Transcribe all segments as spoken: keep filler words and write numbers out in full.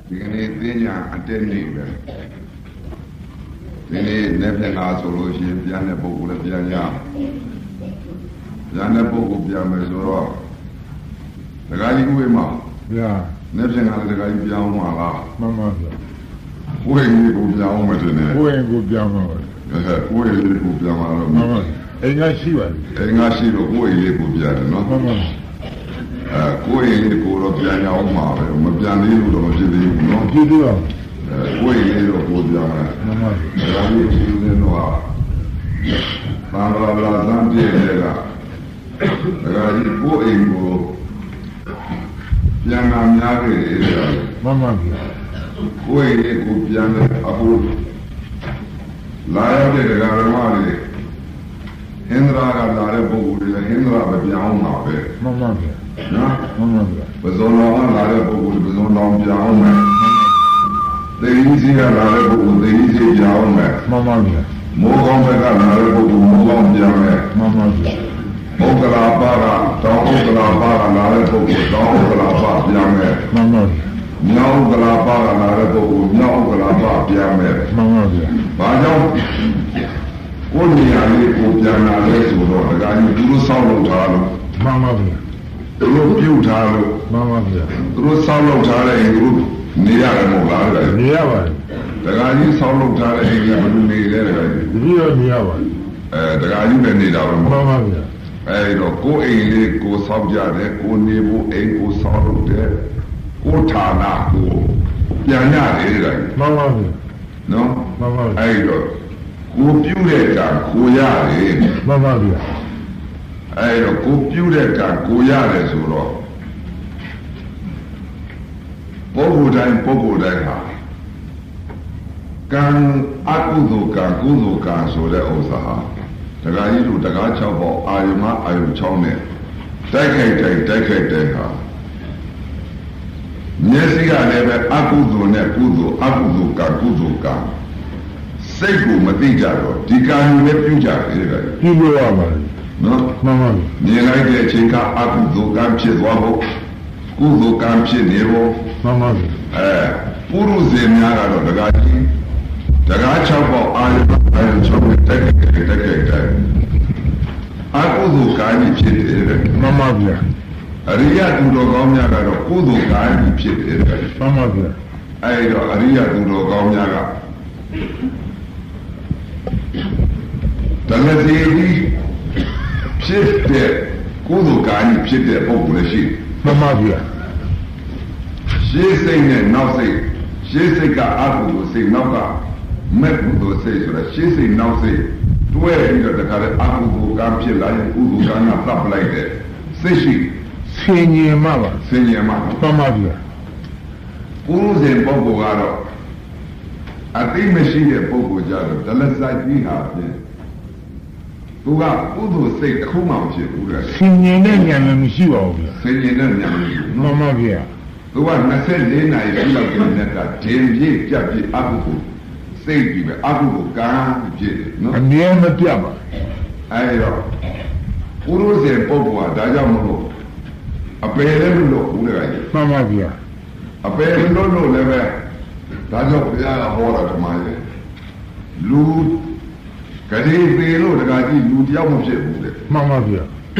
ဒီကနေ့သိညာအတက်နေပဲဒီနေ့လက်ဖြတ်လာဆိုလို့ရှိရင်ပြန်တဲ့ပုဂ္ဂိုလ်လည်းပြန်ရပြန်တဲ့ပုဂ္ဂိုလ်ပြန်မယ်ဆိုတော့ဒကာကြီးဝေးမှာဗျာလက်ဖြတ်လာဒကာကြီးပြောင်းမှာလားမှန်ပါဗျာဝေးကြီးကိုပြောင်းမယ်တဲ့ဝေးကိုပြောင်းမှာအဲဝေးကြီးကိုပြောင်းမှာတော့မှန်ပါအိမ်ကရှိပါတယ်အိမ်ကရှိတော့ဝေးကြီးကိုပြန်တယ်နော်မှန်ပါအဲကိုယ်ရင်ကိုတော့ပြန်ရအောင်ပါပဲမပြန်သေးလို့တော့မဖြစ်သေးဘူးနော်ဖြစ်သေးပါအဲကိုယ်ရင်တော့ကိုပြန်ရမှန်ပါဘူးဒါကြီးဒီနေ့တော့ဘာလာလာစမ်းပြည့်တယ်ကဒါကြီးကိုယ်အိမ်ကိုပြန်လာများခဲ့တယ်မှန်ပါဘူးကိုယ်ရင်ကိုပြန်တယ်အခုလာရတဲ့ဒကာရမတွေဟင်္ဒရာကလာတဲ့ပုဂ္ဂိုလ်တွေလည်းဟင်္ဒရာပဲပြောင်းမှာပဲမှန်ပါဘူးနော်မှန်ပါဗျာပဇွန်တော်ကလာတဲ့ပုဂ္ဂိုလ်ပဇွန်တော်ပြောင်းမယ်သေကြီးစီကလာတဲ့ပုဂ္ဂိုလ်သေကြီးစီပြောင်းမယ်မှန်ပါဗျာမိုးကောင်းဘက်ကလာတဲ့ပုဂ္ဂိုလ်မိုးကောင်းပြောင်းမယ်မှန်ပါဗျာဘုက္ခလာပါကတောင်းဘုက္ခလာပါကလာတဲ့ပုဂ္ဂိုလ်တောင်းဘုက္ခလာပါပြောင်းမယ်မှန်ပါဗျာမြောက်ဘုက္ခလာပါကလာတဲ့ပုဂ္ဂိုလ်မြောက်ဘုက္ခလာပါပြောင်းမယ်မှန်ပါဗျာဘာကြောင့်ကိုယ်နေရာလေးကိုပြန်လာလဲဆိုတော့ဒကာကြီးသူတို့ဆောက်လုပ်ထားလို့မှန်ပါဗျာသူတို့ပြုတ်ထားလို့မှန်ပါဗျာသူတို့ဆောက်လုပ်ထားတဲ့အိမ်သူတို့နေရတယ်မဟုတ်လားလေနေရပါတယ်ဒကာကြီးဆောက်လုပ်ထားတဲ့အိမ်ကဘယ်လိုနေလဲဒကာကြီးဒီလိုနေရပါတယ်အဲဒကာကြီးလည်းနေတာပဲမှန်ပါဗျာအဲတော့ကိုယ်အိမ်လေးကိုဆောက်ကြတယ်ကိုနေဖို့အိမ်ကိုဆောက်လုပ်တယ်ကိုဌာနကိုပြန်ရတယ်ဒကာကြီးမှန်ပါဗျာနော်မှန်ပါအဲတော့ကိုပြုတ်တဲ့ကကိုရတယ်မှန်ပါဗျာအဲတော့ကိုပြုတဲ့ကကိုရတယ်ဆိုတော့ပုဂ္ဂိုလ်တိုင်းပုဂ္ဂိုလ်တိုင်းဟာကံအကုသိုလ်ကံကုသိုလ်ကံဆိုတဲ့ဥစ္စာဟာတခါကြီးတို့တကား၆ပေါက်အာယုမအာယု၆နဲ့တိုက်ခိုက်တိုက်တိုက်ခိုက်တိုက်ဟာမျက်စိကလည်းပဲအကုသိုလ်နဲ့ကုသိုလ်အကုသိုလ်ကံကုသိုလ်ကံစိတ်ကိုမသိကြတော့ဒီကံကိုလည်းပြုကြတယ်တဲ့ပြုလို့ရပါတယ်နော်မှန်ပါဘူးမြင်လိုက်တဲ့အချိန်ကအကုသိုလ်ကံဖြစ်သွားဖို့ကုသိုလ်ကံဖြစ်နေဖို့မှန်ပါဘူးအဲပုရုဇဉ်များကတော့တကားကြီးတကား၆ပေါက်အာရုံအာရုံ၆နဲ့တက်ကြက်တက်ကြက်တက်အကုသိုလ်ကံဖြစ်တယ်တဲ့မှန်ပါဗျာအရိယသူတော်ကောင်းများကတော့ကုသိုလ်ကံဖြစ်တယ်တဲ့မှန်ပါဗျာအဲဒါအရိယသူတော်ကောင်းများကတလစီကြီးဖြစ်တဲ့ကုသိုလ်ကံဖြစ်တဲ့ပုဂ္ဂိုလ်လည်းရှိမှန်ပါဗျာရှေးစိတ်နဲ့နောက်စိတ်ရှေးစိတ်ကအကုသိုလ်စိတ်နောက်ကမဲ့ကုသိုလ်စိတ်ဆိုတာရှေးစိတ်နောက်စိတ်တွဲပြီးတော့တခါလေအကုသိုလ်ကံဖြစ်လာရင်ကုသိုလ်ကံကသတ်ပလိုက်တဲ့စိတ်ရှိဆင်ញင်မှာပါဆင်ញင်မှာမှန်ပါဗျာပုရုဇဉ်ပုဂ္ဂိုလ်ကတော့အသိမရှိတဲ့ပုဂ္ဂိုလ်ကြတော့ဒလစာကြီးဟာဖြင့်သူကကုသိုလ်စိတ်တစ်ခုမှမဖြစ်ဘူးလေဆင်ញင်တဲ့ဉာဏ်လည်းမရှိပါဘူးဗျာဆင်ញင်တဲ့ဉာဏ်မရှိဘူးမှန်ပါဗျာသူက၂၄နာရီပြလောက်ကျတဲ့ကဒင်ပြည့်ကြက်ပြည့်အကုသိုလ်စိတ်ပြီးပဲအကုသိုလ်ကံဖြစ်တယ်နော်အမြဲမပြတ်ပါအဲဒါပုရုဇဉ်ပုဂ္ဂိုလ်ကဒါကြောင့်မလို့အပယ်လည်းမလို့ဘူးလေမှန်ပါဗျာအပယ်လို့လို့လည်းပဲဒါကြောင့်ဘုရားကဟောတာဓမ္မရဲ့လူကလေးသေးလို့တခါကြီးလူတယောက်မဖြစ်ဘူးလေမှန်ပါဗျာ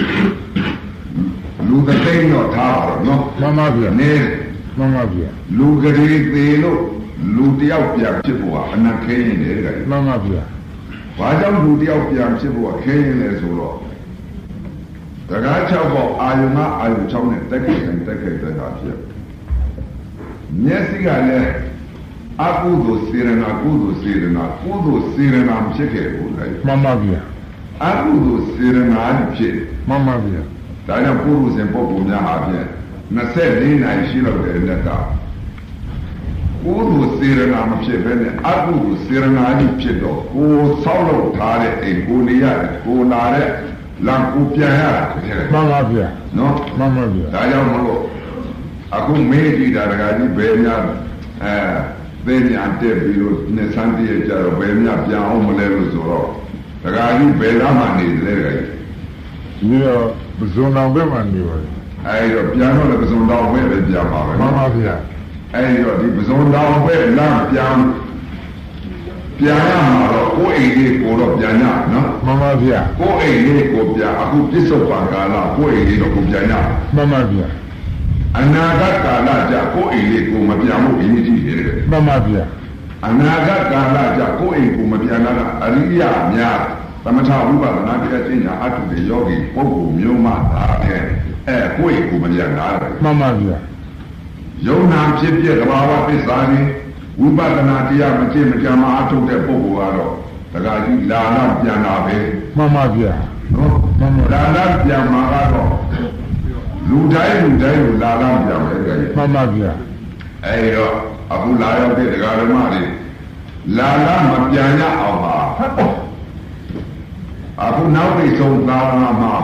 လူတစ်သိန်းတော့ထားပါတော့နော်မှန်ပါဗျာနည်းမှန်ပါဗျာလူကလေးသေးလို့လူတယောက်ပြန်ဖြစ်ဖို့ကအနခဲရင်လေတခါကြီးမှန်ပါဗျာဘာကြောင့်လူတယောက်ပြန်ဖြစ်ဖို့ကခဲရင်လဲဆိုတော့တကား၆ပေါက်အာယုံကအာယုံ၆နဲ့တက်ခဲ့တယ်တက်ခဲ့တဲ့ဟာဖြစ်မျက်စိကလည်းအကုသိုလ်စေရနာကုသိုလ်စေရနာကုသိုလ်စေရနာဖြစ်ခဲ့ဘူးလေမှန်ပါဗျာအကုသိုလ်စေရနာဖြစ်မှန်ပါဗျာဒါကြောင့်ပုရုဇဉ်ပုဂ္ဂိုလ်များအားဖြင့်၂၄နာရီရှိလောက်တဲ့လက်ကကုသိုလ်စေရနာမဖြစ်ဘဲနဲ့အကုသိုလ်စေရနာကြီးဖြစ်တော့ကိုဆောက်လုပ်ထားတဲ့အိမ်ကိုနေရတယ်ကိုလာတဲ့လမ်းကိုပြန်ရတာမှန်ပါဗျာနော်မှန်ပါဗျာဒါကြောင့်မလို့အခုမေးကြည့်တာတကကြီးဘယ်များအဲသိညာတက်ပြီးတော့နှစ်ဆန်းတည်းကြတော့ဘယ်များပြန်အောင်မလဲလို့ဆိုတော့တကကြီးဘယ်သားမှနေတယ်လေဒီတော့ပဇွန်တော်ဘက်မှနေပါတယ်အဲဒါပြန်တော့လည်းပဇွန်တော်ဘက်ပဲပြန်ပါပဲမှန်ပါဗျာအဲ့ဒီတော့ဒီပဇွန်တော်ပဲလမ်းပြန်ပြန်ရမှာတော့ကိုယ်အိမ်လေးကိုတော့ပြန်ရနော်မှန်ပါဗျာကိုယ်အိမ်လေးကိုပြန်အခုပြစ္ဆုတ်ပံကာလကိုယ်အိမ်လေးတော့ကိုပြန်ရမှန်ပါဗျာအနာဂတ်ကာလကြကိုယ်အိမ်လေးကိုမပြန်ဖို့အရေးကြီးတယ်မှန်ပါဗျာအနာဂတ်ကာလကြကိုယ်အိမ်ကိုမပြန်လာတာအရိယာများသမထဝိပဿနာတရားကျင့်ကြအထုတွေယောဂီပုဂ္ဂိုလ်မျိုးမှသာတဲ့အဲကိုယ့်ကိုယ်မပြန်လာတယ်မှန်ပါဗျာယုံနာဖြစ်ပြသဘာဝသစ္စာကြီးဝိပဿနာတရားမကျင့်မကြံမအထုတဲ့ပုဂ္ဂိုလ်ကတော့တခါကြီးလာလာပြန်လာပဲမှန်ပါဗျာနော်မှန်ပါလာလာပြန်มาကတော့လူတိုင်းလူတိုင်းကိုလာလာပြန်ပဲကြည့်မှန်ပါဗျာအဲဒီတော့အခုလာရောက်တဲ့ဒကာဓမ္မတွေလာလာမပြန်ရအောင်ပါအခုနောက်ပိဆုံးသာသနာမှာ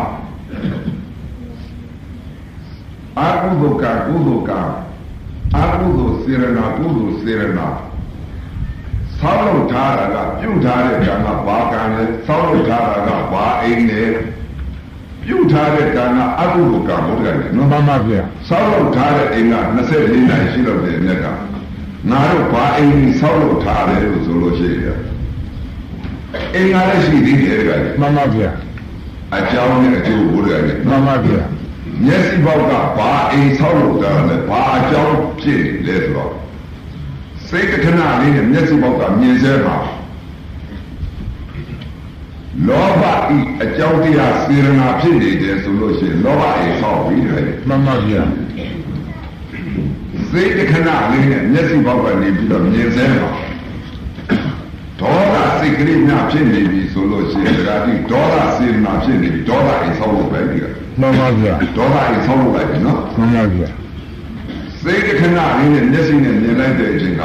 အကုသိုလ်ကကုသိုလ်ကအကုသိုလ်စေရနာကုသိုလ်စေရနာဆောက်လုပ်ထားတာကပြုထားတဲ့ကံကဘာကံလဲဆောက်လုပ်ထားတာကဘာအိမ်လဲပြုထားတဲ့ကံကအကုသိုလ်ကံဟုတ်တယ်နော်မှန်ပါဗျာဆောက်လုပ်ထားတဲ့အိမ်ကနှစ်ဆယ်လေးနိုင်ရှိလို့တဲ့မြတ်ကငါတို့ဘာအိမ်ကြီးဆောက်လုပ်ထားတယ်လို့ဆိုလို့ရှိရင်အင်္ဂါလည်းရှိသေးတယ်ကြတယ်မှန်ပါဗျာအကြောင်းနဲ့အကျိုးဘုရားကြီးမှန်ပါဗျာမျက်စိပေါက်ကဘာအိမ်ဆောက်လို့တာလဲဘာအကြောင်းဖြစ်လဲဆိုတော့စိတ်ခဏလေးနဲ့မျက်စိပေါက်ကမြင်စဲမှာလောဘဤအကြောင်းတရားစေရနာဖြစ်နေတယ်ဆိုလို့ရှိရင်လောဘအိမ်ဆောက်ပြီးတယ်မှန်ပါဗျာစိတ်ခဏလေးနဲ့မျက်စိပေါက်ကနေပြီးတော့မြင်စဲမှာဒေါသစိတ်ကလေးများဖြစ်နေပြီဆိုလို့ရှိရင်ဒါတိဒေါသစေရနာဖြစ်နေပြီဒေါသအိမ်ဆောက်လို့ပဲဒီကမှန်ပါဗျာဒေါသအိမ်ဆောက်လို့လိုက်ပြီနော်မှန်ပါဗျာစိတ်ခဏလေးနဲ့မျက်စိနဲ့မြင်လိုက်တဲ့အချိန်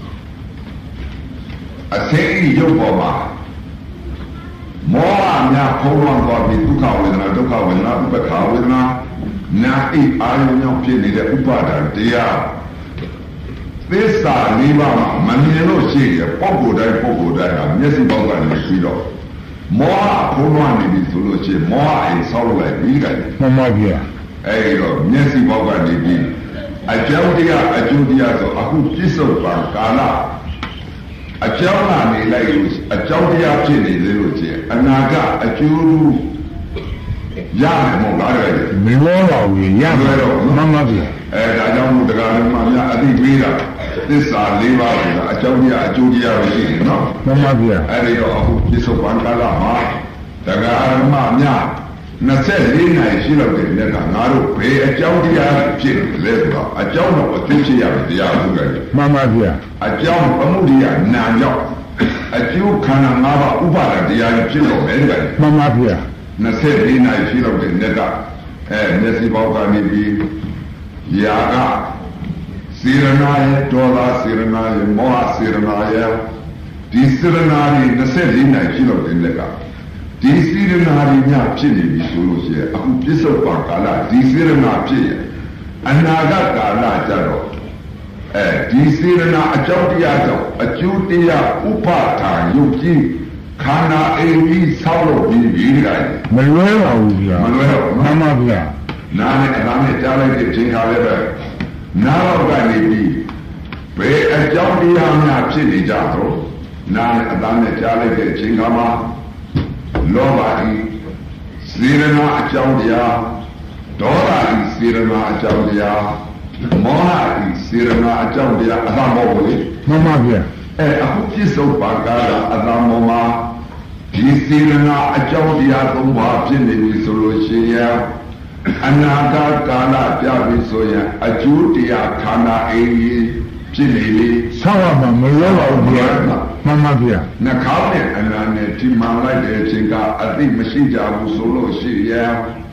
ကအစိမ်းဤရုပ်ပေါ်မှာမောဟများဖုံးလွှမ်းသွားပြီးဒုက္ခဝေဒနာဒုက္ခဝေဒနာဥပ္ပခာဝေဒနာနာဣအာယုံကြောင့်ဖြစ်နေတဲ့ဥပါဒံတရားသစ္စာလေးပါးမှာမမြင်လို့ရှိရပုဂ္ဂိုလ်တိုင်းပုဂ္ဂိုလ်တိုင်းဟာမျက်စိပေါက်ကနေပြီးတော့မောဟဖုံးလွှမ်းနေပြီဆိုလို့ရှိရင်မောဟအိမ်ဆောက်လိုက်ပြီးတယ်မှန်ပါဗျာအဲဒီတော့မျက်စိပေါက်ကနေပြီးအကြောင်းတရားအကျိုးတရားဆိုအခုပြစ္ဆုတ်ပံကာလအကြောင်းကနေလိုက်လို့အကြောင်းတရားဖြစ်နေသေးလို့ချင်းအနာကအကျိုးရမယ်မဟုတ်လားတဲ့မလောပါဘူးရမယ်တော့မှန်ပါဗျာအဲဒါကြောင့်မို့တရားဓမ္မများအသိပေးတာသစ္စာ၄ပါးဆိုတာအကြောင်းတရားအကျိုးတရားပဲရှိတယ်နော်မှန်ပါဗျာအဲဒီတော့အခုပြစ္ဆုတ်ပံကာလမှာတရားဓမ္မများနှစ်ဆက်လေးနိုင်ရှိလို့တဲ့မြတ်ကငါတို့ဘယ်အကြောင်းတရားဖြစ်လဲဆိုတော့အကြောင်းတော့အကျိုးဖြစ်ရမယ်တရားဟုတ်ကဲ့မှန်ပါဗျာအကြောင်းပမှုရိယနာကြောင့်အကျိုးခန္ဓာ၅ပါးဥပါဒတရားဖြစ်လို့ပဲတဲ့မှန်ပါဗျာနှစ်ဆက်လေးနိုင်ရှိလို့တဲ့မြတ်ကအဲမျက်စိပေါက်ကနေပြီးယာကစေရနာရဲ့ဒေါသစေရနာရဲ့မောဟစေရနာရဲ့ဒီစေရနာတွေနှစ်ဆက်လေးနိုင်ရှိလို့တဲ့မြတ်ကဒီစေရနာတွေညဖြစ်နေပြီဆိုလို့ရှိရင်အခုပြစ္ဆုတ်ပံကာလဒီစေရနာဖြစ်ရင်အနာဂတ်ကာလကျတော့အဲဒီစေရနာအကြောင်းတရားကြောင့်အကျိုးတရားဥပါဒါယုတ်ကြီးခန္ဓာအိမ်ကြီးဆောက်လို့ပြီးပြီတခါမလွဲပါဘူးဗျာမလွဲတော့မှန်ပါဗျာနားနဲ့အသားနဲ့ကြားလိုက်တဲ့အချိန်ခါလည်းပဲနားတော့ကနေပြီးဘယ်အကြောင်းတရားများဖြစ်နေကြတော့နားနဲ့အသားနဲ့ကြားလိုက်တဲ့အချိန်ခါမှာလောဘဤစေရနာအကြောင်းတရားဒေါသဤစေရနာအကြောင်းတရားမောဟဤစေရနာအကြောင်းတရားအသာမောဘူးလေမှန်ပါဗျာအဲအခုပြစ္ဆုတ်ပံကာလအသာမောမှာဒီစေရနာအကြောင်းတရားသုံးပါးဖြစ်နေပြီဆိုလို့ရှိရင်အနာဂတ်ကာလပြပြီဆိုရင်အကျိုးတရားခန္ဓာအိမ်ကြီးဖြစ်နေလေဆောက်ရမှာမလွယ်ပါဘူးဗျာမှန်ပါဗျာနှာခေါင်းနဲ့အနာနဲ့ဒီမှန်လိုက်တဲ့အချိန်ကအသိမရှိကြဘူးဆိုလို့ရှိရင်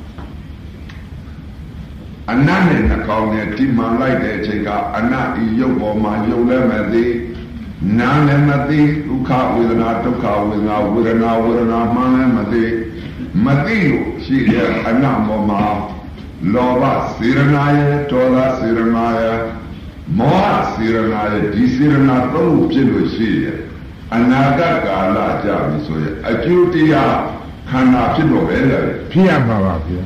အနာနဲ့နှာခေါင်းနဲ့ဒီမှန်လိုက်တဲ့အချိန်ကအနာဤရုပ်ပေါ်မှာရုပ်လည်းမသိနာလည်းမသိဒုက္ခဝေဒနာဒုက္ခဝေဒနာဝေဒနာဝေဒနာမှန်လည်းမသိမသိလို့ရှိတဲ့အနာပေါ်မှာလောဘစေရနာရဲ့ဒေါသစေရနာရဲ့မောဟစေရနာရဲ့ဒီစေရနာသုံးခုဖြစ်လို့ရှိရဲ့အနာဂတ်ကာလကြပြီဆိုရင်အကျိုးတရားခန္ဓာဖြစ်တော့ပဲလေဖြစ်ရမှာပါဗျာဒ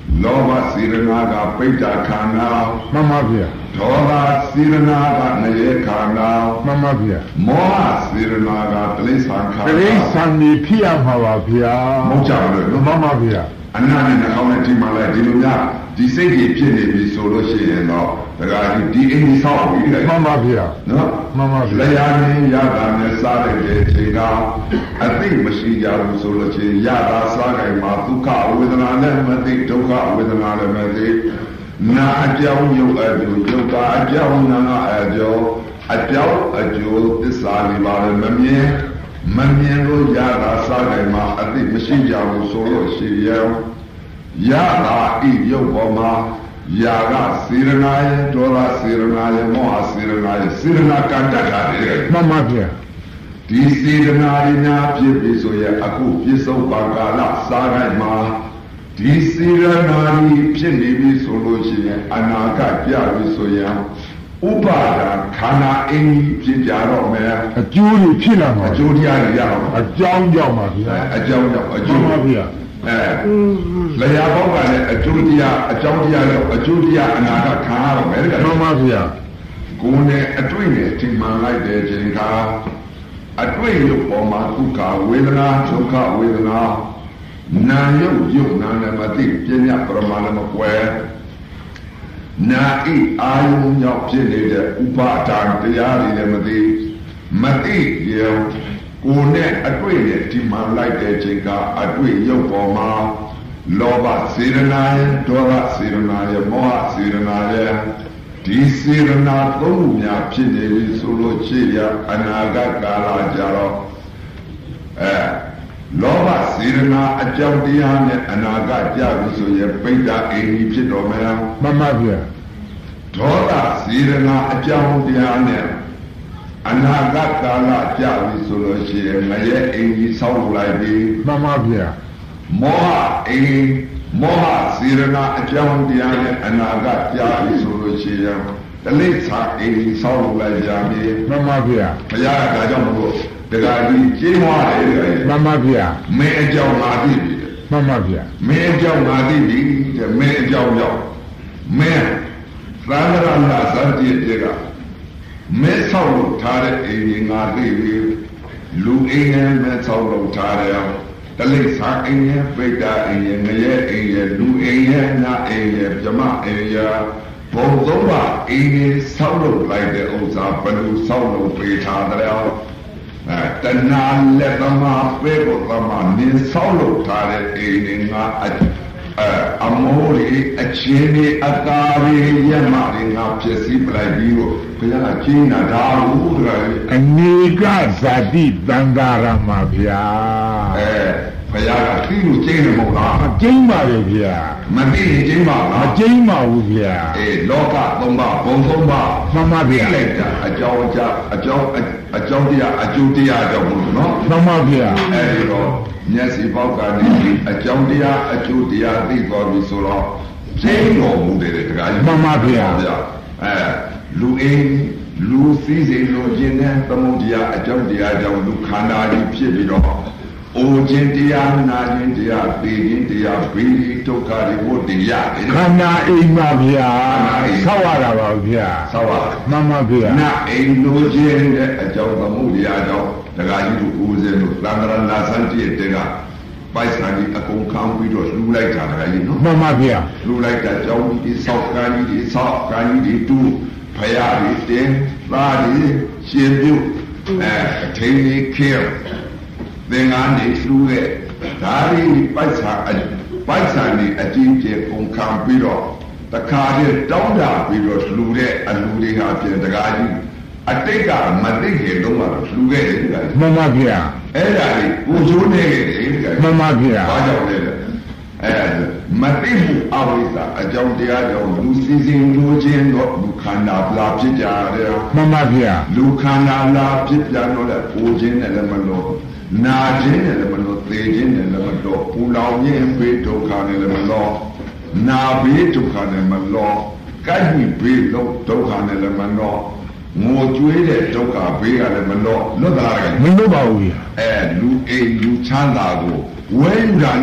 လောဘစေရနာကပိဋကခန္ဓာမှန်ပါဗျာဒေါသစေရနာကငရေခန္ဓာမှန်ပါဗျာမောဟစေရနာကတိရစ္ဆာန်ခန္ဓာတိရစ္ဆာန်ကြီးဖြစ်ရမှာပါဗျာမဟုတ်ကြဘူးလို့မှန်ပါဗျာအနာနဲ့နှာခေါင်းနဲ့ဒီမှာလိုက်ဒီလိုများဒီစိတ်ကြီးဖြစ်နေပြီဆိုလို့ရှိရင်တော့ဒါကဒီအင်းကြီးဆောက်ပြီးလိုက်မှန်ပါဗျာနော်မှန်ပါဗျာလျာနေရတာနဲ့စားတဲ့ချိန်ကအသိမရှိကြဘူးဆိုလို့ချင်းရတာစားကြမှာဒုက္ခဝေဒနာနဲ့မသိဒုက္ခဝေဒနာလည်းမသိနာအကြောင်းယုတ်အကျိုးယုတ်တာအကြောင်းနာအကျိုးအကြောင်းအကျိုးသစ္စာလေးပါလည်းမမြင်မမြင်လို့ရတာစားကြမှာအသိမရှိကြဘူးဆိုလို့ရှိရင်ရတာဤယုတ်ပေါ်မှာယာကစေရနာယဒေါသစေရနာယမောဟစေရနာယစေရနာကတ္တခါတဲ့မှန်ပါဗျာဒီစေရနာရညာဖြစ်ပြီဆိုရင်အခုပြစ္ဆုတ်ပါကာလစားတိုင်းမှာဒီစေရနာကြီးဖြစ်နေပြီဆိုလို့ရှိရင်အနာဂတ်ပြပြီဆိုရင်ဥပါဒာခန္ဓာအင်းကြီးဖြစ်ကြတော့မယ်အကျိုးတွေဖြစ်လာမှာအကျိုးတရားတွေရအောင်အကြောင်းကြောင့်ပါဗျာအကြောင်းကြောင့်အကျိုးပါဗျာအဲလျာပေါက်ကလည်းအကျိုးတရားအကြောင်းတရားတော့အကျိုးတရားအနာဂတ်ခံရတော့မယ်တဲ့မှန်ပါဗျာကိုယ်နဲ့အတွေ့နဲ့ဒီမှန်လိုက်တဲ့ချိန်ကအတွေ့ရုပ်ပေါ်မှာဒုက္ခဝေဒနာဒုက္ခဝေဒနာနာယုတ်ယုတ်နာနဲ့မသိပညာပရမဏမကွယ်နာဤအာယုံရောက်ဖြစ်နေတဲ့ဥပါဒံတရားတွေလည်းမသိမသိရောကိုယ်နဲ့အတွေ့နဲ့ဒီမှန်လိုက်တဲ့ချိန်ကအတွေ့ရုပ်ပေါ်မှာလောဘစေရနာယဒေါသစေရနာယမောဟစေရနာယဒီစေရနာသုံးခုများဖြစ်နေပြီဆိုလို့ရှိရအနာဂတ်ကာလကြတော့အဲလောဘစေရနာအကြောင်းတရားနဲ့အနာဂတ်ကြပြီဆိုရင်ပိဋကအိမ်ကြီးဖြစ်တော်မယ်မှန်ပါဗျာဒေါသစေရနာအကြောင်းတရားနဲ့အနာဂတ်ကာလကြပြီဆိုလို့ရှိရင်ငရဲအိမ်ကြီးဆောက်လိုက်ပြီမှန်ပါဗျာမောဟအိမ်မောဟစေရနာအကြောင်းတရားနဲ့အနာဂတ်ကြပြီဆိုလို့ရှိရင်တလိစ္ဆာအိမ်ကြီးဆောက်လိုက်ကြပြီမှန်ပါဗျာဘုရားကဒါကြောင့်မလို့တခါကြီးကျင်းသွားတယ်လေမှန်ပါဗျာမင်းအကြောင်းငါသိပြီမှန်ပါဗျာမင်းအကြောင်းငါသိပြီတဲ့မင်းအကြောင်းရောက်မင်းသံဃာနာစံတိတေကမဲဆောက်လို့ထားတဲ့အိမ်ကြီးငါသိပြီလူအိမ်နဲ့မဲဆောက်လို့ထားတယ်တလိစ္ဆာအိမ်ရဲ့ပိဋကအိမ်ရဲ့ငရဲအိမ်ရဲ့လူအိမ်ရဲ့နာအိမ်ရဲ့ဗြဟ္မအိမ်ရဲ့ဘုံသုံးပါအိမ်ကြီးဆောက်လို့လိုက်တဲ့ဥစ္စာဘယ်လိုဆောက်လို့ပေးထားတယ်အဲတဏှာလက်သမားပဲကိုသမားနင်းဆောက်လို့ထားတဲ့အိမ်ကြီးငါအမိုးရီအချင်းဒီအကာရီရမရီငါဖြစ်စီပလိုက်ပြီးတော့ဘုရားကကျင်းတာဒါဘူးတကယ်အနေကဇာတိတန်ဃာရမှာဗျာအဲဘုရားကသိလို့ကျင်းတယ်မဟုတ်လားကျင်းပါလေဗျာမသိရင်ကျင်းပါလားမကျင်းပါဘူးဗျာအေးလောကသုံးပါးဘုံသုံးပါးမှန်ပါဗျာလိုက်တာအကြောင်းအကြောင်းအကြောင်းအကြောင်းတရားအကျိုးတရားကြောင့်ဘုရားနော်မှန်ပါဗျာအဲဒီတော့မျက်စိပေါက်ကနေအကြောင်းတရားအကျိုးတရားသိသွားပြီဆိုတော့ကျင်းတော်မူတယ်တခါကြီးမှန်ပါဗျာအဲလူအိမ်လူစည်းစိမ်လူချင်းတဲ့သမုဒ္ဒရာအကြောင်းတရားကြောင့်လူခန္ဓာကြီးဖြစ်ပြီးတော့အိုခြင်းတရားနာခြင်းတရားသိခြင်းတရားဘိဓိဒုက္ခတွေဝတ္တရားခန္ဓာအိမ်ပါဗျာဆောက်ရတာပါဗျာဆောက်ရမှန်ပါဗျာနာအိမ်လူချင်းတဲ့အကြောင်းသမုဒ္ဒရာကြောင့်တခါကြီးတို့ဦးဇင်းတို့သံဃာနာစံတိတေကပိုက်ဆံကြီးအကုန်ခံပြီးတော့လူလိုက်တာတခါကြီးနော်မှန်ပါဗျာလူလိုက်တာကြောင့်ဒီဆောက်ကန်းကြီးဒီဆောက်ကန်းကြီးဒီတူဖယားကြီးတင်သားကြီးရှင်ပြုအဲအထင်းကြီးခေသင်္ကန်းနေလှူတဲ့ဒါရီပိုက်ဆံပိုက်ဆံနေအကြီးကျယ်ကုန်ခံပြီးတော့တခါတည်းတောင်းတာပြီးတော့လှူတဲ့အလူတွေကပြန်တကားကြီးအတိတ်ကမသိခင်တော့မှလှူခဲ့တယ်တကားကြီးမှန်ပါဗျာအဲ့ဒါလေးကိုချိုးနေခဲ့တယ်တကားကြီးမှန်ပါဗျာဘာကြောင့်လဲအဲမသိမှုအဝိဇ္ဇာအကြောင်းတရားကြောင့်လူစီစဉ်လူချင်းတော့လူခန္ဓာလာဖြစ်ကြတယ်မှန်ပါဗျာလူခန္ဓာလာဖြစ်ပြန်တော့လေကိုချင်းနဲ့လည်းမလို့နာခြင်းနဲ့လည်းမလို့သေခြင်းနဲ့လည်းမလို့ပူလောင်ခြင်းဘေးဒုက္ခနဲ့လည်းမလို့နာဘေးဒုက္ခနဲ့မလို့ကိုက်ပြီးဘေးလုံးဒုက္ခနဲ့လည်းမလို့ငိုကြွေးတဲ့ဒုက္ခဘေးကလည်းမလို့လွတ်တာလေမလွတ်ပါဘူးအဲလူအိမ်လူချမ်းသာကိုဝဲယူတာနဲ့ဟ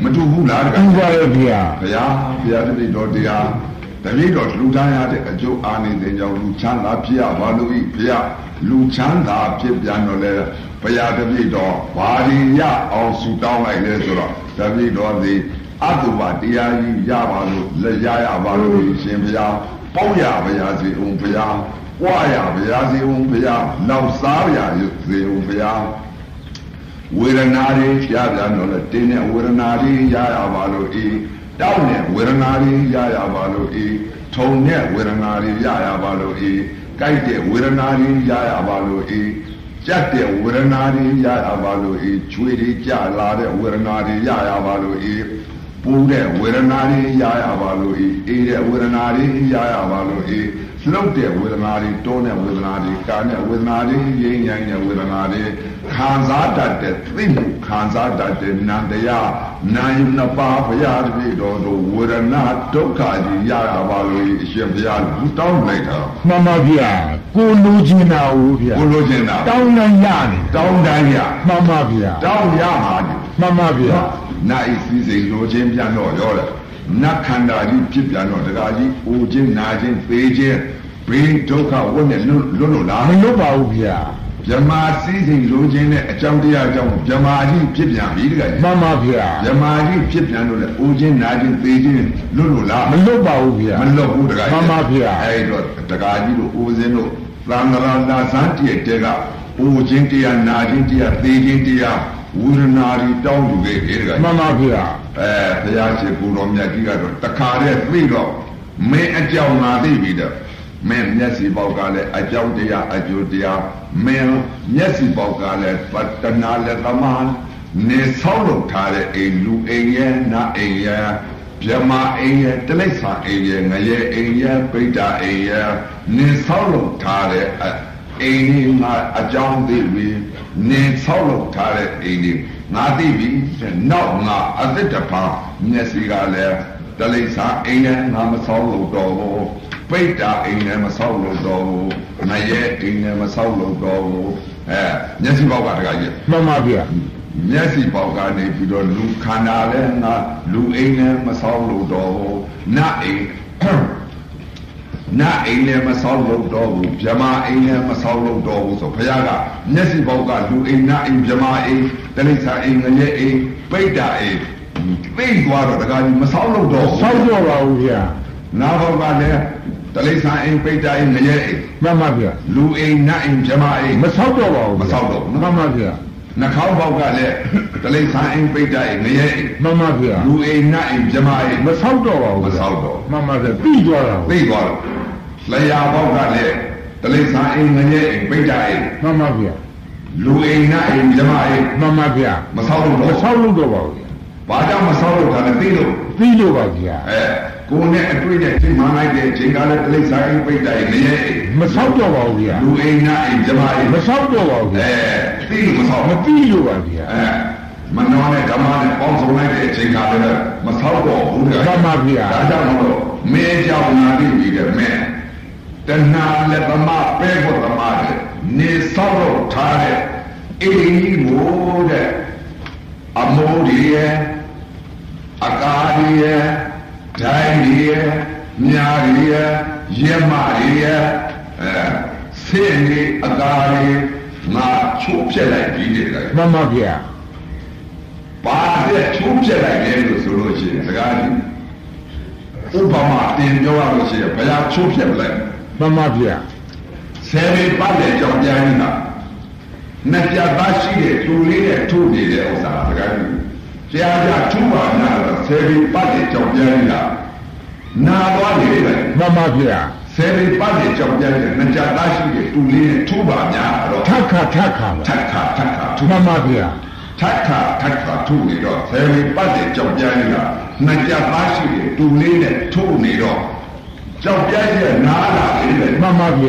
မတူဘူးလားတကယ်တူပါရဲ့ဗျာဘုရားဘုရားတပည့်တော်တရားတပည့်တော်လူတိုင်းရတဲ့အကျိုးအာနိသင်ကြောင့်လူချမ်းသာဖြစ်ရပါလို့ဤဘုရားလူချမ်းသာဖြစ်ပြန်တော့လေဘုရားတပည့်တော်ဘာဒီရအောင်ဆူတောင်းလိုက်လဲဆိုတော့တပည့်တော်ဒီအတုပါတရားကြီးရပါလို့လက်ရရပါလို့ရှင်ဘုရားပေါက်ရဘုရားစီအောင်ဘုရားဝါရဘုရားစီအောင်ဘုရားလောက်စားရစီအောင်ဘုရားဝေဒနာတွေရပြန်တော့လေတင်းတဲ့ဝေဒနာတွေရရပါလို့ဤတောင်းတဲ့ဝေဒနာတွေရရပါလို့ဤထုံတဲ့ဝေဒနာတွေရရပါလို့ဤကြိုက်တဲ့ဝေဒနာတွေရရပါလို့ဤကြက်တဲ့ဝေဒနာတွေရရပါလို့ဤချွေတွေကြလာတဲ့ဝေဒနာတွေရရပါလို့ဤပူတဲ့ဝေဒနာတွေရရပါလို့ဤအေးတဲ့ဝေဒနာတွေရရပါလို့ဤလှုပ်တဲ့ဝေဒနာတွေတွန်းတဲ့ဝေဒနာတွေကာတဲ့ဝေဒနာတွေရင်းရိုင်းတဲ့ဝေဒနာတွေခံစားတတ်တဲ့သိမှုခံစားတတ်တဲ့နန္တရားနာယုနှစ်ပါးဘုရားတပည့်တော်တို့ဝေဒနာဒုက္ခကြီးရရပါလို့အရှင်ဘုရားလူတောင်းလိုက်တာမှန်ပါဗျာကိုလူချင်းတာဟုတ်ဗျာကိုလိုချင်တာတောင်းတိုင်းရနေတောင်းတိုင်းရမှန်ပါဗျာတောင်းရမှာမှန်ပါဗျာနာဤစည်းစိမ်လိုချင်းပြန်တော့ရောတယ်နတ်ခန္ဓာကြီးဖြစ်ပြန်တော့တကားကြီးအိုခြင်းနာခြင်းသေခြင်းဘေးဒုက္ခဝတ်နဲ့လွတ်လွတ်လို့လားမလွတ်ပါဘူးဗျာဗြဟ္မာစည်းစိမ်လိုခြင်းနဲ့အကြောင်းတရားကြောင့်ဗြဟ္မာကြီးဖြစ်ပြန်ပြီတကယ်မှန်ပါဗျာဗြဟ္မာကြီးဖြစ်ပြန်လို့လေအိုခြင်းနာခြင်းသေခြင်းလွတ်လို့လားမလွတ်ပါဘူးဗျာမလွတ်ဘူးတကယ်မှန်ပါဗျာအဲ့တော့တကားကြီးတို့အိုစင်းတို့သံဃာနာဇန်တည့်တဲ့ကအိုခြင်းတရားနာခြင်းတရားသေခြင်းတရားဝေဒနာတွေတောင်းယူခဲ့တယ်တကယ်မှန်ပါဗျာအဲဘုရားရှင်ကိုတော်မြတ်ကြီးကတော့တခါတည်းသိတော့မင်းအကြောင်းငါသိပြီတော့မင်းမျက်စိပေါက်ကလည်းအကြောင်းတရားအကျိုးတရားမင်းမျက်စိပေါက်ကလည်းပတ္တနာလည်းသမားနေဆောက်လုပ်ထားတဲ့အိမ်လူအိမ်ရဲ့နာအိမ်ရဲ့ဗြဟ္မာအိမ်ရဲ့တိရစ္ဆာန်အိမ်ရဲ့ငရဲအိမ်ရဲ့ပိဋ္ဌာအိမ်ရဲ့နေဆောက်လုပ်ထားတဲ့အိမ်ကြီးငါအကြောင်းသိပြီနေဆောက်လုပ်ထားတဲ့အိမ်ကြီးငါသိပြီနောက်ငါအသက်တဖန်မျက်စိကလည်းတိရစ္ဆာန်အိမ်ရဲ့ငါမဆောက်လုပ်တော့ဘူးပိဋ္ဌာအိမ်နဲ့မဆောက်လို့တော့ဘူး။ငရဲအိမ်နဲ့မဆောက်လို့တော့ဘူး။အဲမျက်စိပေါက်ကတခါကြီးမှန်ပါဗျာမျက်စိပေါက်ကနေပြီးတော့လူခန္ဓာလည်းငါလူအိမ်နဲ့မဆောက်လို့တော့ဘူး။နတ်အိမ်နတ်အိမ်နဲ့မဆောက်လို့တော့ဘူး။ဗြဟ္မာအိမ်နဲ့မဆောက်လို့တော့ဘူးဆိုဘုရားကမျက်စိပေါက်ကလူအိမ်နတ်အိမ်ဗြဟ္မာအိမ်တိရစ္ဆာန်အိမ်ငရဲအိမ်ပိဋ္ဌာအိမ်သိသွားတော့တခါကြီးမဆောက်လို့တော့ဘူးဆောက်တော့ပါဘူးဗျာနာဘောကလည်းတလိษံအိမ်ပိဋ္ဌာအိမ်ငရဲအိမ်မှန်ပါဗျာလူအိမ်နတ်အိမ်ဗြဟ္မာအိမ်မဆောက်တော့ပါဘူးမဆောက်တော့ဘူးမှန်ပါဗျာနှာခေါင်းပေါက်ကလည်းတလိษံအိမ်ပိဋ္ဌာအိမ်ငရဲအိမ်မှန်ပါဗျာလူအိမ်နတ်အိမ်ဗြဟ္မာအိမ်မဆောက်တော့ပါဘူးမဆောက်တော့မှန်ပါဗျာပြီးသွားတာသိသွားတော့လျာပေါက်ကလည်းတလိษံအိမ်ငရဲအိမ်ပိဋ္ဌာအိမ်မှန်ပါဗျာလူအိမ်နတ်အိမ်ဗြဟ္မာအိမ်မှန်ပါဗျာမဆောက်လို့မတော့ဆောက်လို့တော့ပါဘူးဗျာဘာကြောင့်မဆောက်လို့ဒါလည်းသိလို့ပြီးလို့ပါဗျာအဲကိုယ်နဲ့အတွေ့နဲ့ချိန်မှန်းလိုက်တဲ့အချိန်ကလည်းတလိษံအိမ်ပိဋ္ဌာအိမ်ငရဲအိမ်မဆောက်တော့ပါဘူးဗျာလူအိမ်နတ်အိမ်ဗြဟ္မာအိမ်မဆောက်တော့ပါဘူးဗျာအဲသိလို့မဆောက်မဘူးပြီးလို့ပါဗျာအဲမနောနဲ့ဓမ္မနဲ့ပေါင်းစုံလိုက်တဲ့အချိန်ကလည်းမဆောက်တော့ဘူးတဲ့မှန်ပါဗျာဒါကြောင့်မလို့မင်းကြောင့်နာပြီးပြီတဲ့မင်းတဏှာလည်းဗမာပဲဖို့ဗမာတဲ့နေဆောက်တော့ထားတဲ့အိမ်ကြီးကိုတဲ့အမိုးတွေရဲ့အကားတွေရဲ့ဓာတ်တွေရဲ့မြားတွေရဲ့ရဲမတွေရဲ့အဲဆင်းတွေအကားတွေငါချိုးပြက်လိုက်ပြီးတယ်လေမှန်ပါဗျာပါတဲ့ချိုးပြက်လိုက်တယ်လို့ဆိုလို့ရှိရင်စကားကြီးဥပမာတင်ပြောရလို့ရှိရင်ဘယ်ဟာချိုးပြက်လိုက်မှန်ပါဗျာဆယ်ပေပတ်တဲ့ကြောင်ပြိုင်းတာနှစ်ပြတ်သားရှိတဲ့သူလေးနဲ့ထုတ်နေတဲ့ဥစ္စာစကားကြီးကြားကြထူပါနာတော့ဆယ်ပေပတ်တဲ့ကြောင်ပြိုင်းတာနာသွားနေတယ်မှန်ပါဗျာဆယ်ပေပတ်တဲ့ကြောင်ပြိုင်းတဲ့နှစ်ပြတ်သားရှိတဲ့သူလေးနဲ့ထူပါများတော့ထက်ခါထက်ခါထက်ခါထက်ခါထူမှန်ပါဗျာထက်ခါထက်ခါထုနေတော့ဆယ်ပေပတ်တဲ့ကြောက်ပြိုင်းကနှစ်ကြပါရှိတဲ့တူလေးနဲ့ထုနေတော့ကြောက်ပြိုင်းရဲ့နားလာလေမှန်ပါဗျာန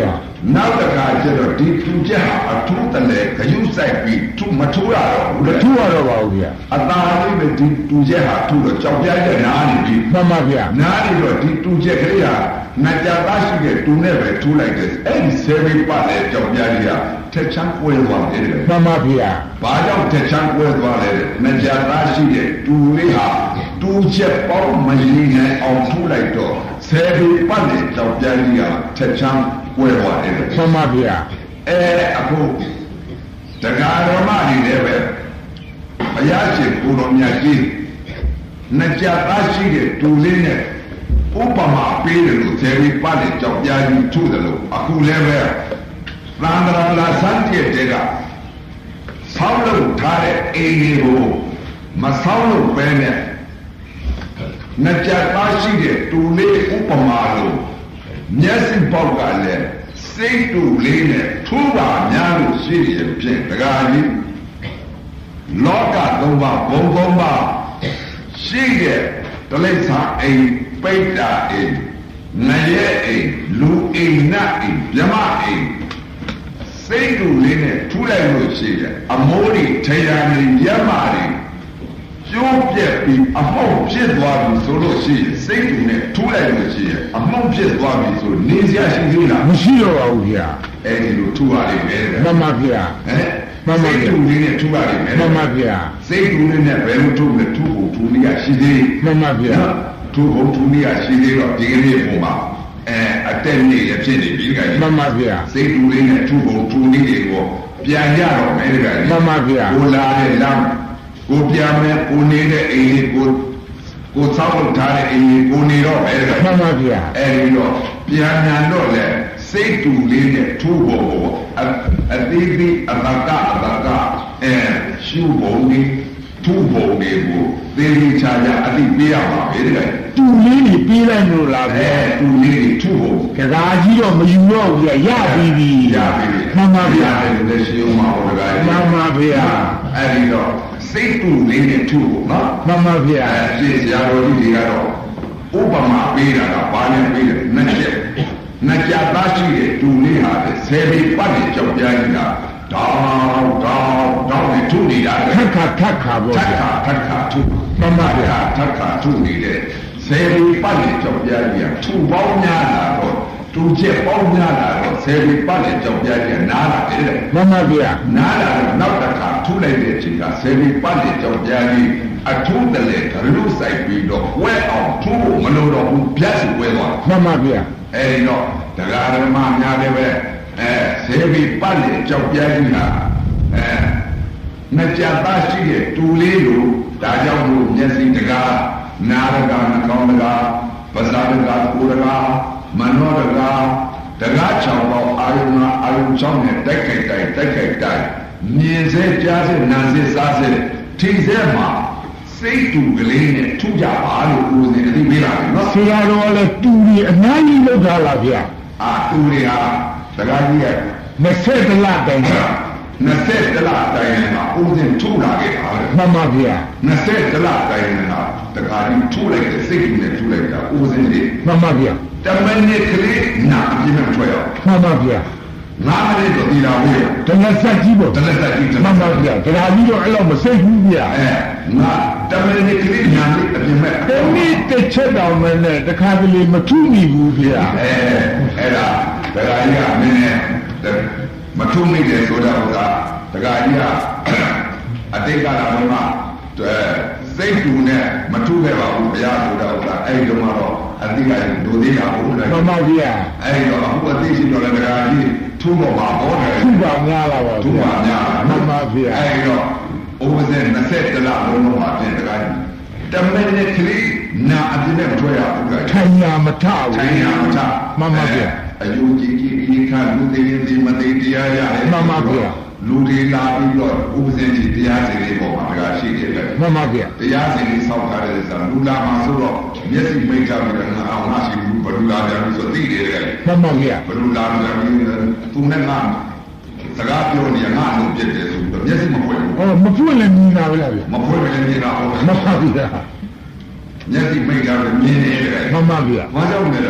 နောက်တစ်ခါကျတော့ဒီထူချက်ဟာအထူးတလဲခရုဆိုင်ပြီးထူမထူရတော့ဘူးလေထူရတော့ပါဘူးဗျာအသာလေးပဲဒီထူချက်ဟာထူတော့ကြောက်ပြားချက်နားနေပြီမှန်ပါဗျာနားနေတော့ဒီထူချက်ကလေးဟာငါကြသားရှိတဲ့တူနဲ့ပဲထူလိုက်တယ်အဲ့ဒီဆယ်ဘီပတ်တဲ့ကြောက်ပြားကြီးဟာထက်ချမ်းကွဲသွားတယ်မှန်ပါဗျာဘာကြောင့်ထက်ချမ်းကွဲသွားလဲငါကြသားရှိတဲ့တူလေးဟာတူချက်ပေါင်းမရင်းနိုင်အောင်ထူလိုက်တော့ဆယ်ဘီပတ်တဲ့ကြောက်ပြားကြီးဟာထက်ချမ်းကွဲသွားတယ်မှန်ပါဗျာအဲအခုတရားတော်မတွေလည်းပဲဘုရားရှင်ကိုတော်မြတ်ကြီးနှစ်ကြသားရှိတဲ့တူလေးနဲ့ဥပမာပေးတယ်လို့ဆယ်ပြီးပတ်တဲ့ကြောက်ပြားကြီးထုတယ်လို့အခုလည်းပဲသံဃာလာစံတဲ့တဲ့ကဆောင်းလို့ထားတဲ့အိမ်တွေကိုမဆောင်းလို့ပဲနဲ့နှစ်ကြသားရှိတဲ့တူလေးဥပမာလို့မျက်စိပေါက်ကလည်းစိတ်တူလေးနဲ့ထူပါများလို့ရှိရဖြင့်တရားကြီးလောကသုံးပါးဘုံသုံးပါးရှိတဲ့တလိษံအိမ်ပိဋ္ဌာအိမ်ငရဲအိမ်လူအိမ်နတ်အိမ်မြမအိမ်စိတ်တူလေးနဲ့ထူလိုက်လို့ရှိတယ်အမိုးတွေထေရန်တွေမြမတွေကျိုးပြက်ပြီးအမောက်ဖြစ်သွားပြီဆိုလို့ရှိရင်စိတ်တူနဲ့ထူလိုက်လို့ရှိရင်အမောက်ဖြစ်သွားပြီဆိုနေစရာရှိသေးလားမရှိတော့ပါဘူးဗျာအဲ့ဒီလိုထူရလိမ့်မယ်မှန်ပါဗျာဟဲ့မှန်ပါဗျာစိတ်တူလေးနဲ့ထူရလိမ့်မယ်မှန်ပါဗျာစိတ်တူလေးနဲ့ဘယ်လိုထူလဲထူဖို့ထူနေရရှိသေးမှန်ပါဗျာထူဖို့ထူနေရရှိသေးတော့ဒီကနေ့ပုံမှာအဲအတက်နေရဖြစ်နေပြီကကြီးမှန်ပါဗျာစိတ်တူလေးနဲ့ထူဖို့ထူနေတယ်ကိုပြန်ရတော့မယ်ကကြီးမှန်ပါဗျာကိုလာတဲ့လမ်းကိုပြမယ်ကိုနေတဲ့အိမ်လေးကိုကိုစောက်လုပ်ထားတဲ့အိမ်လေးကိုနေတော့ပဲမှန်ပါဗျာအဲဒီတော့ပြန်ညာတော့လေစိတ်တူလေးနဲ့ထူဖို့အသေးသေးအတကအတကအဲရှုဖို့နေထူဖို့နေကိုသေသေးချာချာအတိပေးရပါပဲတဲ့တူလေးကြီးပေးလိုက်လို့လားပဲတူလေးကြီးထူဖို့ကစားကြီးတော့မယူတော့ဘူးရပြီပြီရပြီမှန်ပါဗျာလည်းရှိအောင်ပါဟောတကားမှန်ပါဗျာအဲဒီတော့စိတ်တူလေးနဲ့ထူဖို့နော်မှန်ပါဗျာအဲရှင်းစရာတော်ကြီးတွေကတော့ဥပမာပေးတာကဘာနဲ့ပေးတယ်နှစ်ချက်နှစ်ကြသားရှိတဲ့တူလေးဟာဆယ်ပေပတ်နဲ့ကြောက်ပြားနေတာတောင်းတောင်းတောင်းနဲ့ထူနေတာထက်ခါထက်ခါပေါ့ဗျာထက်ခါထူမှန်ပါဗျာထက်ခါထူနေတဲ့ဆယ်ပေပတ်နဲ့ကြောက်ပြားကြီးကထူပေါင်းများလာတော့တူချက်ပေါင်းများလာတော့ဆယ်ပေပတ်နဲ့ကြောက်ပြားကြီးနားလာတယ်မှန်ပါဗျာနားလာတော့နောက်တစ်ခါထူလိုက်တဲ့အချိန်ကဆယ်ပေပတ်နဲ့ကြောက်ပြားကြီးအထူးတလဲကလူဆိုင်ပြီးတော့ဝဲအောင်ထူမလို့တော့ဘူးပြတ်စီဝဲသွားမှန်ပါဗျာအဲဒီတော့တရားဓမ္မများလည်းပဲအဲဆေးပြီးပတ်လေကြောက်ပြားကြီးဟာအဲနှစ်ကြသားရှိတဲ့တူလေးလိုဒါကြောင့်လို့မျက်စိတကားနာရကနှာခေါင်းတကားပါးစပ်တကားကိုယ်တကားမနောတကားတကားချောင်းပေါအာယုံအာယုံချောင်းနဲ့တိုက်ခိုက်တိုက်တိုက်ခိုက်တိုက်မြင်စေကြားစေနာစေစားစေထိစေမှာစိတ်တူကလေးနဲ့ထူကြပါလို့ကိုယ်နဲ့အသိပေးလာတယ်နော်ဆရာတော်ကလည်းတူကြီးအများကြီးလောက်ထားလားဗျာအာတူတွေဟာတကားကြီးရဲ့နှစ်ဆယ်တလတိုင်နှစ်ဆယ်တလတိုင်မှာဦးစင်ထူလာခဲ့တာမှန်ပါဗျာနှစ်ဆယ်တလတိုင်မှာတကားကြီးထူလိုက်တဲ့စိတ်ကူနဲ့ထူလိုက်တာဦးစင်လေးမှန်ပါဗျာတမန်နဲ့ကလေးနာအပြင်းနဲ့ထွက်ရောက်မှန်ပါဗျာငါမလေးတော့ဒီလာဝေးတလက်ဆက်ကြီးပေါ့တလက်ဆက်ကြီးမှန်ပါဗျာတကားကြီးတော့အဲ့လိုမစိတ်ဘူးဗျာအဲငါတမန်နဲ့ကလေးညာလေးအပြင်းမဲ့တမီးတစ်ချက်တောင်မဲနဲ့တခါကလေးမထူမိဘူးဗျာအဲအဲ့ဒါတကားကြီးကမင်းနဲ့မထုံမိတယ်ဆိုတာကတကားကြီးကအတိတ်ကလာတော့မှစိတ်တူနဲ့မထုခဲ့ပါဘူးဘုရားဆိုတာကအဲ့ဒီတော့တော့အတိတ်ကဒုသေးတာဟုတ်လားမှန်ပါဗျာအဲ့ဒီတော့အခုအသိရှိတော့လည်းတကားကြီးထုံတော့မှာဟောတယ်ထုပါများလာပါထုပါများမှန်ပါဗျာအဲ့ဒီတော့ဥပဇင်းနှစ်ဆက်တလလုံးလုံးမှာပြင်တကားကြီးတမန်နဲ့ကလေးနာအပြည့်နဲ့ထွက်ရဘူးကထိုင်ရမထဘူးထိုင်ရမထမှန်ပါဗျာအယူကြီးကြီးဒီခါလူတွေဒီမသိတရားရတယ်မှန်ပါဗျာလူတွေလာပြီးတော့ဥပဇင်းကြီးတရားစီလေးပေါ်မှာတကားရှိတယ်လေမှန်ပါဗျာတရားစီလေးစောက်ထားတဲ့ဆိုတာလူလာမှာဆိုတော့မျက်စိမိတ်ထားပြီးတော့ငါအောင်မရှိဘူးဘလူလာကြလို့ဆိုသိတယ်လေမှန်ပါဗျာဘလူလာကြပြီးသူနဲ့ငါစကားပြောနေငါလုံးပြစ်တယ်ဆိုတော့မျက်စိမဖွင့်ဘူးအော်မဖွင့်လည်းမြင်တာပဲလားဗျာမဖွင့်လည်းမြင်တာဟုတ်မှန်ပါဗျာမျက်စိမိတ်ထားပြီးမြင်နေတယ်မှန်ပါဗျာဘာကြောင့်လဲ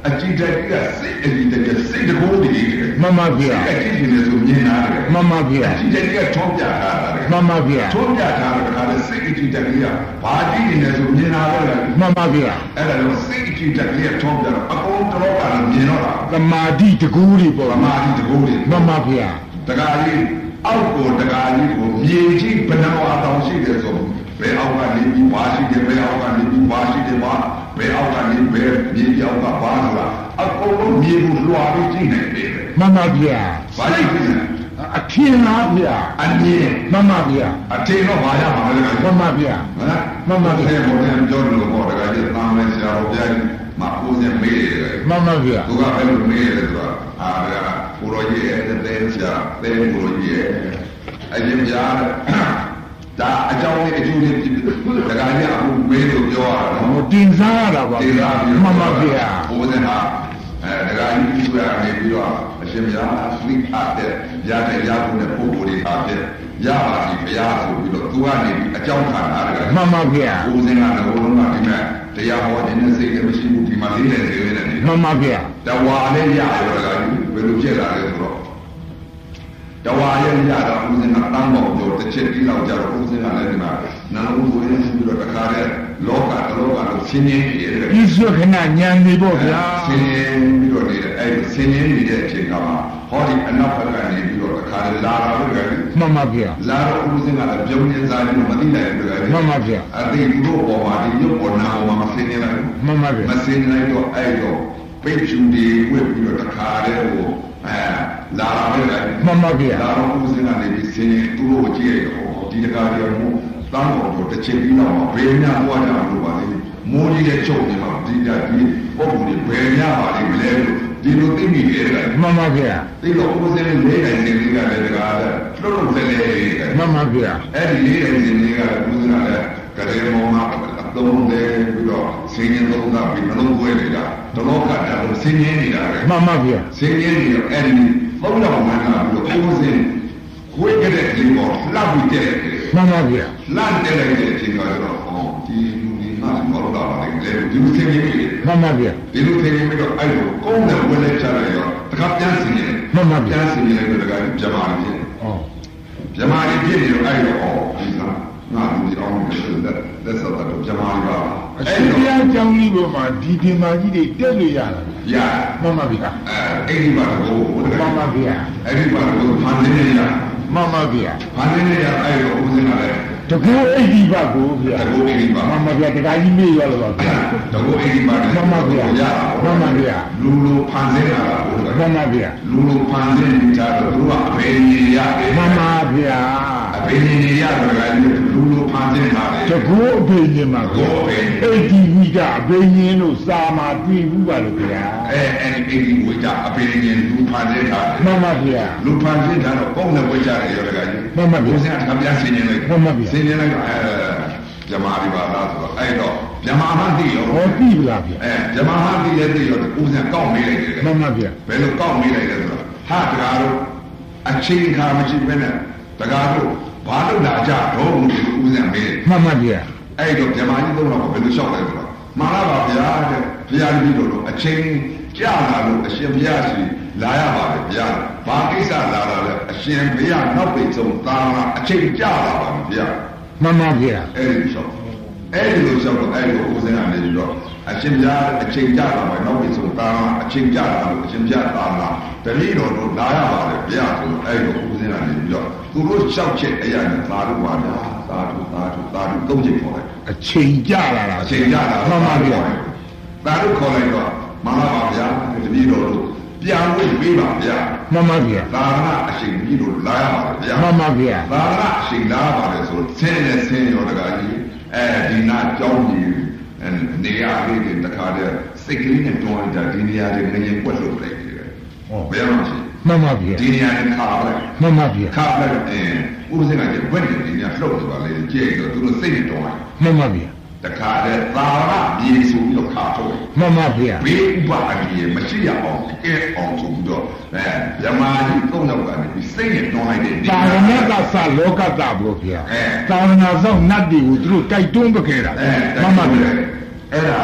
အကြည့်တဲ့ကစိတ်အကြည့်တဲ့စိတ်တကိုးတည်းမှန်ပါဗျာအကြည့်နေဆိုမြင်တာတယ်မှန်ပါဗျာအကြည့်တဲ့ကထုံးပြတာတယ်မှန်ပါဗျာထုံးပြတာကလည်းစိတ်အကြည့်တဲ့ကဘာကြည့်နေဆိုမြင်တာပဲမှန်ပါဗျာအဲ့ဒါလို့စိတ်အကြည့်တဲ့ကထုံးပြတော့အကုန်တော့ကလည်းမြင်တော့တာသမာဓိတကူးတွေပေါ့သမာဓိတကူးတွေမှန်ပါဗျာတကားကြီးအောက်ကိုတကားကြီးကိုမြေကြီးဘယ်နှမတောင်ရှိတယ်ဆိုဘယ်အောက်ကနေပြီးဘာရှိတယ်ဘယ်အောက်ကနေပြီးဘာရှိတယ်ဘာဘယ်အောက်ကနေဘယ်မြေကြောက်ကဘာဆိုတာအကုန်လုံးမြေကိုလွှာပြီးကြည့်နေတယ်မှန်ပါဗျာဘာလို့ကြည့်လဲအထင်လားဗျာအမြင်မှန်ပါဗျာအထင်တော့ဘာရမှာလဲမှန်ပါဗျာဟမ်မှန်ပါဗျာဘယ်လိုပြောလို့ပေါ့တကယ်ကြီးသားမဲဆရာတော်ပြရင်မကိုယ်စမေးတယ်မှန်ပါဗျာသူကဘယ်လိုမေးလဲဆိုတာအာဒါကိုရောကြီးရဲ့တဲ့ဆရာတဲ့ကိုရောကြီးရဲ့အရင်ပြားဒါအကြောင်းလေးအကျိုးလေးဖြစ်တယ်။ဒါကလည်းအခုမေးလို့ပြောရတာနော်။တင်စားရတာပါဗျာ။မှန်ပါဗျာ။ဘုရားကအဲဒါကကြီးပြောရနေပြီးတော့အရှင်ဘုရားသိအပ်တဲ့ရတဲ့ရဖို့နဲ့ပုံပေါ်လေးအားဖြင့်ရပါပြီဘုရားဆိုပြီးတော့သူကနေပြီးအကြောင်းခံတာတကယ်မှန်ပါဗျာ။ဘုရားကလည်းဘုရားကဒီမဲ့တရားဟောတဲ့စိတ်နဲ့မရှိဘူးဒီမှာလေးနဲ့လေးနဲ့မှန်ပါဗျာ။တဝါလေးရရောကဘယ်လိုဖြစ်လာလဲဆိုတော့တဝါရဲ့ရတော့ဦးစင်းကတန်းပေါ်ပြောတစ်ချက်ပြီးတော့ကြတော့ဦးစင်းကလည်းဒီမှာနာဦးကိုရင်းပြီးတော့တခါတည်းလောကတလောကတော့ဆင်းရဲနေတယ်ဒီစွခဏညံနေပေါ့ဗျာဆင်းရဲပြီးတော့နေတဲ့အဲ့ဆင်းရဲနေတဲ့အချိန်ကမှဟောဒီအနောက်ဘက်ကနေပြီးတော့တခါတည်းလာတာလို့ပြောတယ်မှန်ပါဗျာလာတော့ဦးစင်းကလည်းပြုံးနေစားနေမသိနိုင်ဘူးလေမှန်ပါဗျာအတိတ်တို့ပေါ်မှာဒီရုပ်ပေါ်နာပေါ်မှာမဆင်းနေလိုက်မှန်ပါဗျာမဆင်းနိုင်တော့အဲ့တော့ပိတ်ချူတွေဝှက်ပြီးတော့တခါတည်းဟိုအဲလာလာပဲလေမှန်ပါဗျာလာတော့ဦးစင်းကနေပြီးဆင်းရင်သူတို့ကိုကြည့်ရတော့ဒီတကားတွေမို့တန်းတော်တို့တစ်ချိန်ပြီးတော့ဘေးများဟောကြလို့ပါလေမိုးကြီးတဲ့ချုပ်နေတော့ဒီကြဒီပုံပုံတွေဘယ်များပါလိမ့်မလဲလို့ဒီလိုသိမိတယ်လေမှန်ပါဗျာဒီတော့ဦးစင်းလေးတိုင်းစင်းလေးကလည်းတကားလည်းလှုပ်လှုပ်လဲလဲမှန်ပါဗျာအဲ့ဒီလေးတိုင်းစင်းလေးကလည်းဦးစင်းကလည်းကလေးမောင်မှာသုံးတယ်ပြီးတော့ဆင်းရဲသုံးတာပြီးမလုံးပွဲနေတာတလောကတော့ဆင်းရဲနေတာပဲမှန်ပါဗျာဆင်းရဲနေတော့အဲ့ဒီဘုံတော်မှန်တာပြီးတော့ဦးစင်းဝိကတဲ့ဒီပေါ်လှပ်ပြီးတဲ့မှန်ပါဗျာလှမ်းတဲ့လိုက်တဲ့အချိန်ကတော့ဟောဒီလူဒီမှာမောတော့တာလေဒီလိုဆင်းရဲနေမှန်ပါဗျာဒီလိုဆင်းရဲပြီးတော့အဲ့လိုကုန်းတဲ့ဝဲလက်ချလိုက်ရောတခါပြန်ဆင်းရဲမှန်ပါဗျာပြန်ဆင်းရဲတော့တခါပြမာဖြစ်ဟောပြမာဖြစ်နေတော့အဲ့တော့ဟောဒီကငါလူဒီအောင်လက်လက်စောတော့ပြမာပါအဲ့ဒီအကြောင်းကြီးပေါ်မှာဒီဒီမာကြီးတွေတက်လို့ရတာရမှန်ပါဗျာအဲအဲ့ဒီမှာတော့မှန်ပါဗျာအဲ့ဒီမှာတော့ဖန်နေရမှန်ပါဗျာဖန်နေရအဲ့တော့ဦးစင်းကလည်းတကူအိဒီဘကိုဗျာတကူအိဒီဘမှန်ပါဗျာတခါကြီးမေ့ရလို့ပါဗျာတကူအိဒီဘမှန်ပါဗျာမှန်ပါဗျာလူလူဖန်နေရတာမှန်ပါဗျာလူလူဖန်နေကြတော့သူကအဘယ်နေရတယ်မှန်ပါဗျာအဘယ်နေရတော့ကလူလူဖန်နေတာလေတကူအဘယ်နေမှာကိုအိဒီဝိတာအဘယ်နေလို့စာမှာတွေ့ဘူးပါလို့ဗျာအဲအဲ့ဒီအိဒီဝိတာအဘယ်နေလူဖန်နေတာမှန်ပါဗျာလူဖန်နေတာတော့ပုံနဲ့ဝိကြတယ်ရောတကကြီးမှန်ပါဗျာဦးစင်းကပြန်ဆင်းနေလိုက်မှန်ပါဗျာဆင်းနေလိုက်တော့အဲဇမားဒီပါလားဆိုတော့အဲ့တော့ဇမားမှသိရောဟောသိပါလားဗျာအဲဇမားမှသိရဲ့သိရောဦးစင်းကောက်မေးလိုက်တယ်မှန်ပါဗျာဘယ်လိုကောက်မေးလိုက်လဲဆိုတော့ဟာတကားတော့အချိန်ခါမရှိဘဲနဲ့တကားတော့ဘာလို့လာကြတော့ဦးစင်းမေးမှန်ပါဗျာအဲ့တော့ဇမားကြီးသုံးတော့ဘယ်လိုလျှောက်လဲဆိုတော့မှန်လားပါဗျာတဲ့ဘုရားကြီးတို့အချိန်ကြာလာလို့အရှင်ဘုရားရှိလာရပါပဲဗျာဘာကိစ္စလာတာလဲအရှင်ဘုရားနောက်ပိတ်ဆုံးသာအချိန်ကြာလာပါဗျာမှန်ပါဗျာအဲ့ဒီလျှောက်အဲ့ဒီလိုလျှောက်တော့အဲ့လိုဦးစင်းကနေပြီးတော့အရှင်ဘုရားအချိန်ကြာလာပါနောက်ပိတ်ဆုံးသာအချိန်ကြာလာလို့အရှင်ဘုရားသာလာတတိတော်တို့လာရပါလေဗျာဆိုအဲ့လိုဦးစင်းကနေပြီးတော့သူတို့လျှောက်ချက်အရာနဲ့သာတို့ပါဗျာသာတို့သာတို့သာတို့သုံးချိန်ခေါ်လိုက်အချိန်ကြာလာတာအချိန်ကြာလာမှန်ပါဗျာသာတို့ခေါ်လိုက်တော့မှန်ပါဗျာတတိတော်တို့ပြန်ဝင်ပေးပါဗျာမှန်ပါဗျာသာရဏအရှင်ကြီးတို့လာရပါဗျာမှန်ပါဗျာသာရဏအရှင်လာပါတယ်ဆိုဆင်းနဲ့ဆင်းရောတကားကြီးအဲဒီနာကြောင်းကြီးနေရာလေးတွေတခါတည်းစိတ်ကလေးနဲ့တွန်းလိုက်တာဒီနေရာတွေငရင်ပွက်လို့လိုက်တယ်ဟောဘယ်မှာရှိမှန်ပါဗျာဒီနေရာနဲ့ခါလိုက်မှန်ပါဗျာခါလိုက်အဲဥပဒေကကျဘယ်နေဒီနေရာလှုပ်နေပါလေကြည့်တော့သူတို့စိတ်နဲ့တွန်းလိုက်မှန်ပါဗျာတခါတည်းသာရမြေဆိုပြီးတော့ခါထုတ်မှန်ပါဗျာဘေးဥပအကြီးမရှိရအောင်ကဲအောင်ဆိုပြီးတော့အဲဇမားကြီးသုံးယောက်ကနေပြီးစိတ်နဲ့တွန်းလိုက်တဲ့သာရဏကသလောကတာဘုရားသာရဏဆောင်နတ်တွေကိုသူတို့တိုက်တွန်းပခဲ့တာမှန်ပါဗျာအဲ့ဒါ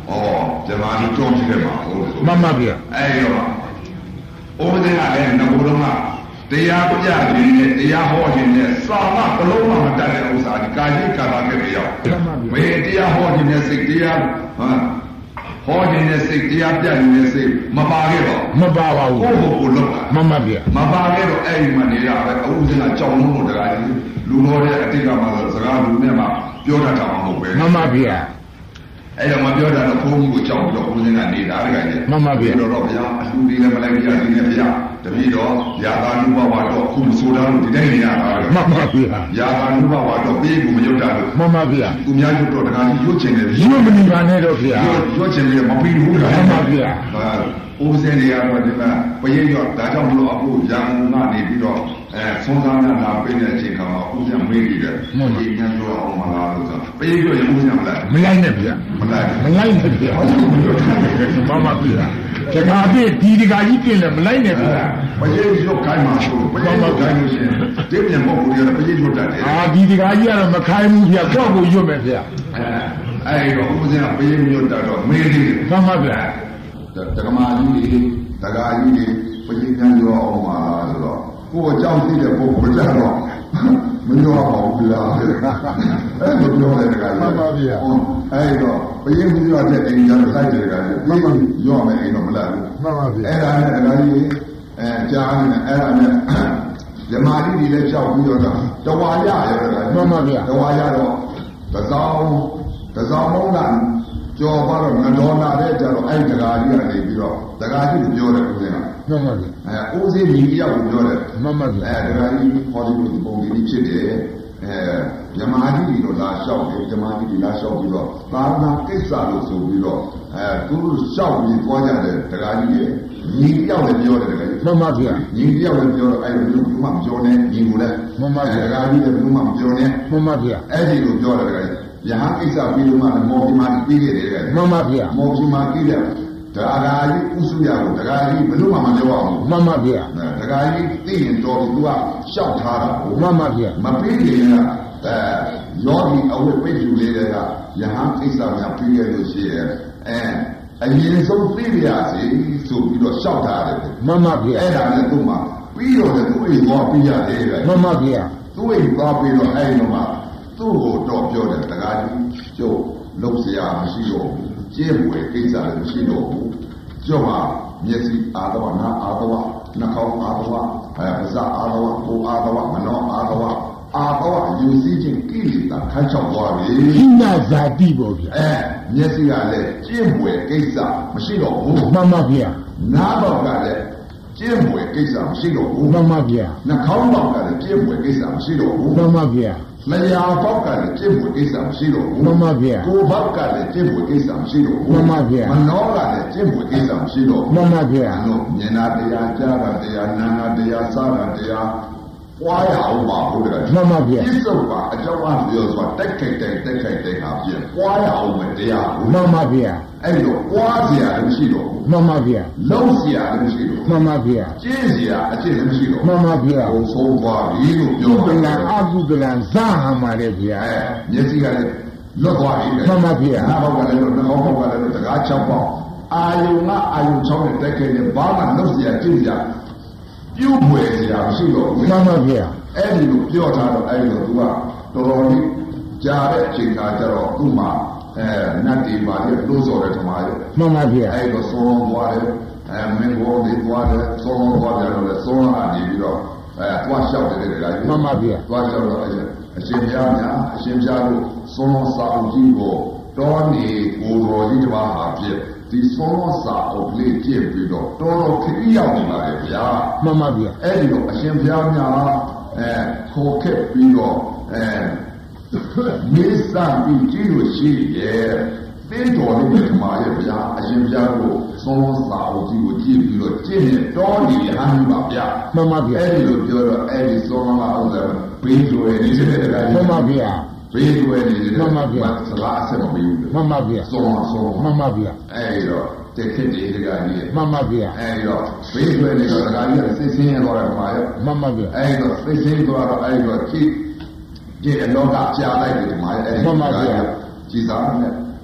ဩဇမားကြီးတွန်းကြည့်ခဲ့မှာဟုတ်တယ်မှန်ပါဗျာအဲ့တော့ဩဝဒေကလည်းငဘုံလုံးကတရားပြခြင်းနဲ့တရားဟောခြင်းနဲ့စာမဘလုံးမှမတတ်တဲ့ဥစ္စာဒီကာယကာလခဲ့ပြီးရောက်မေတရားဟောခြင်းနဲ့စိတ်တရားဟမ်ဟောခြင်းနဲ့စိတ်တရားပြခြင်းနဲ့စိတ်မပါခဲ့တော့မပါပါဘူးကိုယ့်ကိုယ်ကိုလောက်တာမှန်ပါဗျာမပါခဲ့တော့အဲ့ဒီမှာနေရပဲအဥစဉ်ကကြောင်လုံးလို့တရားကြီးလူတော်တဲ့အတိတ်ကမှစကားလူနဲ့မှပြောတတ်တာမဟုတ်ပဲမှန်ပါဗျာအဲ့တော့မပြောတာတော့ဘုန်းကြီးကိုကြောက်ပြီးတော့ဦးဇင်းကနေတာတကယ်ကြီးမှန်ပါဗျာတော့တော့ဗျာအလူလေးလည်းမလိုက်ပြရင်းနဲ့ဗျာတပည့်တော်ယာသာနုဘဝတော့ခုမဆိုတာလို့ဒီတိုင်းနေရတာမှန်ပါဗျာယာသာနုဘဝတော့ပြေးကိုမရွတ်တာလို့မှန်ပါဗျာသူများရွတ်တော့တကယ်ကြီးရွတ်ချင်တယ်ရွတ်မနေပါနဲ့တော့ဗျာရွတ်ချင်တယ်မပြီးဘူးလားမှန်ပါဗျာဟာဦးဇင်းတွေကတော့ဒီမှာပရိယောဒါကြောင့်မလို့အခုရန်ကုန်ကနေပြီးတော့အဲဆုံးသားများလာပြည့်တဲ့အချိန်ကဦးဇင်းမေးပြီးတယ်ဒီညံတော့အောင်မလားလို့ဆိုပရိယောရဦးဇင်းမလားမလိုက်နဲ့ဗျာမလိုက်မလိုက်နဲ့ဗျာမမဗျာတခါပြည့်ဒီတခါကြီးပြင်လဲမလိုက်နဲ့ဗျာပရိယောခိုင်းမှာဆိုပရိယောခိုင်းလို့ရှိရင်ဒီပြန်ပုဂ္ဂိုလ်တွေကပရိယောတတ်တယ်အာဒီတခါကြီးကတော့မခိုင်းဘူးဗျာကိုယ့်ကိုရွတ်မယ်ဗျာအဲအဲ့တော့ဦးဇင်းကပရိယောတတ်တော့မေးသေးတယ်မှန်ပါဗျာတက္ကမကြီးတွေတက္ကကြီးတွေပရိညာရောအောင်ပါလားဆိုတော့ကိုယ်အကြောင်းသိတဲ့ပုဂ္ဂိုလ်ကြတော့မရောပါဘူးလားအဲ့လိုပြောတယ်တက္ကကြီးမှန်ပါဗျာအဲ့တော့ပရိညာရောတဲ့အိမ်ကြတော့လိုက်တယ်တက္ကကြီးမှန်ပါရောမယ်အိမ်တော့မလိုက်ဘူးမှန်ပါဗျာအဲ့ဒါနဲ့တက္ကကြီးအဲကြားနေအဲ့ဒါနဲ့ဇမားကြီးတွေလည်းကြောက်ပြီးတော့တဝါရရောတက္ကကြီးမှန်ပါဗျာတဝါရတော့တစောင်းတစောင်းမုန်းတာကျော်ပါတော့ငတော်နာတဲ့ကြတော့အဲ့တကားကြီးကနေပြီးတော့တကားကြီးကိုပြောတယ်ဦးဇင်းကမှန်ပါဗျာအဲဦးဇင်းကြီးတယောက်ကိုပြောတယ်မှန်ပါဗျာအဲတကားကြီးဟောဒီလိုဒီပုံကြီးဖြစ်တယ်အဲဇမားကြီးတို့လာလျှောက်တယ်ဇမားကြီးလာလျှောက်ပြီးတော့သာသနာကိစ္စလို့ဆိုပြီးတော့အဲသူတို့လျှောက်ပြီးသွားကြတယ်တကားကြီးရဲ့ညီတယောက်လည်းပြောတယ်တကားကြီးမှန်ပါဗျာညီတယောက်လည်းပြောတော့အဲ့လိုဘယ်မှမပြောနဲ့ညီကိုလည်းမှန်ပါဗျာတကားကြီးလည်းဘယ်မှမပြောနဲ့မှန်ပါဗျာအဲ့ဒီလိုပြောတယ်တကားကြီးယဟန်ကိစ္စပြီးလို့မှမော်ဘီမာပြီးခဲ့တယ်မှန်ပါဗျာမော်ဘီမာပြီးတယ်ဒါကာကြီးဥစုရကိုဒါကာကြီးဘယ်လို့မှမပြောအောင်မှန်ပါဗျာဒါကာကြီးသိရင်တော်ပြီသူကရှောက်ထားတာကိုမှန်ပါဗျာမပြီးခင်ကအဲယောဂီအဝိပိတ်ယူလေးတွေကယဟန်ကိစ္စများပြီးခဲ့လို့ရှိရဲ့အဲအရင်ဆုံးသိရစီဆိုပြီးတော့ရှောက်ထားတယ်မှန်ပါဗျာအဲ့ဒါနဲ့သူ့မှာပြီးတော့လည်းသူ့အိမ်သွားပြီးရတယ်မှန်ပါဗျာသူ့အိမ်သွားပြီးတော့အဲ့ဒီမှာသူ့ကိုတော့ပြောတယ်တကားကြီးကျုပ်လုံးစရာမရှိတော့ဘူးကျင့်ဝယ်ကိစ္စလည်းမရှိတော့ဘူးကျုပ်ဟာမျက်စိအာသဝနာအာသဝနှာခေါင်းအာသဝအဲပါးစပ်အာသဝကိုယ်အာသဝမနောအာသဝအာသဝယူစည်းခြင်းကိလေသာခန်းချောက်သွားပြီခိနာဇာတိပေါ့ဗျာအဲမျက်စိကလည်းကျင့်ဝယ်ကိစ္စမရှိတော့ဘူးမှန်ပါဗျာနားတော့ကလည်းကျင့်ဝယ်ကိစ္စမရှိတော့ဘူးမှန်ပါဗျာနှာခေါင်းတော့ကလည်းကျင့်ဝယ်ကိစ္စမရှိတော့ဘူးမှန်ပါဗျာလျာပေါက်ကလည်းကျင့်ဖို့ကိစ္စမရှိတော့ဘူးမှန်ပါဗျာကိုယ်ဘောက်ကလည်းကျင့်ဖို့ကိစ္စမရှိတော့ဘူးမှန်ပါဗျာမနောကလည်းကျင့်ဖို့ကိစ္စမရှိတော့ဘူးမှန်ပါဗျာလို့ဉာဏ်တရားကြားတာတရားနာနာတရားစားတာတရားပွားရအောင်ပါဘုရားမှန်ပါဗျာပြစ္ဆုတ်ပါအကြောင်းအပြောဆိုတာတိုက်ခိုက်တိုက်တိုက်ခိုက်တိုက်ဟာပြပွားရအောင်ပဲတရားမှန်ပါဗျာအဲ့တော့ပွားစရာလည်းမရှိတော့ဘူးမှန်ပါဗျာလုံးစရာလည်းမရှိတော့မှန်ပါဗျာကျင့်စရာအကျင့်လည်းမရှိတော့မှန်ပါဗျာဟိုဆုံးသွားပြီလို့ပြောတယ်ကုသလအကုသလဇာဟမှာလေဗျာမျက်စိကလည်းလွတ်သွားပြီမှန်ပါဗျာနားဘောက်ကလည်းလွတ်နှာခေါင်းဘောက်ကလည်းလွတ်တကားချောက်ပေါက်အာယုံကအာယုံချောင်းနဲ့တက်ခဲ့တယ်ဘာမှလုံးစရာကျင့်စရာပြုတ်ွယ်စရာမရှိတော့ဘူးမှန်ပါဗျာအဲ့ဒီလိုပြောထားတော့အဲ့လိုသူကတော်တော်လေးကြားတဲ့အချိန်ကကျတော့သူ့မှာအဲနတ်ဒီပါလေလို့ဆိုတဲ့ဓမ္မရဲ့မှန်ပါဗျာအဲ့တော့ဆောင်းသွားတယ်အဲမင်းဘောလေးသွားတယ်ဆောင်းသွားတယ်လို့လေဆောင်းလာနေပြီးတော့အဲသွားလျှောက်တယ်တဲ့ကောင်မှန်ပါဗျာသွားလျှောက်တော့အရှင်ဘုရားများအရှင်ဘုရားတို့ဆောင်းစာအုပ်ကြီးကိုတော်နေကိုယ်တော်ကြီးတစ်ပါးဟာဖြစ်ဒီဆောင်းစာအုပ်လေးကြည့်ပြီးတော့တော်တော်ခရီးရောက်နေပါလေဗျာမှန်ပါဗျာအဲ့ဒီတော့အရှင်ဘုရားများအဲခေါ်ခဲ့ပြီးတော့အဲမေးစမ်းပြီးကြည့်လို့ရှိရဲ့သိတော်လေးဓမ္မရဲ့ဗျာအရှင်ဘုရားကိုသုံးစာအုပ်ကြီးကိုကြည့်ပြီးတော့ကျင့်နေတော်နေဟန်ပါဗျာမှန်ပါဗျာအဲ့ဒီလိုပြောတော့အဲ့ဒီသုံးလာအောင်လည်းဘေးကျွယ်နေတဲ့ကောင်မှန်ပါဗျာဘေးကျွယ်နေတဲ့မှန်ပါဗျာစကားအဆက်မပြီးဘူးမှန်ပါဗျာသုံးလာသုံးမှန်ပါဗျာအဲ့ဒီတော့တက်ခက်တဲ့ဒီကောင်ကြီးမှန်ပါဗျာအဲ့ဒီတော့ဘေးကျွယ်နေတဲ့ကောင်ကြီးစိတ်ဆင်းရဲသွားတယ်မှာရဲ့မှန်ပါဗျာအဲ့ဒီတော့စိတ်ဆင်းသွားတော့အဲ့ဒီတော့ကြည့်ဒီအလောကကြားလိုက်တယ်ဒီမှာအဲ့ဒီမှန်ပါဗျာကြည်စားနဲ့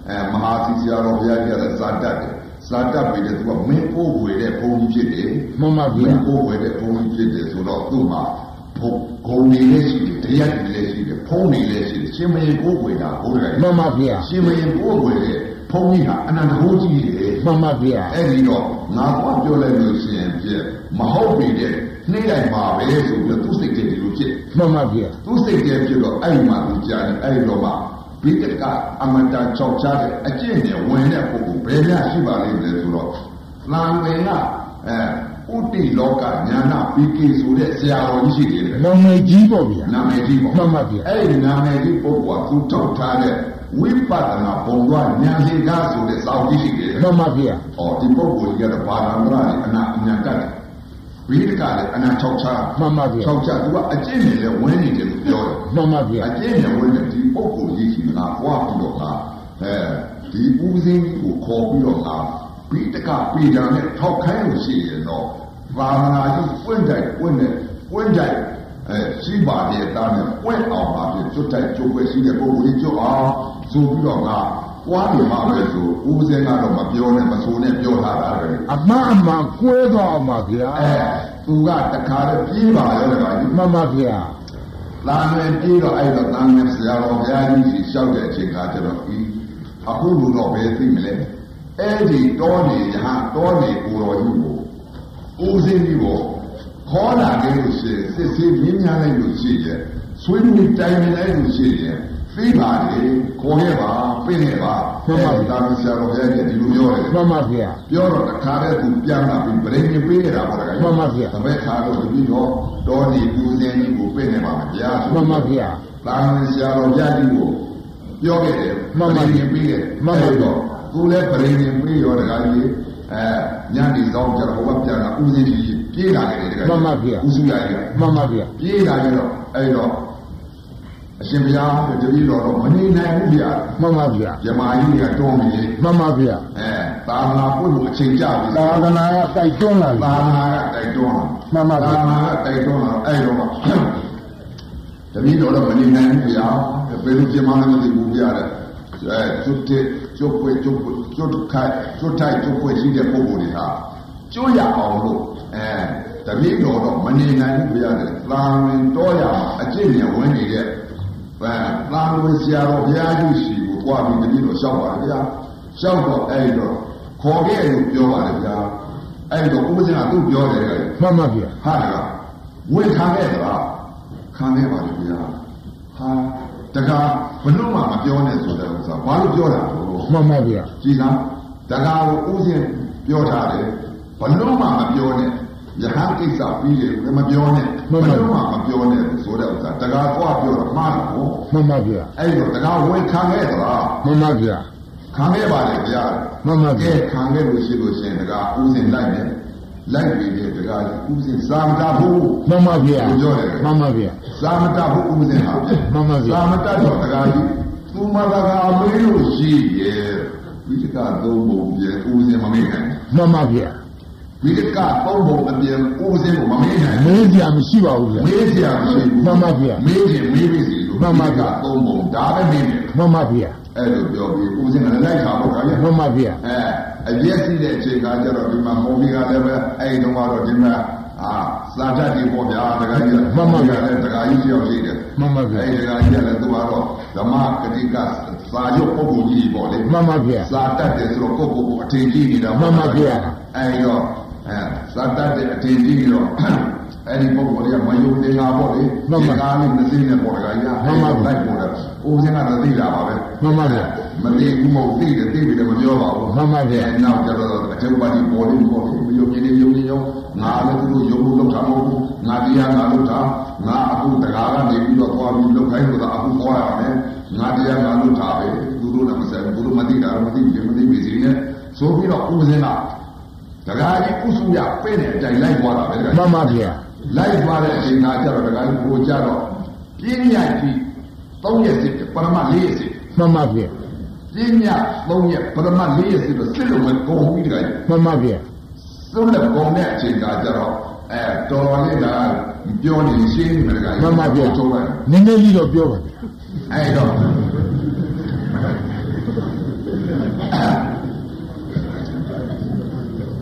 အဲမဟာစီဆရာတော်ဘုရားကြီးကလည်းစာတတ်တယ်စာတတ်ပြီးတဲ့သူကမင်းပိုးွယ်တဲ့ဘုံကြီးဖြစ်တယ်မှန်ပါဗျာမင်းပိုးွယ်တဲ့ဘုံကြီးဖြစ်တယ်ဆိုတော့သူ့မှာဘုံဂုံနေလည်းရှိတယ်တရားတွေလည်းရှိတယ်ဖုံးနေလည်းရှိတယ်ရှင်မင်းပိုးွယ်တာဘုရားမှန်ပါဗျာရှင်မင်းပိုးွယ်တဲ့ဘုံကြီးဟာအနန္တဘုန်းကြီးတယ်မှန်ပါဗျာအဲ့ဒီတော့ငါကပြောလိုက်လို့ရှိရင်ပြမဟုတ်ပြီတဲ့နှိမ့်လိုက်ပါပဲဆိုပြီးသူစိတ်ကြည်လို့ဖြစ်မှန်ပါဗျာသူစိတ်ကြည်ဖြစ်တော့အဲ့မှာသူကြားတယ်အဲ့တော့မှဘိတကအမတန်ကြောက်ကြတဲ့အကျင့်နဲ့ဝင်တဲ့ပုဂ္ဂိုလ်ဘယ်များရှိပါလိမ့်မလဲဆိုတော့လမ်းဝင်ကအဲဥတိလောကညာနာပိကိဆိုတဲ့ဆရာတော်ကြီးရှိတယ်နာမည်ကြီးပေါ့ဗျာနာမည်ကြီးပေါ့မှန်ပါဗျာအဲ့ဒီနာမည်ကြီးပုဂ္ဂိုလ်ကသူထောက်ထားတဲ့ဝိပဿနာဘုံကဉာဏ်ရှိကားဆိုတဲ့စောင့်ကြည့်ရှိတယ်မှန်ပါဗျာ။အော်ဒီပုဂ္ဂိုလ်ကြီးကတော့ဘာသာမလားအနာအညာတတ်တယ်။ဝိတကလည်းအနာ၆ချာမှန်ပါဗျာ၆ချာသူကအကျင့်နဲ့လည်းဝင်နေတယ်လို့ပြောတယ်မှန်ပါဗျာအကျင့်နဲ့ဝင်တဲ့ဒီပုဂ္ဂိုလ်ကြီးကြီးကဘွားပြီးတော့ကအဲဒီဥစဉ်ကိုခေါ်ပြီးတော့ကဝိတကပြည်တာနဲ့ထောက်ခိုင်းလို့ရှိရင်တော့သာမဏေကြီးပွင့်တိုက်ပွင့်နဲ့ပွင့်တိုက်အဲရှိပါတဲ့တာနဲ့ပွင့်အောင်ပါပြီးကျွတ်တိုက်ကျွတ်ွယ်ရှိတဲ့ပုဂ္ဂိုလ်ကြီးကျွတ်အောင်ဆိုပြီးတော့ကွားနေမှာပဲဆိုဥပဇင်းကတော့မပြောနဲ့မဆိုနဲ့ပြောထားတာပဲအမှန်အမှန်ကွဲသွားအောင်ပါဗျာအဲသူကတခါတည်းပြေးပါရောတခါကြီးမှန်ပါဗျာလာမယ်ပြေးတော့အဲ့တော့တန်မြတ်ဆရာတော်ဘုရားကြီးကြီးလျှောက်တဲ့အချိန်ကကျတော့ဒီအခုလူတော့ပဲသိမလဲအဲ့ဒီတောနေရဟတောနေကိုတော်ကြီးကိုဥစဉ်ကြီးကိုခေါ်လာခဲ့လို့ရှိရင်စစ်စစ်မြင်းများလိုက်လို့ရှိရဲ့ဆွေးနွေးတိုင်ပင်လိုက်လို့ရှိရဲ့သိပါလေခေါ်ခဲ့ပါပြင်းခဲ့ပါမှန်ပါဗျာဆရာတော်ဘုရားကြီးဒီလိုပြောတယ်မှန်ပါဗျာပြောတော့တခါတည်းသူပြန်လာပြီးဗရိန်ပေးခဲ့တာပေါ့လေမှန်ပါဗျာတပည့်ခါတော့တပည့်တော့တော်ဒီပူဇင်းကြီးကိုပြင်းနေပါမယ်ဗျာမှန်ပါဗျာသာမန်ဆရာတော်ဘုရားကြီးကိုပြောခဲ့တယ်မှန်ပါဗျာပြီးခဲ့မှန်ပါတော့သူလည်းဗရိန်ပေးရောတခါကြီးအဲညနေဆောင်ကြတော့ဟိုကပြန်လာဦးစင်းကြီးပြေးလာခဲ့တယ်တခါမှန်ပါဗျာဦးစုရကြီးမှန်ပါဗျာပြေးလာကြတော့အဲ့တော့အရှင်ဘုရားတပည့်တော်တော့မနေနိုင်ဘူးဗျာမှန်ပါဗျာယမကြီးကတွန်းနေတယ်မှန်ပါဗျာအဲသာသနာပုလို့အချိန်ကြပြီသာသနာကတိုက်တွန်းလာသာသနာကတိုက်တွန်းမှန်ပါဗျာသာသနာကတိုက်တွန်းလာအဲ့တော့တပည့်တော်တော့မနေနိုင်ဘူးဗျာဘယ်လိုကြင်မှန်းမသိဘူးဗျာတဲ့အဲကျွတ်တဲ့ကျွတ်ပွေကျွတ်ကျွတ်ခိုက်ကျွတ်ထိုက်ကျွတ်ပွေရှိတဲ့ပုဂ္ဂိုလ်တွေဟာကျွတ်ရအောင်လို့အဲတပည့်တော်တော့မနေနိုင်ဘူးဗျာတဲ့သာဝင်တော်ရမှာအကျင့်နဲ့ဝင်နေတဲ့အဲသာဝင်ဆရာတော်ဘုရားကြီးရှိကိုတွားပြီးတပည့်တော်ရှောက်ပါလေဗျာရှောက်တော့အဲ့တော့ခေါ်ခဲ့လို့ပြောပါလေဗျာအဲ့တော့ဥပဇင်ကသူ့ပြောတယ်လေမှန်ပါဗျာဟာလားဝင်ခံခဲ့သလားခံခဲ့ပါလေဗျာဟာတကားဘလို့မှမပြောနဲ့ဆိုတဲ့ဥစ္စာဘာလို့ပြောတာလို့မှန်ပါဗျာကြည်လားတကားကိုဥစဉ်ပြောထားတယ်ဘလို့မှမပြောနဲ့ယဟန်ကိစ္စပြီးတယ်မပြောနဲ့ဘလို့မှမပြောနဲ့ဆိုတဲ့ဥစ္စာတကားသွားပြောတော့မှားတာပေါ့မှန်ပါဗျာအဲ့တော့တကားဝင်ခံခဲ့သလားမှန်ပါဗျာခံခဲ့ပါလေဗျာမှန်ပါဗျာခံခဲ့လို့ရှိလို့ရှိရင်တကားဥစဉ်လိုက်မယ်လိုက်ပြီးတဲ့တကားဥစဉ်စာမတဘူးမှန်ပါဗျာပြောတယ်မှန်ပါဗျာစာမတဘူးဥစဉ်ဟာမှန်ပါဗျာစာမတတော့တကားကြီးသူမတကားမေးလို့ရှိရဲ့ဝိတကသုံးပုံပြေဥစဉ်မမေးနိုင်မှန်ပါဗျာဝိတကသုံးပုံအပြင်ဥစဉ်ကိုမမေးနိုင်မေးစရာမရှိပါဘူးဗျာမေးစရာမရှိဘူးမှန်ပါဗျာမေးရင်မေးပြီစီလို့မှန်ပါဗျာသုံးပုံဒါပဲမေးတယ်မှန်ပါဗျာအဲ့လိုပြောပြီးဥစဉ်ကလည်းလိုက်တာပေါ့ဗျာမှန်ပါဗျာအဲအရက်စီးတဲ့အချိန်ကကျတော့ဒီမှာမုံဒီကလည်းပဲအဲ့တုန်းကတော့ဒီမှာအာစာတတ်ဒီပေါ့ဗျာတခါကြီးမှန်ပါဗျာလည်းတခါကြီးတယောက်ရှိတယ်မှန်ပါဗျာအဲ့ဒီတခါကြီးလည်းသူကတော့ဓမ္မကတိကစာရုပ်ပုဂ္ဂိုလ်ကြီးပေါ့လေမှန်ပါဗျာစာတတ်တယ်ဆိုတော့ပုဂ္ဂိုလ်ကိုအထင်ကြီးနေတာမှန်ပါဗျာအဲ့တော့အဲစာတတ်တဲ့အထင်ကြီးနေတော့အဲ့ဒီပုဂ္ဂိုလ်ကမယုံသေးတာပေါ့လေဒီကားလေးမသိနဲ့ပေါ့တခါကြီးမှန်ပါဗျာလိုက်ပေါ့တယ်ဦးစင်းကတော့သိတာပါပဲမှန်ပါဗျာမသိဘူးမဟုတ်သိတယ်သိပြီလည်းမပြောပါဘူးမှန်ပါဗျာနောက်ကျတော့အချုပ်ပါတိပေါ်လေးပေါ်လေးမယုံနေနေယုံနေရောငါလည်းသူတို့ယုံလို့လောက်တာမဟုတ်ဘူးငါတရားငါလောက်တာငါအခုတကားကနေပြီးတော့သွားပြီးလောက်ခိုင်းလို့သာအခုသွားရမယ်ငါတရားငါလောက်တာပဲသူတို့လည်းမဆက်ဘူးသူတို့မသိတာမသိဘူးမသိပြီစီနဲ့ဆိုပြီးတော့ဦးစင်းကတကားကြီးဥစုရပဲ့တဲ့အတိုင်းလိုက်သွားတာပဲတကားမှန်ပါဗျာလိုက်သွားတဲ့အချိန်ကကျတော့တကားကြီးကိုကြတော့ပြင်းညိုက်ပြီးသုံးရက်စစ်ပရမလေးရက်စစ်မှန်ပါဗျာပြင်းညသုံးရက်ပရမလေးရက်စစ်တော့စစ်လို့မကုန်ဘူးတကားကြီးမှန်ပါဗျာသုံးလက်ကုန်တဲ့အချိန်ကကျတော့အဲတော်တော်လေးကပြောနေရှင်းနေတယ်တကားကြီးမှန်ပါဗျာချုပ်လိုက်နည်းနည်းလေးတော့ပြောပါဗျာအဲ့တော့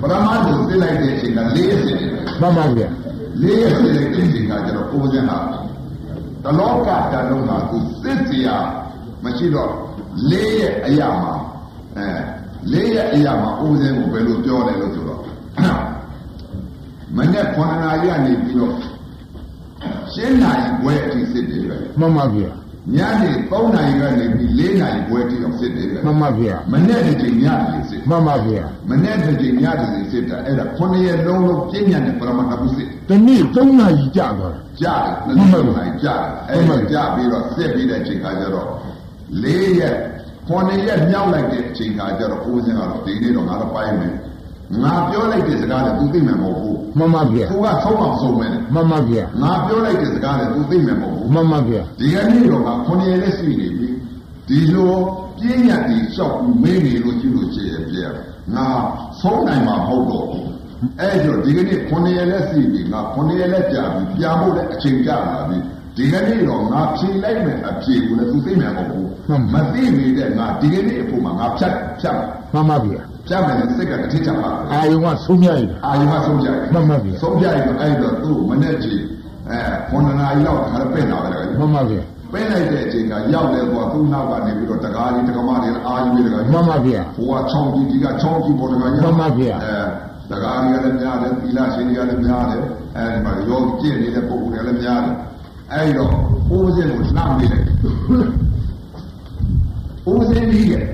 ပရမတ်ကိုသိလိုက်တဲ့အချိန်ကလေးရက်စီတယ်မှန်ပါဗျာလေးရက်စီတဲ့အချိန်ကကျတော့ဥပဇင်ဟာတလောကတန်လုံးဟာသူစစ်စရာမရှိတော့လေးရက်အရာမှာအဲလေးရက်အရာမှာဥပဇင်ကိုဘယ်လိုပြောလဲလို့ဆိုတော့မနေ့ခုနှစ်နာရီကနေပြီးတော့ရှင်းနိုင်ဘွဲအထိစစ်တယ်ပဲမှန်ပါဗျာညနေသုံးနာရီကနေပြီးလေးနာရီဘွဲအထိအောင်စစ်တယ်ပဲမှန်ပါဗျာမနေ့တစ်ချိန်ညနေစစ်မှန်ပါဗျာမနေ့တစ်ချိန်ညနေစစ်တာအဲ့ဒါခုနှစ်ရက်လုံးလုံးပြင်းညံတဲ့ပရမတ္ထပုစစ်ဒီနေ့သုံးနာရီကြာသွားတယ်ကြာတယ်နှစ်နာရီကြာတယ်အဲ့ဒါကြာပြီးတော့စစ်ပြီးတဲ့အချိန်ခါကျတော့လေးရက်ခုနှစ်ရက်မြောက်လိုက်တဲ့အချိန်ခါကျတော့ဦးစင်းကတော့ဒီနေ့တော့ငါတော့ပိုင်းမယ်ငါပြောလိုက်တဲ့စကားလည်း तू သိမယ်မဟုတ်ဘူးမှန်ပါဗျာ तू ကဆုံးအောင်ဆုံးမယ်မှန်ပါဗျာငါပြောလိုက်တဲ့စကားလည်း तू သိမယ်မဟုတ်ဘူးမှန်ပါဗျာဒီကနေ့တော့ငါခုနှစ်ရက်လက်ရှိနေပြီဒီလိုပြင်းရတီလျှောက်ပြီးမင်းနေလို့ကြည့်လို့ချေရပြဲငါဆုံးနိုင်မှာမဟုတ်တော့ဘူးအဲ့တော့ဒီကနေ့ခုနှစ်ရက်လက်ရှိပြီငါခုနှစ်ရက်လက်ကြာပြီပြန်ဖို့လည်းအချိန်ကြာလာပြီဒီကနေ့တော့ငါဖြေလိုက်မယ်အဖြေကိုလည်း तू သိမယ်မဟုတ်ဘူးမသိနေတဲ့ငါဒီကနေ့အဖို့မှာငါဖြတ်ဖြတ်မှန်ပါဗျာပြမယ်နဲ့စိတ်ကတစ်ထစ်ချပါအာယုံကဆုံးပြရတယ်အာယုံကဆုံးပြရတယ်မှန်ပါဗျာဆုံးပြရတော့အဲ့တော့သူ့မနေ့ကြီးအဲခုနနာရီလောက်ခါပင့်လာပဲမှန်ပါဗျာပင့်လိုက်တဲ့အချိန်ကရောက်တယ်ကွာသူ့နောက်ကနေပြီးတော့တကားကြီးတကမတွေအာယုံတွေတကားမှန်ပါဗျာဟိုကချောင်းကြီးကြီးကချောင်းကြီးပေါ်တကားမှန်ပါဗျာအဲတကားကြီးလည်းများတယ်သီလရှင်ကြီးလည်းများတယ်အဲဒီမှာရောကျင့်နေတဲ့ပုဂ္ဂိုလ်တွေလည်းများတယ်အဲ့တော့ဦးစင်းကိုလှမ်းနေတယ်ဦးစင်းကြီးရဲ့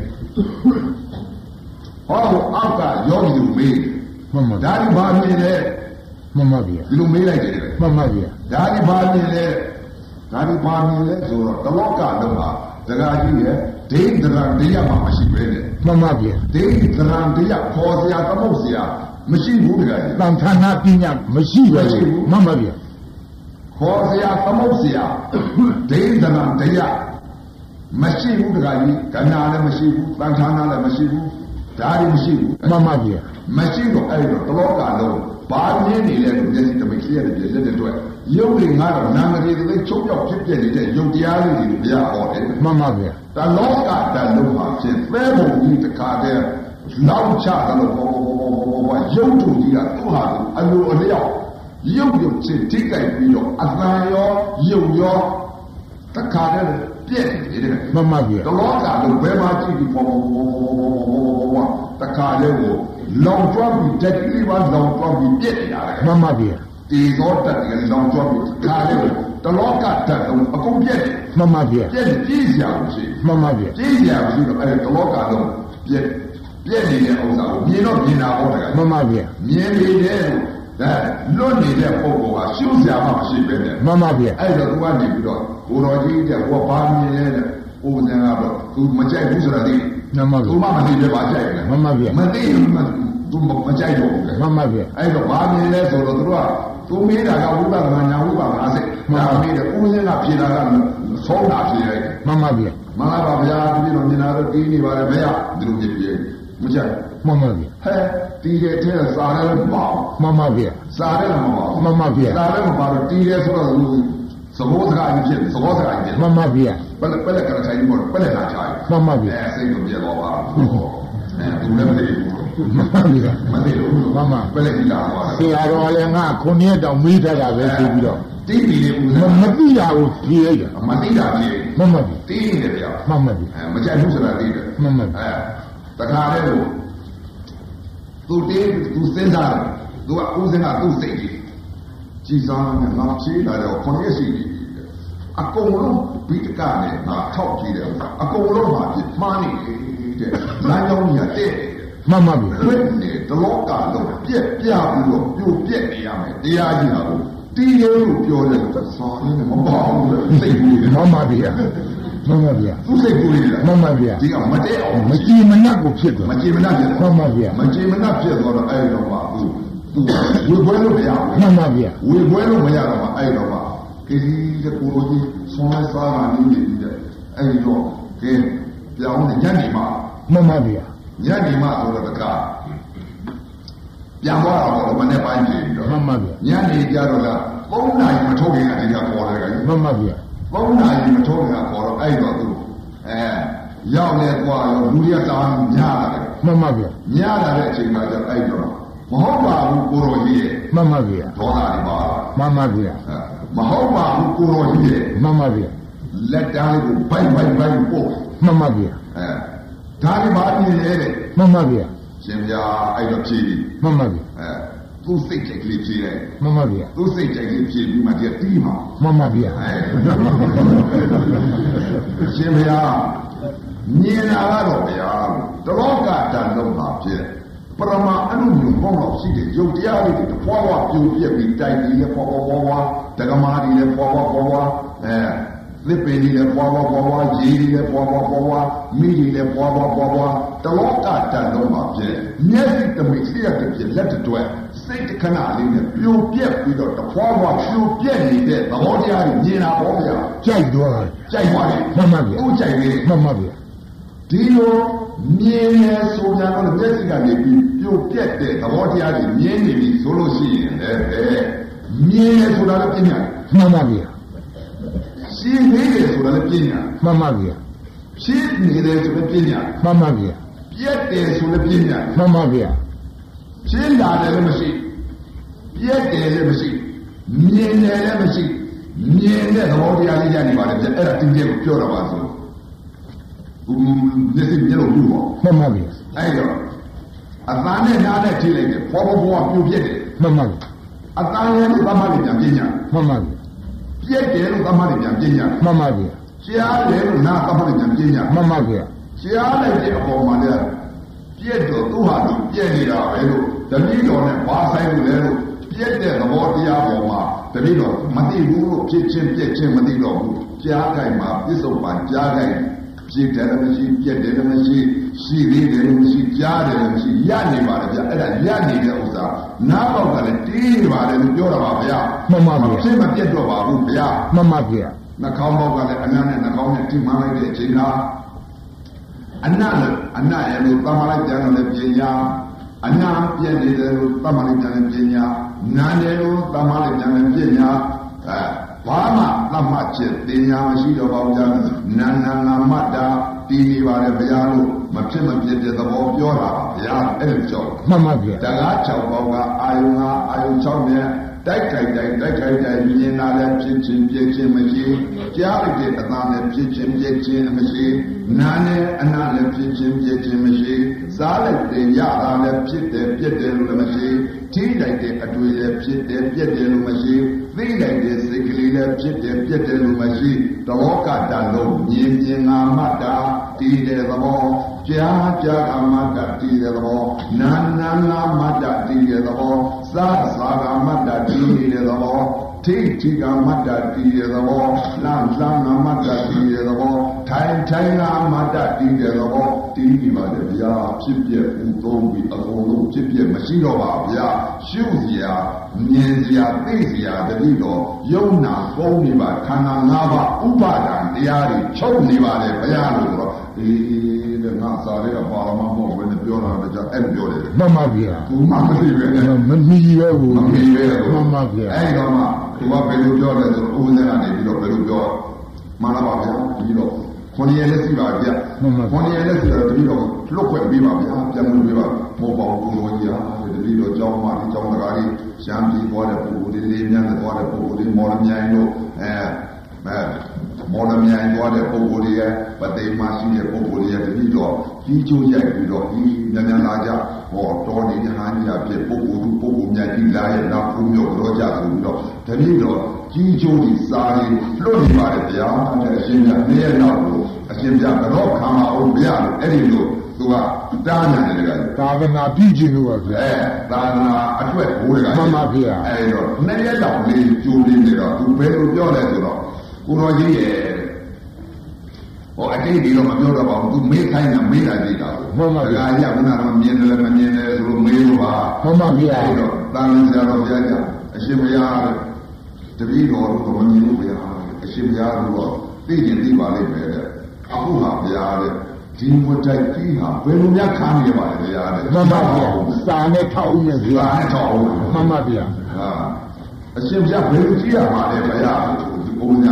ဟောအောက်ကယောဂီတို့မေးမှန်ပါဒါဒီဘာမြင်လဲမှန်ပါဗျာဒီလိုမေးလိုက်တယ်မှန်ပါဗျာဒါဒီဘာမြင်လဲဒါဒီဘာမြင်လဲဆိုတော့တလောကလုံးဟာဒကာကြီးရဲ့ဒိဋ္ဌရံတရားမှမရှိပဲနဲ့မှန်ပါဗျာဒိဋ္ဌရံတရားခေါ်စရာသမုတ်စရာမရှိဘူးဒကာကြီးတန်ဌာနာပညာမရှိပဲမှန်ပါဗျာခေါ်စရာသမုတ်စရာဒိဋ္ဌရံတရားမရှိဘူးဒကာကြီးကဏ္ဍလည်းမရှိဘူးတန်ဌာနာလည်းမရှိဘူးဒါတွေမရှိဘူးမှန်ပါဗျာမရှိတော့အဲ့တော့တလောကလုံးဘာမြင်နေလဲလို့မျက်စိတမိတ်လေးရတဲ့ပြည့်တဲ့အတွက်ရုပ်တွေငါတော့နာမည်တွေချုပ်ပြောက်ဖြစ်ပြနေတဲ့ရုပ်တရားလေးတွေဘုရားဟောတယ်မှန်ပါဗျာတလောကတလုံးမှာဖြစ်သဲပုံကြီးတစ်ခါတည်းလောက်ချတယ်လို့ဘောဘောဘောဘောဘောရုပ်တူကြီးကသူ့ဟာအလိုအလျောက်ရုပ်ရုပ်ချင်းထိကြိုက်ပြီးတော့အသံရောရုပ်ရောတစ်ခါတည်းပြည့်နေတယ်မှန်ပါဗျာတလောကလုံးဘယ်မှာကြည့်ပြီးဘောဘောဘောဘောဘောတခါတည်းကိုလောင်ကျွမ်းပြီးတက်ပြီးပါလောင်ကျွမ်းပြီးပြည့်နေတာလေမှန်ပါဗျာဒီတော့တက်တယ်လောင်ကျွမ်းပြီးခါလေးကိုတလောကတက်တော့အကုန်ပြည့်တယ်မှန်ပါဗျာပြည့်ပြည့်စရာမရှိမှန်ပါဗျာပြည့်စရာမရှိတော့အဲတလောကလုံးပြည့်ပြည့်နေတဲ့ဥစ္စာကိုမြင်တော့မြင်တာဟုတ်တယ်မှန်ပါဗျာမြင်နေတဲ့ဒါလွတ်နေတဲ့ပုံပေါ်ကရှုစရာမှမရှိပဲနဲ့မှန်ပါဗျာအဲ့တော့သူကနေပြီးတော့ကိုတော်ကြီးတဲ့ဟောဘာမြင်လဲတဲ့ဥပဇင်ကတော့သူမကြိုက်ဘူးဆိုတာသိမှန်ပါဗျာသူမှမသိပဲပါကြိုက်တယ်မှန်ပါဗျာမသိဘူးသူမကြိုက်တော့ဘူးမှန်ပါဗျာအဲ့တော့ဘာမြင်လဲဆိုတော့သူကသူမေးတာကဝိပဿနာညာဝိပဿနာစိတ်ဒါမေးတယ်ဥပဇင်ကဖြေတာကဆုံးတာဖြေလိုက်တယ်မှန်ပါဗျာမှန်ပါဗျာဒီလိုမြင်တာတော့တီးနေပါလေဗျာဒီလိုမြင်ပြေမကြိုက်မှန်ပါဗျာဟဲ့တီးတဲ့ထဲစားတယ်မပေါ့မှန်ပါဗျာစားတယ်မပေါ့မှန်ပါဗျာစားတယ်မပေါ့တီးတယ်ဆိုတော့သဘောစကားကြီးဖြစ်သဘောစကားကြီးမှန်ပါဗျာပလက်ပလက်ကရထိုင်ပြီးတော့ပလက်လာချားမှန်ပါဗျာအဲစိတ်ကိုပြေတော့ပါအဲသူလည်းမသိဘူးမှန်ပါဗျာမသိဘူးမှန်ပါပလက်ကြီးလာပါဆရာတော်လည်းငါခုနှစ်တောင်မေးထားတာပဲသိပြီးတော့တီးပြီးလေဦးမသိတာကိုဖြေလိုက်တာမသိတာဖြေမှန်ပါဗျာတီးနေတယ်ဗျာမှန်ပါဗျာအဲမကြိုက်ဘူးဆိုတာသိတယ်မှန်ပါအဲတခါလေလို့သူတေးသူစဉ်းစားတယ်သူကဦးစင်းကသူ့စိတ်ကြီးကြည်စားနဲ့ငါဖြေးလာတော့ခုနှစ်ရှိပြီအကုန်လုံးဘိတကနဲ့ငါထောက်ကြည့်တယ်အကုန်လုံးမှာပြမှားနေတယ်လမ်းကြောင်းကြီးကတဲ့မှန်ပါဗျာဘယ်နဲ့တလောကလုံးပြက်ပြပြီးတော့ပြိုပြက်နေရမယ်တရားကြီးဟာကိုတီးရဲလို့ပြောတယ်ဆောင်းနေမပေါ့ဘူးစိတ်ကူးတယ်မှန်ပါဗျာမှန်ပါဗျာသူစိတ်ကူးနေတယ်မှန်ပါဗျာဒီကမတည့်အောင်မကြည်မနှက်ကိုဖြစ်တယ်မကြည်မနှက်ဖြစ်မှန်ပါဗျာမကြည်မနှက်ဖြစ်တော့အဲ့တော့မှသူသူဝေပွဲလို့မရဘူးမှန်ပါဗျာဝေပွဲလို့မရတော့မှအဲ့တော့မှဒီတဲ့ကိုလိုကြီးဆုံးလဲစားတာနေနေတယ်အဲ့တော့ကဲပြောင်းနေညနေမှမှန်ပါဗျာညနေမှဆိုတော့တကားပြန်သွားတော့မနေ့ပိုင်းကြီးတော့မှန်ပါဗျာညနေကြတော့လားသုံးနာရီမထုတ်ခင်ကဒီကခေါ်တယ်ကမှန်ပါဗျာသုံးနာရီမထုတ်ခင်ကခေါ်တော့အဲ့တော့သူအဲရောက်လဲကွာရောလူရတာများတယ်မှန်ပါဗျာများလာတဲ့အချိန်မှာကျအဲ့တော့မဟုတ်ပါဘူးကိုတော်ကြီးရဲ့မှန်ပါဗျာဒေါသတွေပါမှန်ပါဗျာမဟုတ်ပါဘူးကိုတော်ကြီးရဲ့မှန်ပါဗျာလက်တန်းလေးကိုဘိုက်ဘိုက်ဘိုက်ပို့မှန်ပါဗျာအဲဒါတွေပါနေလေတဲ့မှန်ပါဗျာရှင်ဗျာအဲ့တော့ဖြေပြီမှန်ပါဗျာအဲသူ့စိတ်ကြိုက်ကလေးဖြေတယ်မှန်ပါဗျာသူ့စိတ်ကြိုက်ကလေးဖြေပြီးမှတည်းတီးမှာမှန်ပါဗျာအဲရှင်ဗျာမြင်လာတော့ဗျာတလောကတန်လုံးပါဖြစ်ပရမအနုမျိုးပေါင်းတော့ရှိတယ်ယုတ်တရားလေးတွေတဖွာဖွာပြိုပြက်ပြီးတိုက်ပြီးလဲဖွာဖွာဖွာဖွာတက္ကမာတွေလဲဖွာဖွာဖွာဖွာအဲသစ်ပင်တွေလဲဖွာဖွာဖွာဖွာရေတွေလဲဖွာဖွာဖွာဖွာမိတွေလဲဖွာဖွာဖွာဖွာတလောကတန်လုံးပါဖြစ်မျက်စိတမိတ်စိရတဲ့ဖြစ်လက်တွဲစိတ်တခဏလေးနဲ့ပြိုပြက်ပြီးတော့တဖွာဖွာပြိုပြက်နေတဲ့သဘောတရားတွေမြင်တာပေါ့ဗျာကြိုက်တော့ကြိုက်ပါလေမှန်ပါဗျာသူ့ကြိုက်လေမှန်ပါဗျာဒီလိုမြင်ရဆိုကြတော့မျက်စိကနေပြီးပြိုပြက်တဲ့သဘောတရားတွေမြင်နေပြီဆိုလို့ရှိရင်လည်းပဲမြင်ရဆိုတာလည်းပြညာမှန်ပါဗျာရှင်းနေတယ်ဆိုတာလည်းပြညာမှန်ပါဗျာရှင်းနေတယ်ဆိုလည်းပြညာမှန်ပါဗျာပြက်တယ်ဆိုလည်းပြညာမှန်ပါဗျာရှင်းလာတယ်လည်းမရှိပြက်တယ်လည်းမရှိမြင်တယ်လည်းမရှိမြင်တဲ့သဘောတရားလေးရနေပါလေအဲ့ဒါတင်းကျပ်ကိုပြောတာပါဆိုဒီစိတ်ညလို့ဘူးပေါ့မှန်ပါဗျာအဲ့တော့အတန်းနဲ့နားနဲ့ထိလိုက်တယ်ဘောဘောဘောပြုတ်ပြက်တယ်မှန်ပါဗျာအတန်းရဲ့သမารပြန်ပြညာမှန်ပါဗျာပြက်တယ်လို့သမารပြန်ပြညာမှန်ပါဗျာရှားတယ်လို့နားသမารပြန်ပြညာမှန်ပါဗျာရှားလိုက်တဲ့အပေါ်မှာလည်းပြက်တော့သူ့ဟာသူပြက်နေတာပဲလို့တတိတော်နဲ့ဘာဆိုင်လို့လဲလို့ပြက်တဲ့သဘောတရားပေါ်မှာတတိတော်မသိဘူးလို့ဖြစ်ချင်းပြက်ချင်းမသိတော့ဘူးကြားကြိုင်မှာပြစ္ဆုတ်ပန်ကြားကြိုင်ပြည့်တယ်လည်းမရှိပြည့်တယ်လည်းမရှိရှိသေးတယ်လည်းမရှိကြားတယ်လည်းမရှိရနေပါလေဗျအဲ့ဒါရနေတဲ့ဥစ္စာနားပေါက်ကလည်းတီးနေပါတယ်လို့ပြောတာပါဗျာမှန်ပါဗျာဖြစ်မပြတ်တော့ပါဘူးဗျာမှန်ပါဗျာနှာခေါင်းပေါက်ကလည်းအနံ့နဲ့နှာခေါင်းနဲ့ထိမှန်လိုက်တဲ့အချိန်ကအနံ့နဲ့အနံ့ရဲ့လို့သမားလိုက်ပြန်လို့ပညာအနံ့ပြည့်နေတယ်လို့သမားလိုက်ပြန်လို့ပညာနာတယ်လို့သမားလိုက်ပြန်လို့ပညာအဲဘာမှသတ်မှတ်ချက်တင်ညာမရှိတော့ပါဘူးကြာနာနာနာမတ္တာတည်နေပါလေဘုရားလို့မဖြစ်မဖြစ်တဲ့သဘောပြောတာပါဘုရားအဲ့လိုကြောက်မှန်ပါဗျာတကား၆ပေါင်းကအာယုံကအာယုံ၆နဲ့တိုက်ခိုက်တိုက်တိုက်ခိုက်တိုက်မြင်လာတဲ့ဖြစ်ချင်းပြည့်ချင်းမရှိကြားရတဲ့အသားနဲ့ဖြစ်ချင်းပြည့်ချင်းမရှိနာနဲ့အနာနဲ့ဖြစ်ချင်းပြည့်ချင်းမရှိစားလိုက်တဲ့ရတာလည်းဖြစ်တယ်ပြည့်တယ်လို့လည်းမရှိထိလိုက်တဲ့အတွေ့လည်းဖြစ်တယ်ပြည့်တယ်လို့မရှိသိလိုက်တဲ့စိတ်ကလေးလည်းဖြစ်တယ်ပြည့်တယ်လို့မရှိသဘောကတန်လို့မြင်မြင်ငါမှတ်တာတည်တဲ့သဘောကြားကြားကမှတ်တာတည်တဲ့သဘောနာနာငါမှတ်တာတည်တဲ့သဘောစားစားကမှတ်တာတည်တဲ့သဘောထိထိကမှတ်တာတည်တဲ့သဘောလမ်းလမ်းကမှတ်တာတည်တဲ့သဘောထိုင်ထိုင်ကမှတ်တာတည်တဲ့သဘောတည်နေပါလေဗျာဖြစ်ပြဥသုံးပြီးအကုန်လုံးဖြစ်ပြမရှိတော့ပါဗျာရှုစရာမြင်စရာသိစရာတတိတော်ယုံနာပုံနေပါခန္ဓာ၅ပါးဥပါဒံတရားတွေချုပ်နေပါလေဗျာလို့ဆိုတော့အေးတဲ့ငါစားရတဲ့ပါရမမောဘယ်နဲ့ပြောတာလဲကြာအဲ့ပြောတယ်မှန်ပါဗျာဘူးမှမသိပဲမမီပဲဘူးမမီပဲမှန်ပါဗျာအဲ့တော့မှသူကဘယ်လိုပြောလဲဆိုတော့ဦးဇင်းကနေပြီးတော့ဘယ်လိုပြောမှန်လားပါဗျာပြီးတော့ခွန်ရည်လက်စီပါဗျာခွန်ရည်လက်စီတော့တတိတော့လွတ်ခွင့်ပေးပါဗျာပြန်လို့ပေးပါမောပေါင်းကိုယ်ကြီးအားတတိတော့ကျောင်းမဒီကျောင်းတကားကြီးရှမ်းပြည်ပေါ်တဲ့ပုဂ္ဂိုလ်တွေလေးများတဲ့ပေါ်တဲ့ပုဂ္ဂိုလ်တွေမော်လမြိုင်တို့အဲအဲမော်လမြိုင်ပေါ်တဲ့ပုဂ္ဂိုလ်တွေရဲ့ပသိမ်မရှိတဲ့ပုဂ္ဂိုလ်တွေရဲ့တတိတော့ကြီးကျိုးရိုက်ပြီးတော့ဒီညံ့လာကြဟောတော်နေညာညာဖြစ်ပုဂ္ဂိုလ်သူပုဂ္ဂိုလ်များကြီးလာရဲ့နောက်ခုမျိုးကြောကြဆိုပြီးတော့တတိတော့ကြီးကျိုးဒီစားရင်လွတ်နေပါတယ်ဗျာတဲ့အရှင်မြတ်နေ့ရက်နောက်ကိုအရှင်မြတ်ကတော့ခံမအောင်ဗျာအဲ့ဒီလိုသူကတားနေတယ်ကသာသနာပြုခြင်းလို့ပါဗျာအဲသာသနာအတွက်ဘိုးတွေကမှန်ပါဗျာအဲ့တော့နေ့ရက်လောက်လေးကျိုးလေးနေတော့သူဘယ်လိုပြောလဲဆိုတော့ကိုတော်ကြီးရဲ့ဟောအတိတ်ဒီတော့မပြောတော့ပါဘူးသူမေးခိုင်းတာမေးတာကြည့်တာမှန်ပါဗျာဒါကခုနကမမြင်တယ်လည်းမမြင်တယ်ဆိုလို့မေးလို့ပါမှန်ပါဗျာအဲ့တော့တာလင်းစရာတော်ဘုရားကြီးအရှင်ဘုရားတပည့်တော်တို့မမြင်ဘူးဗျာအရှင်ဘုရားတို့သိကျင်သိပါလိမ့်မယ်တဲ့အခုဟာဘုရားတဲ့ဒီဝတ်တိုက်ကြီးဟာဘယ်လိုများခါနေပါလဲဘုရားတဲ့မှန်ပါဗျာစာနဲ့ထောက်ဦးမယ်ဗျာစာနဲ့ထောက်ဦးမှန်ပါဗျာဟာအရှင်ဘုရားဘယ်လိုကြည့်ရမှာလဲဘုရားဒီဘုန်းကြီးများ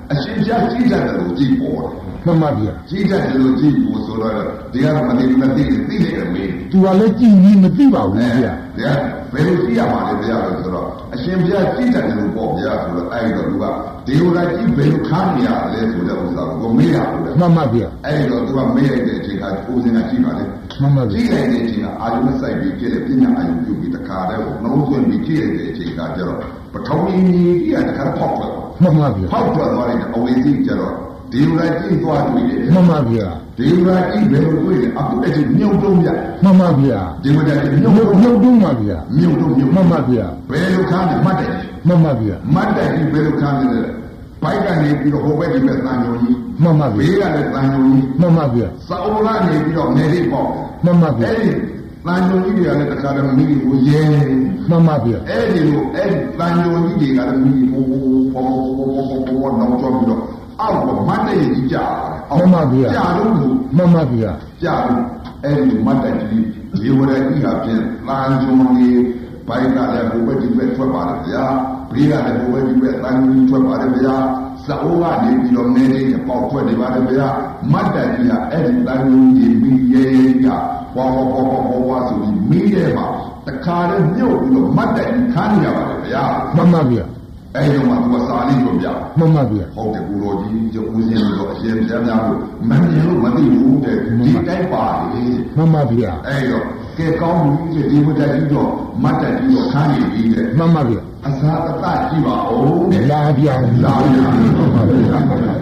အရှင်ပြကြီးတတ်တယ်လို့ကြည့်ပေါ်တယ်မှန်ပါဗျာကြီးတတ်တယ်လို့ကြည့်ပေါ်ဆိုတော့ဒီကတော့မသိဘူးမသိဘူးသိနေတယ်မေးသူကလည်းကြည့်ပြီးမသိပါဘူးဗျာဗျာဘယ်လိုသိရမှာလဲဗျာလို့ဆိုတော့အရှင်ပြကြီးတတ်တယ်လို့ပေါ့ဗျာဆိုတော့အဲ့တော့သူကဒီလိုလိုက်ကြည့်ဘယ်လိုခန်းရလဲဆိုတဲ့ဥစ္စာကိုမေးရဘူးမှန်ပါဗျာအဲ့တော့သူကမေးလိုက်တဲ့အချိန်ကကိုယ်စင်ကကြည့်ပါလေမှန်ပါကြည့်လိုက်တဲ့အချိန်ကအာယုမဆိုင်ပြီးကြည့်လေပညာအာယုပြုပြီးတခါတည်းကိုနှလုံးသွင်းပြီးကြည့်လိုက်တဲ့အချိန်ကကျတော့ပထမင်းကြီးကတခါဖောက်ထွက်မှန်ပါဗျာဖောက်ထွက်သွားတဲ့အဝေစီကျတော့ဒီလိုလိုက်ကြည့်သွားတွေ့တယ်မှန်ပါဗျာဒီလိုလိုက်ကြည့်ဘယ်လိုတွေ့လဲအခုတည်းကမြုပ်တုံးပြမှန်ပါဗျာဒီမတက်မြုပ်မြုပ်တုံးပါဗျာမြုပ်တုံးမြုပ်မှန်ပါဗျာဘယ်လိုခန်းမှတ်တယ်မှန်ပါဗျာမှတ်တယ်ဒီဘယ်လိုခန်းလဲဘိုက်ကနေပြီးတော့ဟိုဘက်ဒီဘက်တန်ညုံကြီးမှန်ပါဗျာဘေးကလည်းတန်ညုံကြီးမှန်ပါဗျာစာအုပ်ကနေပြီးတော့နေလေးပေါ့မှန်ပါဗျာအဲ့ဒီတန်ညုံကြီးတွေကလည်းတခါတည်းမိကိုရဲမှန်ပါဗျာအဲ့ဒီလိုအဲ့ဒီတန်ညုံကြီးတွေကလည်းမိကိုဘောဘောဘောဘောဘောတော့ကြောက်ပြီးတော့အောက်ကမတ်တဲ့ကြီးကြာမှန်ပါဗျာကြာလို့မှန်ပါဗျာကြာလို့အဲ့ဒီမတ်တဲ့ကြီးဒီဝရကြီးဟာဖြင့်တန်ညုံကြီးဘိုက်ကလည်းဟိုဘက်ဒီဘက်ထွက်ပါလေဗျာဘေးကလည်းဟိုဘက်ဒီဘက်တန်ညုံကြီးထွက်ပါလေဗျာစာအုပ်ကနေပြီးတော့နေနေပေါက်ထွက်နေပါလေဗျာမတ်တဲ့ကြီးကအဲ့ဒီတန်ညုံကြီးမိရဲရဝါဝါဝါဝါဝါဆိုပြီးမိရဲမှာတခါတည်းမြုပ်ပြီးတော့မတ်တဲ့ကြီးခန်းရပါလေဗျာမှန်ပါဗျာအဲ့ဒီမှာသူကစာလေးပြောပြမှန်ပါဗျာဟုတ်တယ်ကိုတော်ကြီးကျဦးစင်းလို့အရှင်ပြများလို့မမြင်လို့မသိဘူးတဲ့ဒီတိုက်ပါလေမှန်ပါဗျာအဲ့တော့ကဲကောင်းပြီဒီဝတ္တကြီးတော့မတ်တက်ကြီးတော့ခန်းရည်ကြီးတဲ့မှန်ပါဗျာအစာအသကြည့်ပါဦးတဲ့လာပြောင်းလာပြောင်းမှန်ပါဗျာ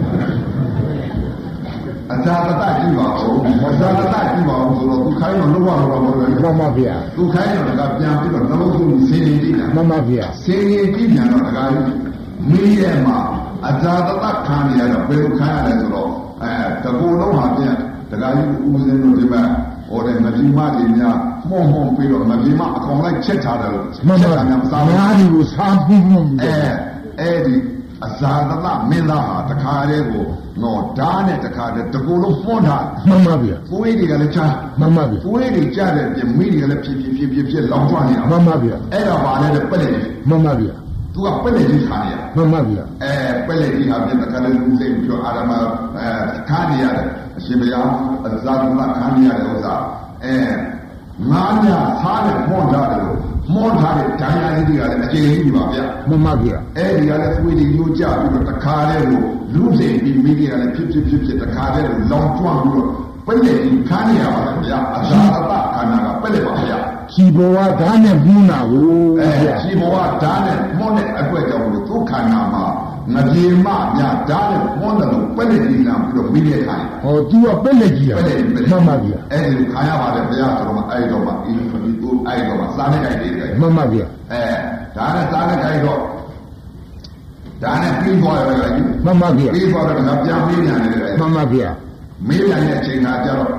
အစာအသကြည့်ပါဦးအစာအသကြည့်ပါဦးဆိုတော့သူခိုင်းတော့လုံးဝတော့မဟုတ်ဘူးမှန်ပါဗျာသူခိုင်းတော့ကပြန်ပြီးတော့နှလုံးသွင်းစင်ရင်ကြည့်တာမှန်ပါဗျာစင်ရင်ကြည့်ပြန်တော့တကားမီးရဲ့မှာအစာအသခံရတော့ဘယ်လိုခံရလဲဆိုတော့အဲတကူလုံးဟာပြန်တကားကြီးဦးစင်းတို့ဒီမှာဟိုတဲ့မကြီးမကြီးများမှုံမှုံပြီးတော့မကြီးမအကောင်လိုက်ချက်ထားတယ်လို့ချက်တာများစားများဒီကိုစားပြီးမှုံအဲအဲ့ဒီအဇာသမမင်းသားဟာတခါတည်းကိုတော့ဓာတ်နဲ့တခါတည်းတကူလုံးဖွင့်ထားမှန်ပါဗျာကိုယ်တွေကလည်းချားမှန်ပါဗျာကိုယ်တွေကြားတဲ့ပြမိတွေကလည်းဖြစ်ဖြစ်ဖြစ်ဖြစ်ဖြစ်လောင်ကျွမ်းနေတာမှန်ပါဗျာအဲ့တော့ဗာလဲပက်လက်မှန်ပါဗျာသူကပက်လက်ကြီးခါနေရမှန်ပါဗျာအဲပက်လက်ကြီးဟာပြတခါတည်းလူစိတ်ပြောအာရမအဲခါနေရတယ်အရှင်ဘုရားအဇာသမခါနေရတဲ့ဥစ္စာအဲငါးညသားနဲ့မော့ထားတယ်လို့မော့ထားတဲ့ဒဏ်ရာကြီးတွေကလည်းအကျဉ်းကြီးပါဗျာမှန်ပါဗျာအဲ့ဒီကလည်းသွေးတွေရိုးကျပြီးတော့တခါတည်းကိုလူစိတ်ပြီးမိတွေကလည်းဖြစ်ဖြစ်ဖြစ်ဖြစ်တခါတည်းကိုလောင်ကျွမ်းပြီးတော့ပက်လက်ကြီးခါနေရပါလေဗျာအဇာအပခန္ဓာကပက်လက်ပါဗျာခြေပေါ်ကဓာတ်နဲ့မှုန်းတာကိုအဲခြေပေါ်ကဓာတ်နဲ့မှုန်းတဲ့အကွက်ကြောင့်လို့သူခန္ဓာမှာငပြေမများဓာတ်နဲ့မှုန်းတယ်လို့ပက်လက်ကြီးလာပြီးတော့မိတဲ့ခိုင်းဟော तू ကပက်လက်ကြီးอ่ะပက်လက်ကြီးမှန်ပါဗျာအဲ့ဒီခါရပါတယ်ဗျာဆိုတော့အဲ့တော့မှအင်းဒီကိုအဲ့တော့မှစားနေကြတယ်မှန်ပါဗျာအဲဒါနဲ့စားနေကြတော့ဒါနဲ့ပြီးသွားရတယ်ကြီးမှန်ပါဗျာပြီးသွားတော့ငါပြန်မေးပြန်တယ်မှန်ပါဗျာမေးပြန်တဲ့အချိန်ကကျတော့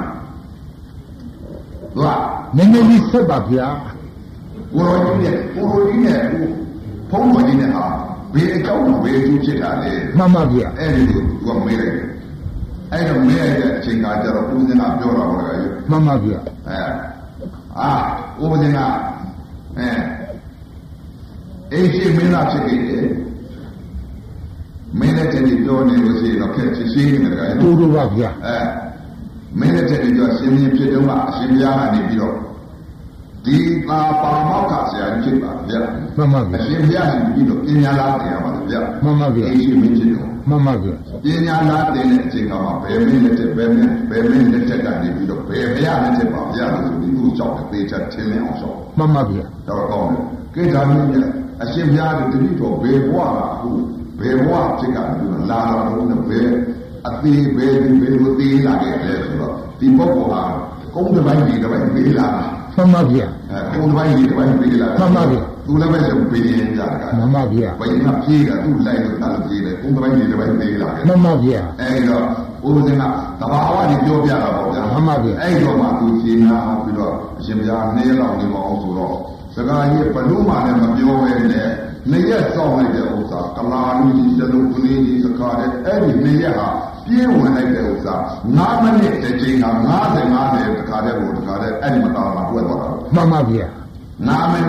သူကနည်းနည်းလေးဆက်ပါဗျာကိုရောကြီးနဲ့ကိုရောကြီးနဲ့ဖုံးတော်ကြီးနဲ့ဟာဘယ်အကြောင်းဘယ်သူဖြစ်တာလဲမှန်ပါဗျာအဲ့ဒီကိုသူကမေးလိုက်တယ်အဲ့တော့မေးရတဲ့အချိန်ကကျတော့ဦးဇင်းကပြောတာပေါ့လေမှန်ပါဗျာအဲအာဦးဇင်းကအဲအိမ်ရှိမင်းသားဖြစ်ခဲ့တယ်မင်းနဲ့တည်းပြောနေလို့ရှိရင်တော့ခက်ချင်းရှင်းနေတယ်တူတူပါဗျာအဲမင်းနဲ့တည်းပြောရှင်းရင်ဖြစ်တော့အရှင်ဘုရားကနေပြီးတော့ဒီသာပါမောက္ခဆရာကြီးဖြစ်ပါဗျာမှန်ပါဗျာအရှင်ဘုရားရှင်ပြီးတော့ပညာလားတင်ရပါဗျာမှန်ပါဗျာအိမ်ရှိမင်းဖြစ်တော့မှန်ပါဗျာပညာလားတင်တဲ့အချိန်ကမှဘယ်မင်းလက်ထက်ဘယ်မင်းဘယ်မင်းလက်ထက်ကနေပြီးတော့ဘယ်ဘုရားလက်ထက်ပါဗျာလို့ဆိုပြီးသူ့ကြောင့်သေချာထင်လင်းအောင်ဆောင်မှန်ပါဗျာတော့ကောင်းတယ်ကိဋ္ဌာမင်းကြီးအရှင်ဘုရားတတိတော်ဘယ်ဘဝကအခုဘယ်ဘဝဖြစ်ကပြီးတော့လာတော်တော့ဘယ်အသေးဘယ်ဒီဘယ်လိုသေးလာခဲ့လဲဆိုတော့ဒီပုဂ္ဂိုလ်ဟာကုန်းတစ်ပိုင်းဒီတစ်ပိုင်းပေးလာတာမှန်ပါဗျာအဲကုန်းတစ်ပိုင်းဒီတစ်ပိုင်းပေးလာမှန်ပါဗျာသူလည်းပဲဆိုပေးရင်ကြတာမှန်ပါဗျာဘယ်မှာပြေးကသူ့လိုက်လို့တာလို့ပြေးတယ်ကုန်းတစ်ပိုင်းဒီတစ်ပိုင်းပေးလာတယ်မှန်ပါဗျာအဲတော့ဦးဇင်းကတဘာဝကြီးပြောပြတာပေါ့ဗျာမှန်ပါဗျာအဲ့တော့မှသူရှင်းနာပြီးတော့အရှင်ဘုရားနေ့လောက်နေမအောင်ဆိုတော့စကားကြီးဘလို့မှလည်းမပြောဘဲနဲ့နှစ်ရက်စောင့်လိုက်တဲ့ဥစ္စာကလာလူကြီးတလုံးကလေးကြီးစကားတဲ့အဲ့ဒီနှစ်ရက်ဟာပြေးဝင်လိုက်တဲ့ဥစ္စာငါးမိနစ်တစ်ချိန်က50 50တခါတည်းကိုတခါတည်းအဲ့ဒီမတော်မှာတွဲသွားတာမှန်ပါဗျာငါးမိနစ်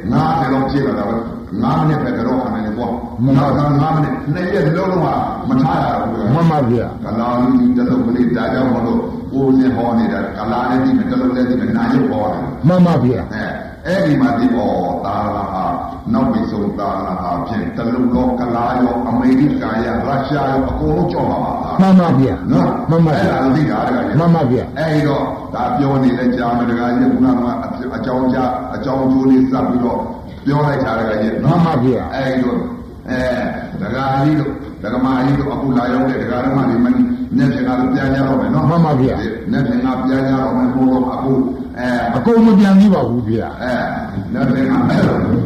ငါးတယ်လောက်ကြည့်လာတာပဲငါးမိနစ်ပဲကတော့ခဏနေပေါ့ငါးငါးမိနစ်နှစ်ရက်လုံးလုံးကမထားရဘူးမှန်ပါဗျာကလာလူတလုံးကလေးဒါကြောင့်မလို့ကိုယ်နဲ့ဟောနေတာကလာနဲ့ဒီမဲ့တလုံးနဲ့ဒီမဲ့နာရုပ်ဟောတယ်မှန်ပါဗျာအဲအဲ့ဒီမှာဒီပေါ်တာလာဟာနောက်ပြီးဆုံးတာလာဟာဖြင့်တလုံးတော့ကလာရောအမေရိကန်ရောရုရှားရောအကုန်လုံးကြောက်ပါပါမှန်ပါဗျာနော်မှန်ပါအဲ့ဒါသိတာတကယ်မှန်ပါဗျာအဲ့တော့ဒါပြောနေတဲ့ကြားမတကယ်ကြီးကကအကြောင်းကြားအကြောင်းကျိုးလေးစပ်ပြီးတော့ပြောလိုက်တာတကယ်ကြီးမှန်ပါဗျာအဲ့တော့အဲဒကာကြီးတို့ဒကမာကြီးတို့အခုလာရောက်တဲ့ဒကာဓမ္မတွေမနေ့ကလည်းပြန်ကြတော့မယ်နော်မှန်ပါဗျာနေ့ကပြန်ကြတော့မယ်ဘိုးတို့အခုအဲအကုန်မပြန်သေးပါဘူးဗျာအဲနေ့ကနေ့ကပြန်ကြတော့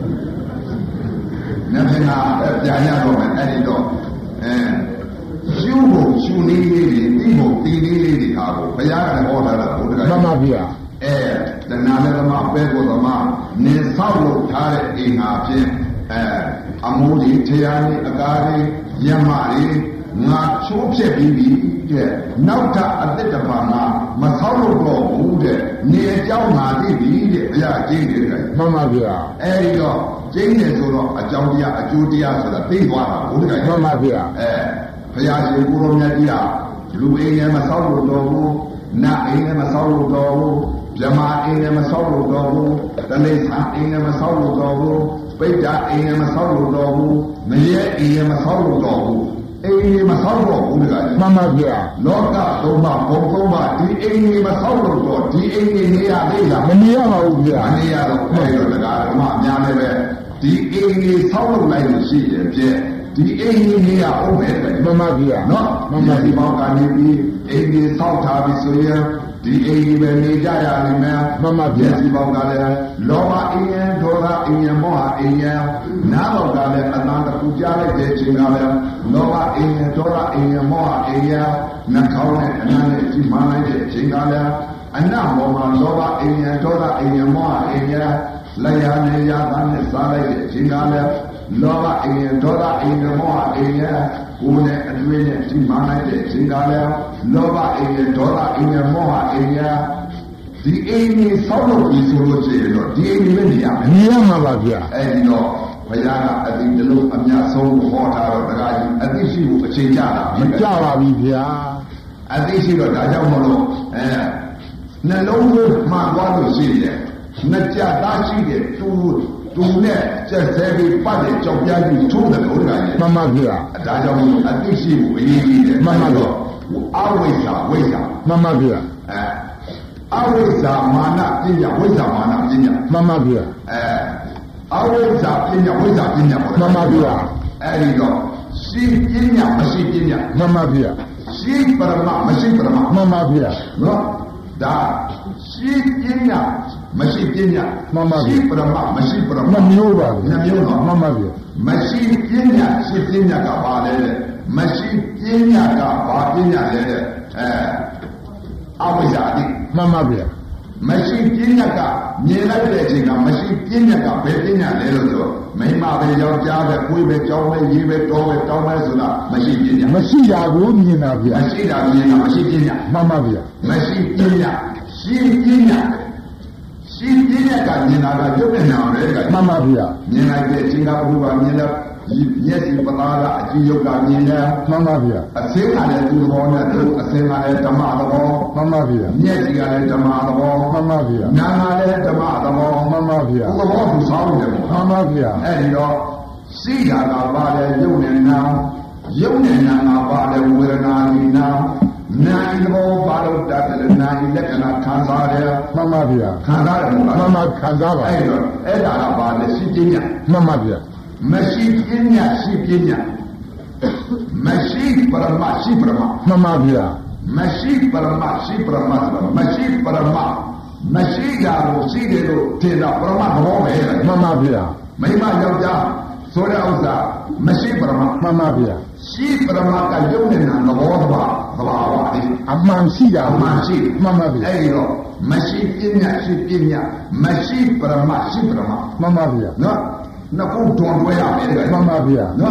မယ်အဲ့ဒီတော့အဲရှုဖို့ရှုနည်းလေးတွေပြီးဖို့တီးနည်းလေးတွေဟာကိုဘုရားကလည်းဟောထားတာဘုရားမှန်ပါဗျာအဲတဏှာနဲ့သမားပဲကိုသမားနေဆောက်လို့ထားတဲ့အိမ်ဟာဖြင့်အဲအမိုးကြီးတရားကြီးအကားကြီးရမကြီးငါချိုးဖြစ်ပြီးပြီတဲ့နောက်ထပ်အသက်တပါးမှာမဆောက်လို့တော့ဘူးတဲ့နေအကြောင်းငါသိပြီတဲ့ဘုရားကျင်းနေတယ်မှန်ပါဗျာအဲဒီတော့ကျင်းနေဆိုတော့အကြောင်းတရားအကျိုးတရားဆိုတာသိသွားတာဘုရားမှန်ပါဗျာအဲဘုရားရှင်ကိုရောမြတ်ကြီးဟာလူအိမ်နဲ့မဆောက်လို့တော့ဘူးနတ်အိမ်နဲ့မဆောက်လို့တော့ဘူးဗြဟ္မာအိမ်နဲ့မဆောက်လို့တော့ဘူးတလိษံအိမ်နဲ့မဆောက်လို့တော့ဘူးပိဋကအိမ်နဲ့မဆောက်လို့တော့ဘူးမရဲအိမ်နဲ့မဆောက်လို့တော့ဘူးအိမ်နဲ့မဆောက်တော့ဘူးတကယ်မှန်ပါဗျာလောကသုံးပါးဘုံသုံးပါးဒီအိမ်နဲ့မဆောက်လို့တော့ဒီအိမ်နဲ့နေရသေးလားမနေရပါဘူးဗျာမနေရတော့အဲ့တော့တကယ်ဓမ္မအများလည်းပဲဒီအိမ်နဲ့ဆောက်လို့လိုက်လို့ရှိရဲ့ပြည့်ဒီအိမ်ကြီးနေရအောင်ပဲမှန်ပါဗျာနော်မှန်ပါဒီဘောက်ကနေပြီးအိမ်ကြီးဆောက်ထားပြီးဆိုရင်ဒီအိမ်ကြီးပဲနေကြရလိမ့်မယ်မှန်ပါဗျာဒီဘောက်ကလည်းလောဘအိမ်ရန်ဒေါသအိမ်ရန်မောဟအိမ်ရန်နားဘောက်ကလည်းအတန်တစ်ခုကြားလိုက်တဲ့ချိန်ကလည်းလောဘအိမ်ရန်ဒေါသအိမ်ရန်မောဟအိမ်ရန်နှာခေါင်းနဲ့အနားနဲ့ဒီမှန်လိုက်တဲ့ချိန်ကလည်းအနားဘောမှာလောဘအိမ်ရန်ဒေါသအိမ်ရန်မောဟအိမ်ရန်လက်ရနဲ့ရတာနဲ့စားလိုက်တဲ့ချိန်ကလည်းလောဘအိမ်ရဒေါသအိမ်ရမောဟအိမ်ရကိုယ်နဲ့အတွေ့နဲ့ဒီမှန်လိုက်တဲ့ချိန်ကလည်းလောဘအိမ်ရဒေါသအိမ်ရမောဟအိမ်ရဒီအိမ်ကြီးဆောက်လို့ပြီးဆိုလို့ရှိရင်တော့ဒီအိမ်ကြီးပဲနေရမယ်နေရမှာပါဗျာအဲဒီတော့ဘုရားကအတိတလုံးအမြတ်ဆုံးဟောထားတော့တရားကြီးအသိရှိဖို့အခြေကြတာမကြပါဘူးဗျာအသိရှိတော့ဒါကြောင့်မလို့အဲနှလုံးကိုမှန်သွားလို့ရှိရင်နှစ်ကြသားရှိတဲ့သူသူနဲ့ကျက်ဆဲပြီးပတ်တဲ့ကြောက်ပြားကြီးထိုးတယ်လို့လည်းမှန်ပါဗျာဒါကြောင့်အသိရှိဖို့အရေးကြီးတယ်မှန်ပါတော့အဝိဇ္ဇာဝိဇ္ဇာမှန်ပါဗျာအဲအဝိဇ္ဇာမာနပညာဝိဇ္ဇာမာနပညာမှန်ပါဗျာအဲအဝိဇ္ဇာပညာဝိဇ္ဇာပညာမှန်ပါဗျာအဲဒီတော့ရှိပညာမရှိပညာမှန်ပါဗျာရှိပရမမရှိပရမမှန်ပါဗျာနော်ဒါရှိပညာမရှိပညာမှန်ပါဗျာရှိပရမမရှိပရမနှမျိုးပါဗျာနှမျိုးတော့မှန်ပါဗျာမရှိပညာရှိပညာကပါလေမရှိပညာကဘာပညာလဲအဲအဝိဇ္ဇာတိမှန်ပါဗျာမရှိပညာကမြင်လိုက်တဲ့အချိန်ကမရှိပညာကဘယ်ပညာလဲလို့ဆိုတော့မိမပဲယောက်ျားပဲကိုယ်ပဲကြောင်းပဲရေးပဲတောပဲတောင်းပဲဆိုတာမရှိပညာမရှိတာကိုမြင်တာဗျာမရှိတာမြင်တာမရှိပညာမှန်ပါဗျာမရှိပညာရှိပညာရှိပညာကမြင်တာကကျုပ်နဲ့နာပဲကမှန်ပါဗျာမြင်လိုက်တဲ့အချိန်ကဘုရားမြင်တဲ့မျက်စိပသားကအကြည့်ယုတ်ကမြင်တယ်မှန်ပါဗျာအစင်းကလည်းသူ့ဘောနဲ့သူ့အစင်းကလည်းဓမ္မသဘောမှန်ပါဗျာမျက်စိကလည်းဓမ္မသဘောမှန်ပါဗျာနာကလည်းဓမ္မသဘောမှန်ပါဗျာဘုရားသူဆောင်းတယ်မှန်ပါဗျာအဲ့ဒီတော့စိတ်ဓာတ်ကပါလေယုတ်နဲ့နာယုတ်နဲ့နာကပါလေဝေဒနာနိနာနာဤသဘောပါလို့တတ်တယ်နာဤလက္ခဏာခံစားတယ်မှန်ပါဗျာခံစားတယ်မဟုတ်လားမှန်ပါခံစားပါအဲ့တော့အဲ့ဒါကပါလေစိတ်ပညာမှန်ပါဗျာမရှိပညာရှိပညာမရှိပရမရှိပရမမှန်ပါဗျာမရှိပရမရှိပရမမရှိပရမမရှိတာကိုရှိတယ်လို့ထင်တော့ပရမသဘောပဲမှန်ပါဗျာမိမယောက်ျားဆိုတဲ့ဥစ္စာမရှိပရမမှန်ပါဗျာရှိပရမကယုံနေတာသဘောသဘာသဘာဝလေးအမှန်ရှိတာအမှန်ရှိမှန်ပါဗျာအဲ့ဒီတော့မရှိပညာရှိပညာမရှိပရမရှိပရမမှန်ပါဗျာနော်နှစ်ခုတွန်တွဲရမယ်တဲ့မှန်ပါဗျာနော်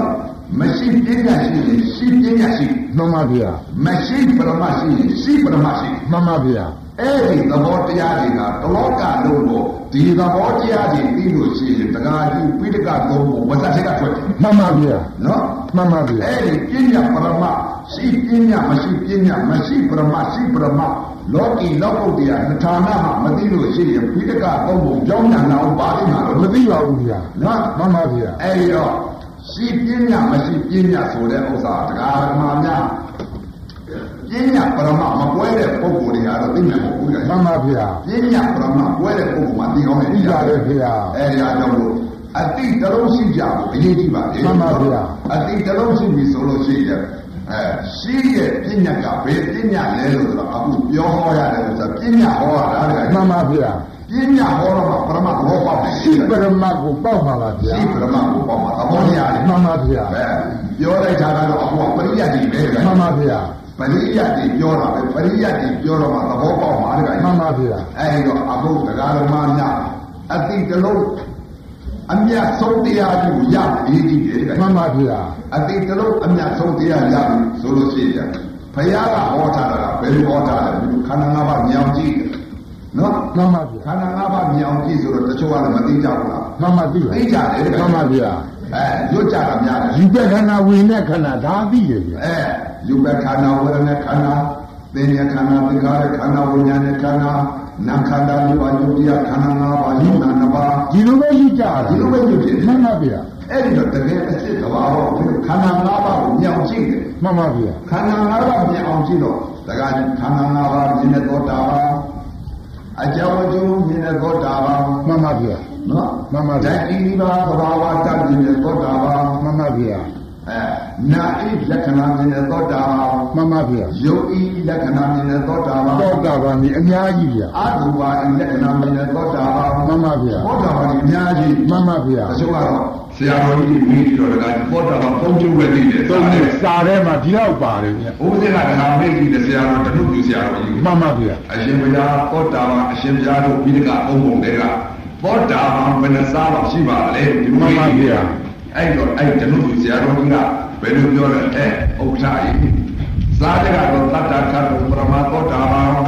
မရှိပညာရှိရင်ရှိပညာရှိမှန်ပါဗျာမရှိပရမရှိရင်ရှိပရမရှိမှန်ပါဗျာအဲ့ဒီသဘောတရားတွေကတလောကလုံးကိုဒီသဘောတရားတွေပြီးလို့ရှိရင်တရားကြီးပိဋကသုံးကိုဝဇ္ဇတိကထွက်တယ်မှန်ပါဗျာနော်မှန်ပါဗျာအဲ့ဒီပညာပရမရှိပညာမရှိပညာမရှိပရမရှိပရမလောကီလောကုတ္တရာဌာနမှာမသိလို့ရှိရင်ပိဋကသုံးကိုကြောင်းညာအောင်ပါလိမ့်မှာမသိပါဘူးဗျာနော်မှန်ပါဗျာအဲ့ဒီတော့ရှိပညာမရှိပညာဆိုတဲ့ဥစ္စာတရားဓမ္မများပညာပရမမကွဲတဲ့ပုဂ္ဂိုလ်တွေကတော့သိမှာမဟုတ်ဘူးလေမှန်ပါဗျာပညာပရမကွဲတဲ့ပုဂ္ဂိုလ်မှသိကောင်းတယ်သိရတယ်ဗျာအဲဒါကြောင့်လို့အတိတလုံးရှိကြဖို့အရေးကြီးပါလေမှန်ပါဗျာအတိတလုံးရှိပြီဆိုလို့ရှိရင်အဲရှိတဲ့ပညာကဘယ်ပညာလဲလို့ဆိုတော့အခုပြောဟောရတယ်ဆိုတော့ပညာဟောရတာလေမှန်ပါဗျာပညာဟောတော့ပရမသဘောပေါက်တယ်ရှိပရမကိုပေါက်ပါပါဗျာရှိပရမကိုပေါက်ပါသဘောတရားလေမှန်ပါဗျာအဲပြောလိုက်တာကတော့အခုပရိယတ်ကြီးပဲလေမှန်ပါဗျာပရိယတ်ကြီးပြောတာပဲပရိယတ်ကြီးပြောတော့မှသဘောပေါက်မှာလေမှန်ပါဗျာအဲဒီတော့အခုတရားဓမ္မများအတိတလုံးအမြတ်ဆုံးတရားကြီးကိုရပြီးကြည့်တယ်မှန်ပါဗျာအတိတလုံးအမြတ်ဆုံးတရားရပြီဆိုလို့ရှိရင်ဘုရားကဟောထားတာကဘယ်လိုဟောထားလဲဒီခန္ဓာ၅ပါးမြောင်ကြည့်နော်မှန်ပါဗျာခန္ဓာ၅ပါးမြောင်ကြည့်ဆိုတော့တချို့ကလည်းမသိကြဘူးလားမှန်ပါသိပါသိကြတယ်မှန်ပါဗျာအဲရွတ်ကြတာများတယ်ယူပခန္ဓာဝိညာဉ်ခန္ဓာဒါသိတယ်ဗျာအဲယူပခန္ဓာဝေဒနာခန္ဓာသင်္ညာခန္ဓာသင်္ခါရခန္ဓာဝိညာဉ်ခန္ဓာနာခန္ဓာမျိုးအယုတ်တရားခန္ဓာ၅ပါးယုံနာ၅ပါးဒီလိုပဲယူကြတာဒီလိုပဲယူတယ်မှန်ပါဗျာအဲ့ဒီတော့တကယ်အစ်စ်ကဘာဟောခန္ဓာ၅ပါးကိုမြောင်ကြည့်တယ်မှန်ပါဗျာခန္ဓာ၅ပါးမြောင်ကြည့်တော့တကယ်ခန္ဓာ၅ပါးမြင်တဲ့သောတာပန်အကြောင်းအကျိုးမြင်တဲ့သောတာပန်မှန်ပါဗျာနော်မှန်ပါဗျာဓာတ်ဤပါသဘာဝတတ်မြင်တဲ့သောတာပန်မှန်ပါဗျာအဲနာဤလက္ခဏာမြင်တဲ့သောတာပန်မှန်ပါဗျာယုတ်ဤလက္ခဏာမြင်တဲ့သောတာပန်သောတာပန်ဒီအများကြီးဗျာအရူပါဤလက္ခဏာမြင်တဲ့သောတာပန်မှန်ပါဗျာသောတာပန်ဒီအများကြီးမှန်ပါဗျာတချို့ကတော့ဆရာတော်ကြီးမိပြီးတော့တကယ်သောတာပန်ပုံကျုပ်ပဲသိတယ်သုံးတယ်စာထဲမှာဒီလောက်ပါတယ်ဗျာဥပဒေကတခါမိပြီးတဲ့ဆရာတော်တနုပြဆရာတော်ကြီးမှန်ပါဗျာအရှင်ဘုရားသောတာပန်အရှင်ဘုရားတို့ပြီးတကသုံးပုံတွေကသောတာပန်ဘယ်နှစားတော့ရှိပါလဲဒီမှန်ပါဗျာအဲ့တော့အဲ့တနုပြဆရာတော်ကြီးကဘယ်လိုပြောလဲအဲဥက္ကဋ္ဌကြီးစားတဲ့ကတော့တတ္တခတ်ပရမသောတာပန်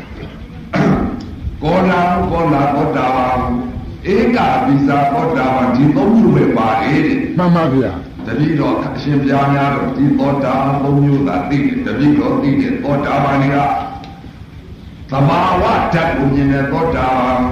ကောနာကောနာသောတာပန်ဧကပိစာသောတာပန်ဒီသုံးခုပဲပါတယ်တဲ့မှန်ပါဗျာတပည့်တော်အရှင်ဘုရားများတော့ဒီသောတာပန်သုံးမျိုးသာသိတယ်တပည့်တော်သိတယ်သောတာပန်ကသဘာဝဓာတ်ကိုမြင်တဲ့သောတာပန်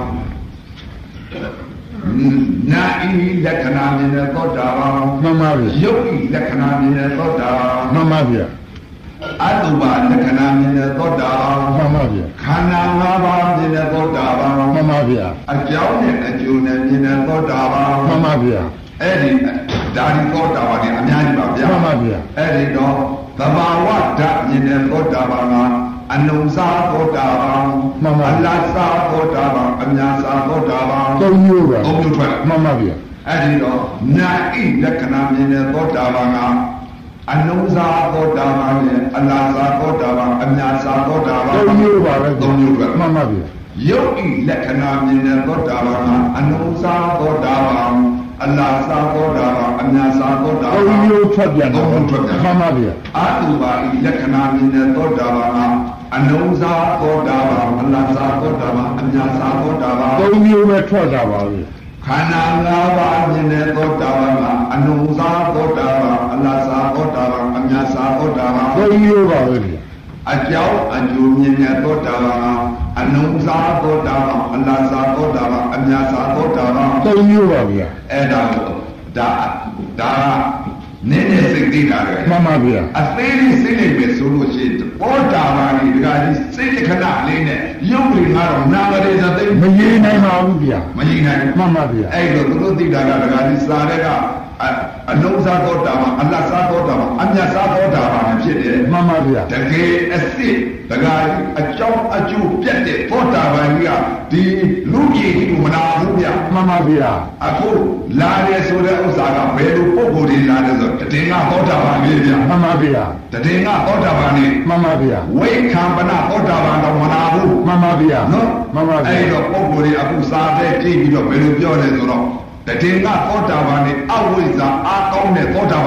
နာဤလက္ခဏာမြင်တဲ့သောတာပန်မှန်ပါဗျာယုတ်ဤလက္ခဏာမြင်တဲ့သောတာပန်မှန်ပါဗျာအတုပါလက္ခဏာမြင်တဲ့သောတာပန်မှန်ပါဗျာခန္ဓာ၅ပါးမြင်တဲ့သောတာပန်မှန်ပါဗျာအကြောင်းနဲ့အကျိုးနဲ့မြင်တဲ့သောတာပန်မှန်ပါဗျာအဲ့ဒီဒါဒီသောတာပန်เนี่ยအများကြီးပါဗျာမှန်ပါဗျာအဲ့ဒီတော့သဘာဝဓာတ်မြင်တဲ့သောတာပန်ကအနုစာသောတာပန်မှန်ပါအလတ်စာသောတာပန်အများစာသောတာပန်သုံးမျိုးပါသုံးမျိုးထွက်မှန်ပါဗျာအဲ့ဒီတော့နာဣလက္ခဏာမြင်တဲ့သောတာပန်ကအနုစာသောတာပန်နဲ့အလတ်စာသောတာပန်အများစာသောတာပန်သုံးမျိုးပါပဲသုံးမျိုးထွက်မှန်ပါဗျာယုတ်ဣလက္ခဏာမြင်တဲ့သောတာပန်ကအနုစာသောတာပန်အလတ်စာသောတာပန်အများစာသောတာပန်သုံးမျိုးထွက်ပြန်သုံးမျိုးထွက်ပြန်မှန်ပါဗျာအတုပါဣလက္ခဏာမြင်တဲ့သောတာပန်ကအနုစာသောတာပန်အလတ်စာသောတာပန်အများစာသောတာပန်သုံးမျိုးပဲထွက်တာပါပဲခန္ဓာ၅ပါးမြင်တဲ့သောတာပန်ကအနုစာသောတာပန်အလတ်စာသောတာပန်အများစာသောတာပန်သုံးမျိုးပါပဲအကြောင်းအကျိုးမြင်တဲ့သောတာပန်အနုစာသောတာပန်အလတ်စာသောတာပန်အများစာသောတာပန်သုံးမျိုးပါဗျာအဲ့ဒါဒါဒါနည်းနည်းစိတ်သိတာလေမှန်ပါဗျာအသေးလေးစိတ်လိုက်ပဲဆိုလို့ရှိရင်သောတာပန်ကြီးဒါကြီးစိတ်ခဏလေးနဲ့ရုပ်လေးကတော့နာမရေသသိမရေနိုင်ပါဘူးဗျာမရေနိုင်မှန်ပါဗျာအဲ့တော့သူတို့သိတာကဒါကြီးစားတဲ့ကအလုံးစားသောတာပန်အလတ်စားသောတာပန်အမြတ်စားသောတာပန်ဖြစ်တယ်မှန်ပါဗျာတကယ်အစ်စ်ဒါကြီးအကြောင်းအကျိုးပြတ်တဲ့သောတာပန်ကြီးကဒီလူကြီးကိုမနာဘူးဗျာမှန်ပါဗျာအခုလာတယ်ဆိုတဲ့ဥစ္စာကဘယ်လိုပုံကိုယ်တွေလာတယ်ဆိုတည်ငါသောတာပန်ကြီးဗျာမှန်ပါဗျာတည်ငါသောတာပန်ကြီးမှန်ပါဗျာဝိခံပနာသောတာပန်တော့မနာဘူးမှန်ပါဗျာနော်မှန်ပါဗျာအဲ့တော့ပုံကိုယ်တွေအခုစားတဲ့ကြည့်ပြီးတော့ဘယ်လိုပြောလဲဆိုတော့တည်ငါသောတာပန်ကြီးအဝိဇ္ဇာအာကောင်းတဲ့သောတာပန်ကြီးမ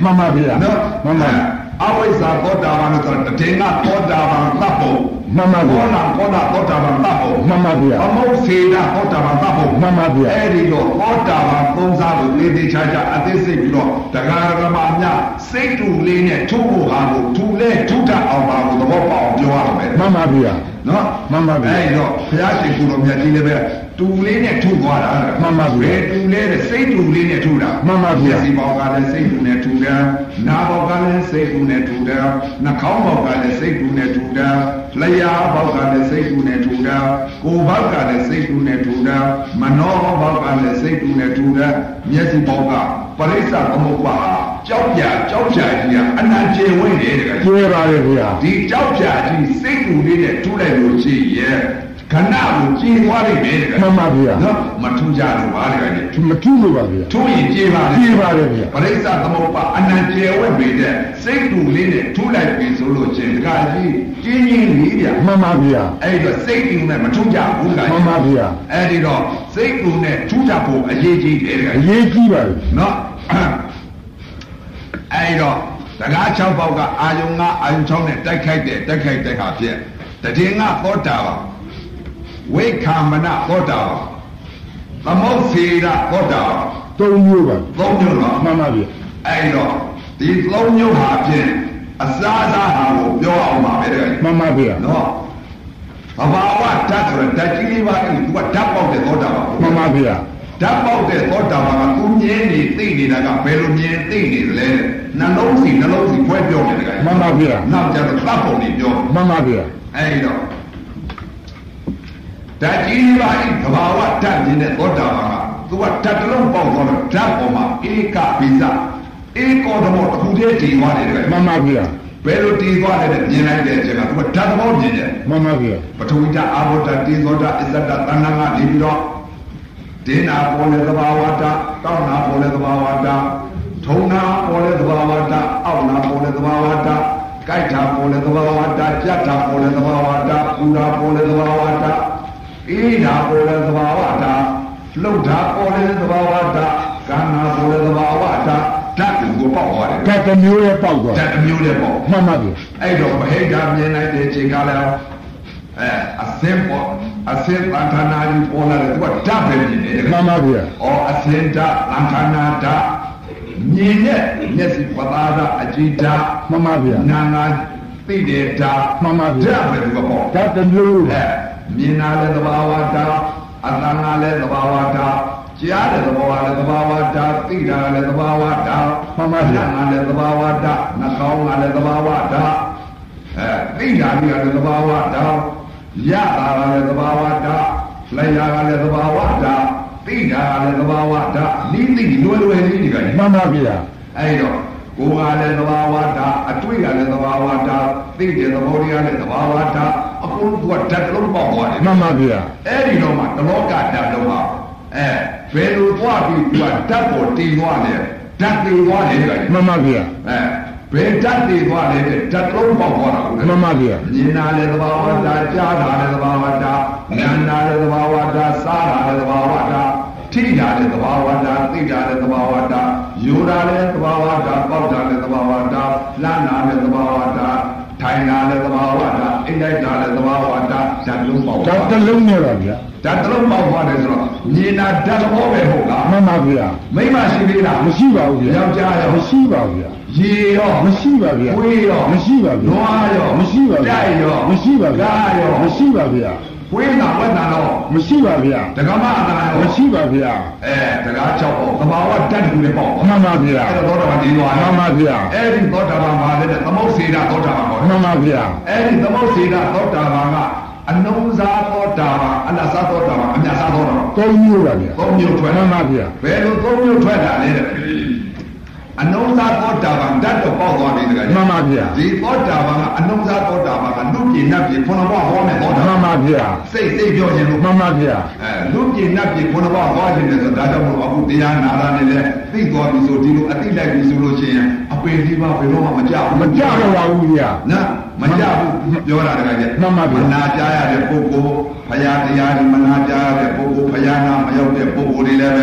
မှန်ပါဗျာနော်မှန်ပါအဝိဇ္ဇာသောတာပန်ဆိုတော့တေငါသောတာပန်သတ်ဖို့မှန်ပါဗျာဘောနာဘောနာသောတာပန်သတ်ဖို့မှန်ပါဗျာအမုတ်စေနာသောတာပန်သတ်ဖို့မှန်ပါဗျာအဲ့ဒီတော့သောတာပန်သုံးစားကိုလေးသေးချာချာအသိစိတ်ပြီးတော့တရားဓမ္မများစိတ်တူလေးနဲ့ထုဖို့ဟာကိုထူလဲထုတတ်အောင်ပါလို့သဘောပေါက်အောင်ပြောရမယ်မှန်ပါဗျာနော်မှန်ပါဗျာအဲ့တော့ဘုရားရှင်ကိုယ်တော်မြတ်ကြီးလည်းပဲတူလေးနဲ့ထုသွားတာမှန်ပါဗျာတူလေးနဲ့စိတ်တူလေးနဲ့ထုတာမှန်ပါဗျာစီပေါက်ကလည်းစိတ်တူနဲ့ထုတယ်နားပေါက်ကလည်းစိတ်တူနဲ့ထုတယ်နှာခေါင်းပေါက်ကလည်းစိတ်တူနဲ့ထုတယ်လျှာပေါက်ကလည်းစိတ်တူနဲ့ထုတယ်ကိုယ်ပေါက်ကလည်းစိတ်တူနဲ့ထုတယ်မနောပေါက်ကလည်းစိတ်တူနဲ့ထုတယ်မျက်စိပေါက်ကပရိစ္ဆသမုပ္ပါကြောက်ပြကြောက်ပြကြီးကအနန္တဝိနေတယ်ကျွဲပါလေဗျာဒီကြောက်ပြကြီးစိတ်တူလေးနဲ့ထုလိုက်လို့ရှိရဲ့ခဏကိုကြည်သွားလိမ့်မယ်တဲ့မှန်ပါဗျာနော်မထူးကြလို့ပါလေကမထူးလို့ပါဗျာထူးရင်ကြည်ပါလေကြည်ပါလေဗျာပရိစ္ဆသမုပ္ပါအနန္တဝိပေတဲ့စိတ်တူလေးနဲ့ထူးလိုက်ပြီဆိုလို့ချင်းတခါကြီးကျင်းချင်းလေးဗျာမှန်ပါဗျာအဲ့တော့စိတ်တူနဲ့မထူးကြဘူးကမှန်ပါဗျာအဲ့ဒီတော့စိတ်တူနဲ့ထူးကြဖို့အရေးကြီးတယ်ကအရေးကြီးပါလေနော်အဲ့တော့တကား၆ပေါက်ကအာယုံကအာယုံ၆နဲ့တိုက်ခိုက်တဲ့တိုက်ခိုက်တဲ့ဟာဖြစ်တည်ငါသောတာပါဝိခာမနသောတာပန်သမုတ်စေရသောတာပန်သုံးမျိုးပါသုံးမျိုးတော့မှန်ပါဗျအဲ့တော့ဒီသုံးမျိုးဟာဖြင့်အစားအစာဟာကိုပြောအောင်ပါပဲတဲ့မှန်ပါဗျနော်ဘဘာဝဓာတ်ဆိုတဲ့ဓာတ်ကြီးလေးပါအဲ့ဒီသူကဓာတ်ပေါက်တဲ့သောတာပန်မှန်ပါဗျဓာတ်ပေါက်တဲ့သောတာပန်ကသူမြင်နေသိနေတာကဘယ်လိုမြင်သိနေသလဲနှလုံးစီနှလုံးစီခွဲပြောနေတယ်မှန်ပါဗျနောက်ကျတော့သတ်ပုံတွေပြောမှန်ပါဗျအဲ့ဒီတော့ဓာတ်ကြီးပါဤသဘာဝဓာတ်ကြီးနဲ့သောတာပန်ကသူကဓာတ်တလုံးပေါက်သွားတော့ဓာတ်ပေါ်မှာဧကပိစဧကောဓမောတစ်ခုတည်းတည်သွားတယ်တဲ့မှန်ပါဗျာဘယ်လိုတည်သွားတယ်မြင်လိုက်တဲ့အချိန်ကသူကဓာတ်သဘောမြင်တယ်မှန်ပါဗျာပထဝီဓာတ်အာဘောဓာတ်တေဇောဓာတ်အစ္ဆဒာတ်တဏ္ဍာကနေပြီးတော့ဒေနာပေါ်လေသဘာဝဓာတ်တောင်းနာပေါ်လေသဘာဝဓာတ်ထုံနာပေါ်လေသဘာဝဓာတ်အောက်နာပေါ်လေသဘာဝဓာတ်ကြိုက်တာပေါ်လေသဘာဝဓာတ်ကြက်တာပေါ်လေသဘာဝဓာတ်ပူတာပေါ်လေသဘာဝဓာတ်အေးဓာပေါ်လေသဘာဝဓာတ်လှုပ်ဓာပေါ်လေသဘာဝဓာတ်ကံနာပေါ်လေသဘာဝဓာတ်ဓာတ်ကိုပေါက်သွားတယ်ဓာတ်တစ်မျိုးလေးပေါက်သွားဓာတ်တစ်မျိုးလေးပေါက်မှန်ပါပြီအဲ့တော့ဗဟိတမြင်နိုင်တဲ့အချိန်ကလည်းအဲအစင်းပေါ်အစင်းတန်ခါနာကြီးပေါ်လာတယ်သူကဓာတ်ပဲမြင်တယ်မှန်ပါဗျာဩအစင်းဓာတ်တန်ခါနာဓာတ်မြင်တဲ့မျက်စိပသာဓာတ်အကြည့်ဓာတ်မှန်ပါဗျာနာနာသိတဲ့ဓာတ်မှန်ပါဗျာဓာတ်ပဲသူကပေါ့ဓာတ်တစ်မျိုးအဲမြင်လာတဲ့သဘာဝဓာတ်အတန်ကလည်းသဘာဝဓာတ်ကြားတဲ့သဘာဝလည်းသဘာဝဓာတ်သိတာလည်းသဘာဝဓာတ်မှန်ပါဗျာနာလည်းသဘာဝဓာတ်နှာခေါင်းကလည်းသဘာဝဓာတ်အဲသိတာလည်းသဘာဝဓာတ်ရတာလည်းသဘာဝဓာတ်လျှာကလည်းသဘာဝဓာတ်သိတာလည်းသဘာဝဓာတ်နိသိလွယ်လွယ်လေးတွေကမှန်ပါဗျာအဲ့တော့ကိုယ်ကလည်းသဘာဝဓာတ်အတွေ့ကလည်းသဘာဝဓာတ်သိတဲ့သဘောတရားလည်းသဘာဝဓာတ်အကုန်သူကဓာတ်လုံးပေါက်သွားတယ်မှန်ပါဗျာအဲ့ဒီတော့မှတလောကဓာတ်တော့ဟာအဲဘယ်လိုသွားပြီးသူကဓာတ်ပေါ်တည်သွားတယ်ဓာတ်တည်သွားတယ်ကမှန်ပါဗျာအဲဘယ်ဓာတ်တည်သွားလဲဓာတ်လုံးပေါက်သွားတာမှန်ပါဗျာမြင်တာလည်းသဘာဝဓာတ်ကြားတာလည်းသဘာဝဓာတ်နားတာလည်းသဘာဝဓာတ်စားတာလည်းသဘာဝဓာတ်ထိတာလည်းသဘာဝဓာတ်သိတာလည်းသဘာဝဓာတ်ယူတာလည်းသဘာဝဓာတ်ပေါက်တာလည်းသဘာဝဓာတ်လှမ်းတာလည်းသဘာဝဓာတ်ထိုင်တာလည်းသဘာဝဓာတ်အိတ်လိုက်တာလည်းသဘာဝဓာတ်ဓာတ်လုံးပေါက်ဓာတ်တစ်လုံးနဲ့ပါဗျာဓာတ်တစ်လုံးပေါက်သွားတယ်ဆိုတော့မြင်တာဓာတ်သဘောပဲဟုတ်လားမှန်ပါဗျာမိမရှိသေးလားမရှိပါဘူးဗျာယောက်ျားရောမရှိပါဘူးဗျာရေရောမရှိပါဗျာဝေးရောမရှိပါဗျာနွားရောမရှိပါဗျာတိုက်ရောမရှိပါဗျာကားရောမရှိပါဗျာဝေးတာဝက်တာတော့မရှိပါဗျာဒကမအတာရောမရှိပါဗျာအဲဒကာ၆ပေါ့သဘာဝဓာတ်ကူလည်းပေါ့မှန်ပါဗျာအဲ့တော့သောတာပန်ဒီသွားမှန်ပါဗျာအဲ့ဒီသောတာပန်ပါလေသမုတ်စေတသောတာပန်ပေါ့မှန်ပါဗျာအဲ့ဒီသမုတ်စေတသောတာပန်ကအနုံစားသောတာပန်အနစားသောတာပန်အမြတ်စားသောတာပန်သုံးမျိုးပါဗျာသုံးမျိုးထွက်မှန်ပါဗျာဘယ်လိုသုံးမျိုးထွက်တာလဲအနုံစားသောတာပန်ဓာတ်တော့ပေါက်သွားပြီတကယ်မှန်ပါဗျာဒီသောတာပန်ကအနုံစားသောတာပန်ကလူပြင်းနတ်ပြင်းခုနဘဝဟောမယ်သောတာမှန်ပါဗျာစိတ်စိတ်ပြောရင်လို့မှန်ပါဗျာအဲလူပြင်းနတ်ပြင်းခုနဘဝဟောခြင်းတယ်ဆိုဒါကြောင့်မို့အခုတရားနာတာနဲ့လည်းသိသွားပြီဆိုဒီလိုအသိလိုက်ပြီဆိုလို့ရှိရင်အပေဒီပါဘယ်တော့မှမကြောက်မကြောက်တော့ပါဘူးဗျာနော်မကြောက်ဘူးပြောတာတကယ်ကြီးမှန်ပါဗျာမနာကြားရတဲ့ပုဂ္ဂိုလ်ဖရာတရားဒီမနာကြားရတဲ့ပုဂ္ဂိုလ်ဖရာနာမရောက်တဲ့ပုဂ္ဂိုလ်တွေလည်းပဲဝ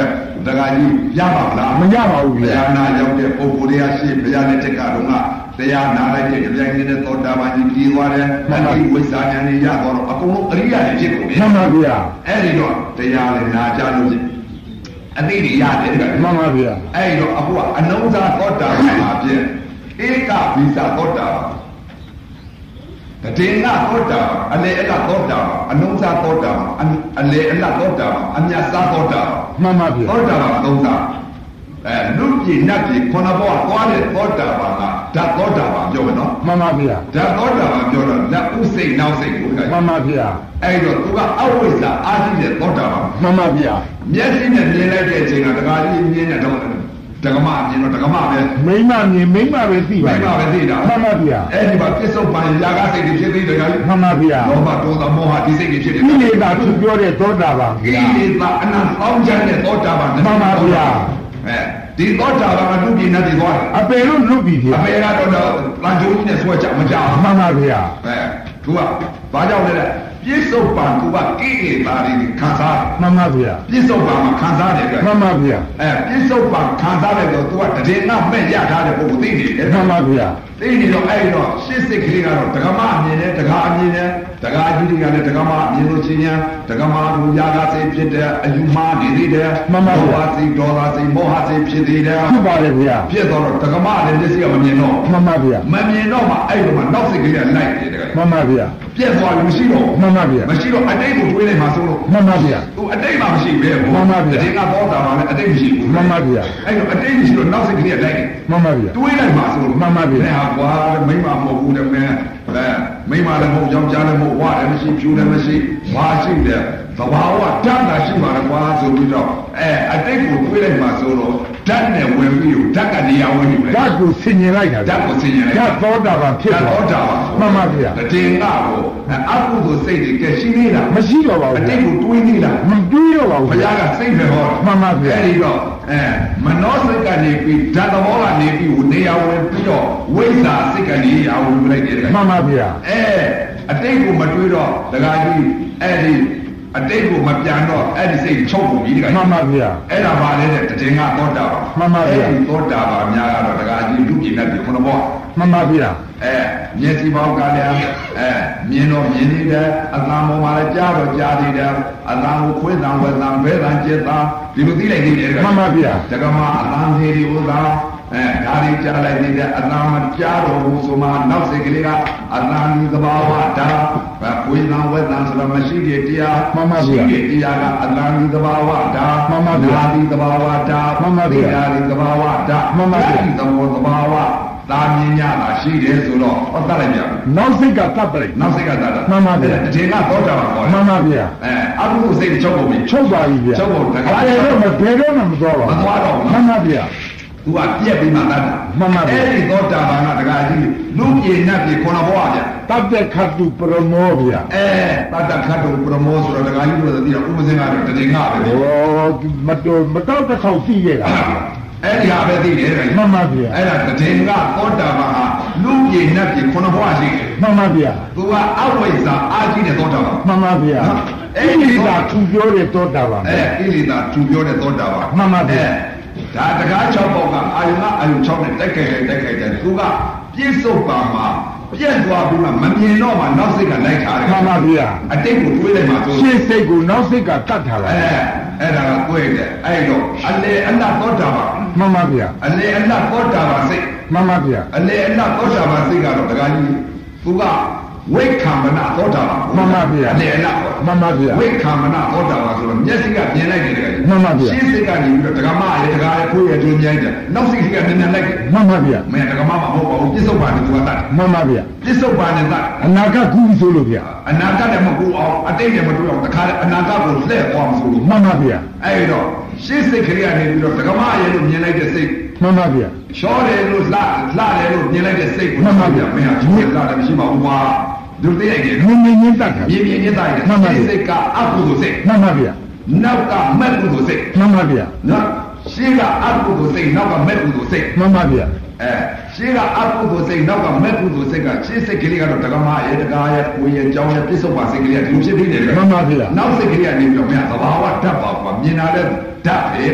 တခါကြီးရပါမလားမရပါဘူးဗျာတရားနာရောက်တဲ့ပုဂ္ဂိုလ်တွေကရှိဘုရားနဲ့တက္ကတော်ကတရားနာလိုက်တဲ့ကြိုင်နေတဲ့သောတာပန်ကြီးကြီးသွားတယ်အတိဝိဇ္ဇာဉာဏ်ကြီးရတော့အကုန်လုံးအရိယာတွေဖြစ်ကုန်ပြီမှန်ပါဗျာအဲ့ဒီတော့တရားလည်းနာကြလို့အသိတွေရတယ်မှန်ပါဗျာအဲ့ဒီတော့အခုကအနုဇာသောတာပန်မှာပြည့်ဧကဝိဇ္ဇာသောတာပန်တည်ငါသောတာပန်အလေအလသောတာပန်အနုဇာသောတာပန်အလေအလသောတာပန်အမြတ်စားသောတာပန်မှန်ပါဗျာသောတာပန်သုံးစားအဲလူပြည်နတ်ပြည်ခொနဘောသွားတဲ့သောတာပန်ကဓာတ်သောတာပန်ပြောမယ်နော်မှန်ပါဗျာဓာတ်သောတာပန်ပြောတော့လက်ဥစိတ်နောက်စိတ်ကိုမှန်ပါဗျာအဲ့တော့သူကအဝိဇ္ဇာအာရှိတဲ့သောတာပန်မှန်ပါဗျာမျက်စိနဲ့မြင်လိုက်တဲ့အချိန်ကတခါကြီးမြင်တဲ့တော့တက္ကမအမြင်တော့တက္ကမပဲမိမမြင်မိမပဲသိပါမိမပဲသိတာမှန်ပါဗျာအဲ့ဒီမှာပြစ္ဆုတ်ပန်ຢာကစိတ်တွေဖြစ်သေးတယ်ကြီးမှန်ပါဗျာလောဘဒေါသမောဟဒီစိတ်တွေဖြစ်တယ်ကိလေသာသူပြောတဲ့သောတာပန်ကိလေသာအနန္တအောင်ကျတဲ့သောတာပန်မှန်ပါဗျာအဲဒီသောတာပန်ကလူပြည်နဲ့တည်သွားတယ်အပေလို့လူပြည်ဖြစ်အပေကတော့တန်ကြိုးကြီးနဲ့ဆွဲချမကြမှန်ပါဗျာအဲသူကဘာကြောင့်လဲပြစ္ဆုတ်ပန်သူကကိလေသာတွေခံစားမှန်ပါဗျာပြစ္ဆုတ်ပန်မှာခံစားတယ်မှန်ပါဗျာအဲပြစ္ဆုတ်ပန်ခံစားတယ်တော့သူကတည်ငါမဲ့ရထားတဲ့ပုဂ္ဂိုလ်သိနေတယ်မှန်ပါဗျာသိနေတော့အဲ့တော့ရှစ်စိတ်ကလေးကတော့ဒကမအမြင်နဲ့ဒကာအမြင်နဲ့ဒကာကြီးတွေကလည်းဒကမအမြင်လို့ချင်းညာဒကမလူရာဂစိတ်ဖြစ်တဲ့အယူမှားနေသေးတယ်မှန်ပါဗျာစိတ်ဒေါသစိတ်မောဟစိတ်ဖြစ်သေးတယ်ဖြစ်ပါလေဗျာဖြစ်တော့ဒကမလည်းမျက်စိကမမြင်တော့မှန်ပါဗျာမမြင်တော့မှအဲ့ဒီမှာနောက်စိတ်ကလေးကလိုက်နေတယ်မှန်ပါဗျာပြက်သွားလို့မရှိတော့မှန်ပါဗျာမရှိတော့အတိတ်ကိုတွေးလိုက်မှဆိုလို့မှန်ပါဗျာသူအတိတ်မှမရှိပဲမှန်ပါဗျာဒီကတော့တာမှလည်းအတိတ်မရှိဘူးမှန်ပါဗျာအဲ့တော့အတိတ်မရှိတော့နောက်စိတ်ကလေးကလိုက်နေမှန်ပါဗျာတွေးလိုက်မှဆိုလို့မှန်ပါဗျာအဲ့ဟာကွာမိမမဟုတ်ဘူးတဲ့မင်းအဲမိမလည်းမဟုတ်ယောက်ျားလည်းမဟုတ်ဝါလည်းမရှိဖြူလည်းမရှိဘာရှိတယ်သဘာဝဓာတ်သာရှိပါတော့ကွာဆိုပြီးတော့အဲအတိတ်ကိုတွေးလိုက်မှဆိုတော့ဓာတ်နဲ့ဝင်ပြီးဓာတ်ကနေရာဝင်နေတယ်ဓာတ်ကိုဆင်ញင်လိုက်တာဓာတ်ကိုဆင်ញင်လိုက်ဓာတ်သောတာပန်ဖြစ်သွားသောတာပန်မှန်ပါဗျာတည်ငါကိုအကုသိုလ်စိတ်တွေကရှိနေတာမရှိတော့ပါဘူးအတိတ်ကိုတွေးနေတာမတွေးတော့ပါဘူးဘုရားကစိတ်ပဲဟောမှန်ပါဗျာအဲဒီတော့အဲမနောစိတ်ကနေပြီးဓာတ်သဘောကနေပြီးနေရာဝင်ပြီးတော့ဝိဇ္ဇာစိတ်ကနေရာဝင်လိုက်တယ်မှန်ပါဗျာအဲအတိတ်ကိုမတွေးတော့ဒကာကြီးအဲဒီအတိတ်ကိုမပြန်တော့အဲ့ဒီစိတ်ချုပ်ကုန်ပြီတခါမှန်ပါဗျာအဲ့ဒါပါလေတဲ့တည်ငါသောတာပန်မှန်ပါဗျာအဲ့ဒီသောတာပန်အများကတော့တခါကြီးလူပြည်နဲ့ဒီခုနဘောမှန်ပါဗျာအဲမျက်စိပေါက်ကလည်းအဲမြင်တော့မြင်နေတယ်အသံပေါ်မှာလည်းကြားတော့ကြားနေတယ်အသံကိုခွေးသံဝဲသံဘဲသံကျက်သံဒီလိုသိလိုက်နေတယ်မှန်ပါဗျာတက္ကမအသံသေးဒီဥသာအဲဒါတွေကြားလိုက်နေတဲ့အသံမကြားတော့ဘူးဆိုမှနောက်စိတ်ကလေးကအသံဒီသဘာဝဒါဝိသံဝဲသံဆိုတော့မရှိတဲ့တရားမှန်ပါဗျာရှိတဲ့တရားကအသံဒီသဘာဝဒါမှန်ပါဗျာနာဒီသဘာဝဒါမှန်ပါဗျာဒါဒီသဘာဝဒါမှန်ပါဗျာဒီသဘောသဘာဝသာမြင်ရတာရှိတယ်ဆိုတော့ဟောတတ်လိုက်ကြနောက်စိတ်ကတတ်ပလိုက်နောက်စိတ်ကတတ်တာမှန်ပါဗျာတည်ငါသောတာပန်ခေါ်တယ်မှန်ပါဗျာအဲအကုသိုလ်စိတ်ချုပ်ကုန်ပြီချုပ်ပါပြီဗျာချုပ်ကုန်တယ်ဒါလည်းတော့မဘယ်တော့မှမသွားပါဘူးမသွားတော့မှန်ပါဗျာသူကပြက်ပြီးမှတတ်တာမှန်ပါဗျာအဲ့ဒီသောတာပန်ကတခါကြီးလူပြေနတ်ပြေခုနဘဝဗျာတတ်တဲ့ခတ်သူပရမောဗျာအဲတတ်တဲ့ခတ်သူပရမောဆိုတော့တခါကြီးတို့သိတော့ဥပဇင်ကတော့တည်ငါပဲဩမတော်မတော့တစ်ခေါက်သိခဲ့တာအဲ့ဒီဟာပဲသိတယ်မှန်ပါဗျာအဲ့ဒါတည်ငါသောတာပန်ဟာလူပြေနတ်ပြေခုနဘဝရှိတယ်မှန်ပါဗျာသူကအဝိဇ္ဇာအာကြီးတဲ့သောတာပန်မှန်ပါဗျာအဲ့ဒီသာသူပြောတဲ့သောတာပန်အဲဣလိသာသူပြောတဲ့သောတာပန်မှန်ပါဗျာဒါတကား၆ပေါက်ကအာယုံကအာယုံ၆နဲ့တက်ခဲ့တယ်တက်ခဲ့တယ်သူကပြစ္ဆုတ်ပါမှာပြက်သွားပြီးမှမမြင်တော့မှနောက်စိတ်ကလိုက်ထားတယ်မှန်ပါဗျာအတိတ်ကိုတွေးလိုက်မှဆိုရှင်းစိတ်ကိုနောက်စိတ်ကတတ်ထားလိုက်အဲအဲ့ဒါကတွေးတယ်အဲ့တော့အလေအလတ်သောတာပန်မှန်ပါဗျာအလေအလတ်သောတာပန်စိတ်မှန်ပါဗျာအလေအလတ်သောတာပန်စိတ်ကတော့တကားကြီးသူကဝိခံမနာသောတာပန်မှန်ပါဗျာအလေအလတ်မှန်ပါဗျာဝိခံမနာသောတာပန်ဆိုတော့မျက်စိကမြင်လိုက်တယ်တကယ်မှန်ပါဗျာရှင်းစိတ်ကနေပြီးတော့ဒကမရဲ့ဒကာရဲ့ကိုယ်ရဲ့ကျိုးမြိုင်းတယ်နောက်စိတ်ကမြင်နေလိုက်တယ်မှန်ပါဗျာမင်းဒကမမဟုတ်ပါဘူးပြစ္ဆုတ်ပါနဲ့သူကတတ်မှန်ပါဗျာပြစ္ဆုတ်ပါနဲ့တတ်အနာဂတ်ကူးဆိုလို့ဗျာအနာဂတ်လည်းမကူအောင်အတိတ်လည်းမတူအောင်တခါလေအနာဂတ်ကိုလှည့်သွားမှဆိုလို့မှန်ပါဗျာအဲ့တော့ရှင်းစိတ်ကလေးကနေပြီးတော့ဒကမရဲ့လို့မြင်လိုက်တဲ့စိတ်မှန်ပါဗျာရှောတယ်လို့လှလှတယ်လို့မြင်လိုက်တဲ့စိတ်ကိုမှန်ပါဗျာမင်းကကျွေးလာတယ်မရှိပါဘူးကွာဒုတိယကြီးမြင်မြင်ချင်းတတ်တာမြင်မြင်ချင်းတတ်တယ်မှန်ပါဗျာစိတ်ကအကုသိုလ်စိတ်မှန်ပါဗျာနောက်ကမဲ့ကုသိုလ်စိတ်မှန်ပါဗျာနော်ရှင်းကအကုသိုလ်စိတ်နောက်ကမဲ့ကုသိုလ်စိတ်မှန်ပါဗျာအဲရှင်းကအကုသိုလ်စိတ်နောက်ကမဲ့ကုသိုလ်စိတ်ကရှင်းစိတ်ကလေးကတော့တက္ကမရဲ့တက္ကရဲ့ကိုယ်ရဲ့ကြောင်းရဲ့ပြစ္ဆုတ်ပါစိတ်ကလေးကဒီလိုဖြစ်နေတယ်မှန်ပါဗျာနောက်စိတ်ကလေးကနေပြီးတော့မင်းသဘာဝဓာတ်ပါကွာမြင်လာတဲ့ဓာတ်ပဲကွာ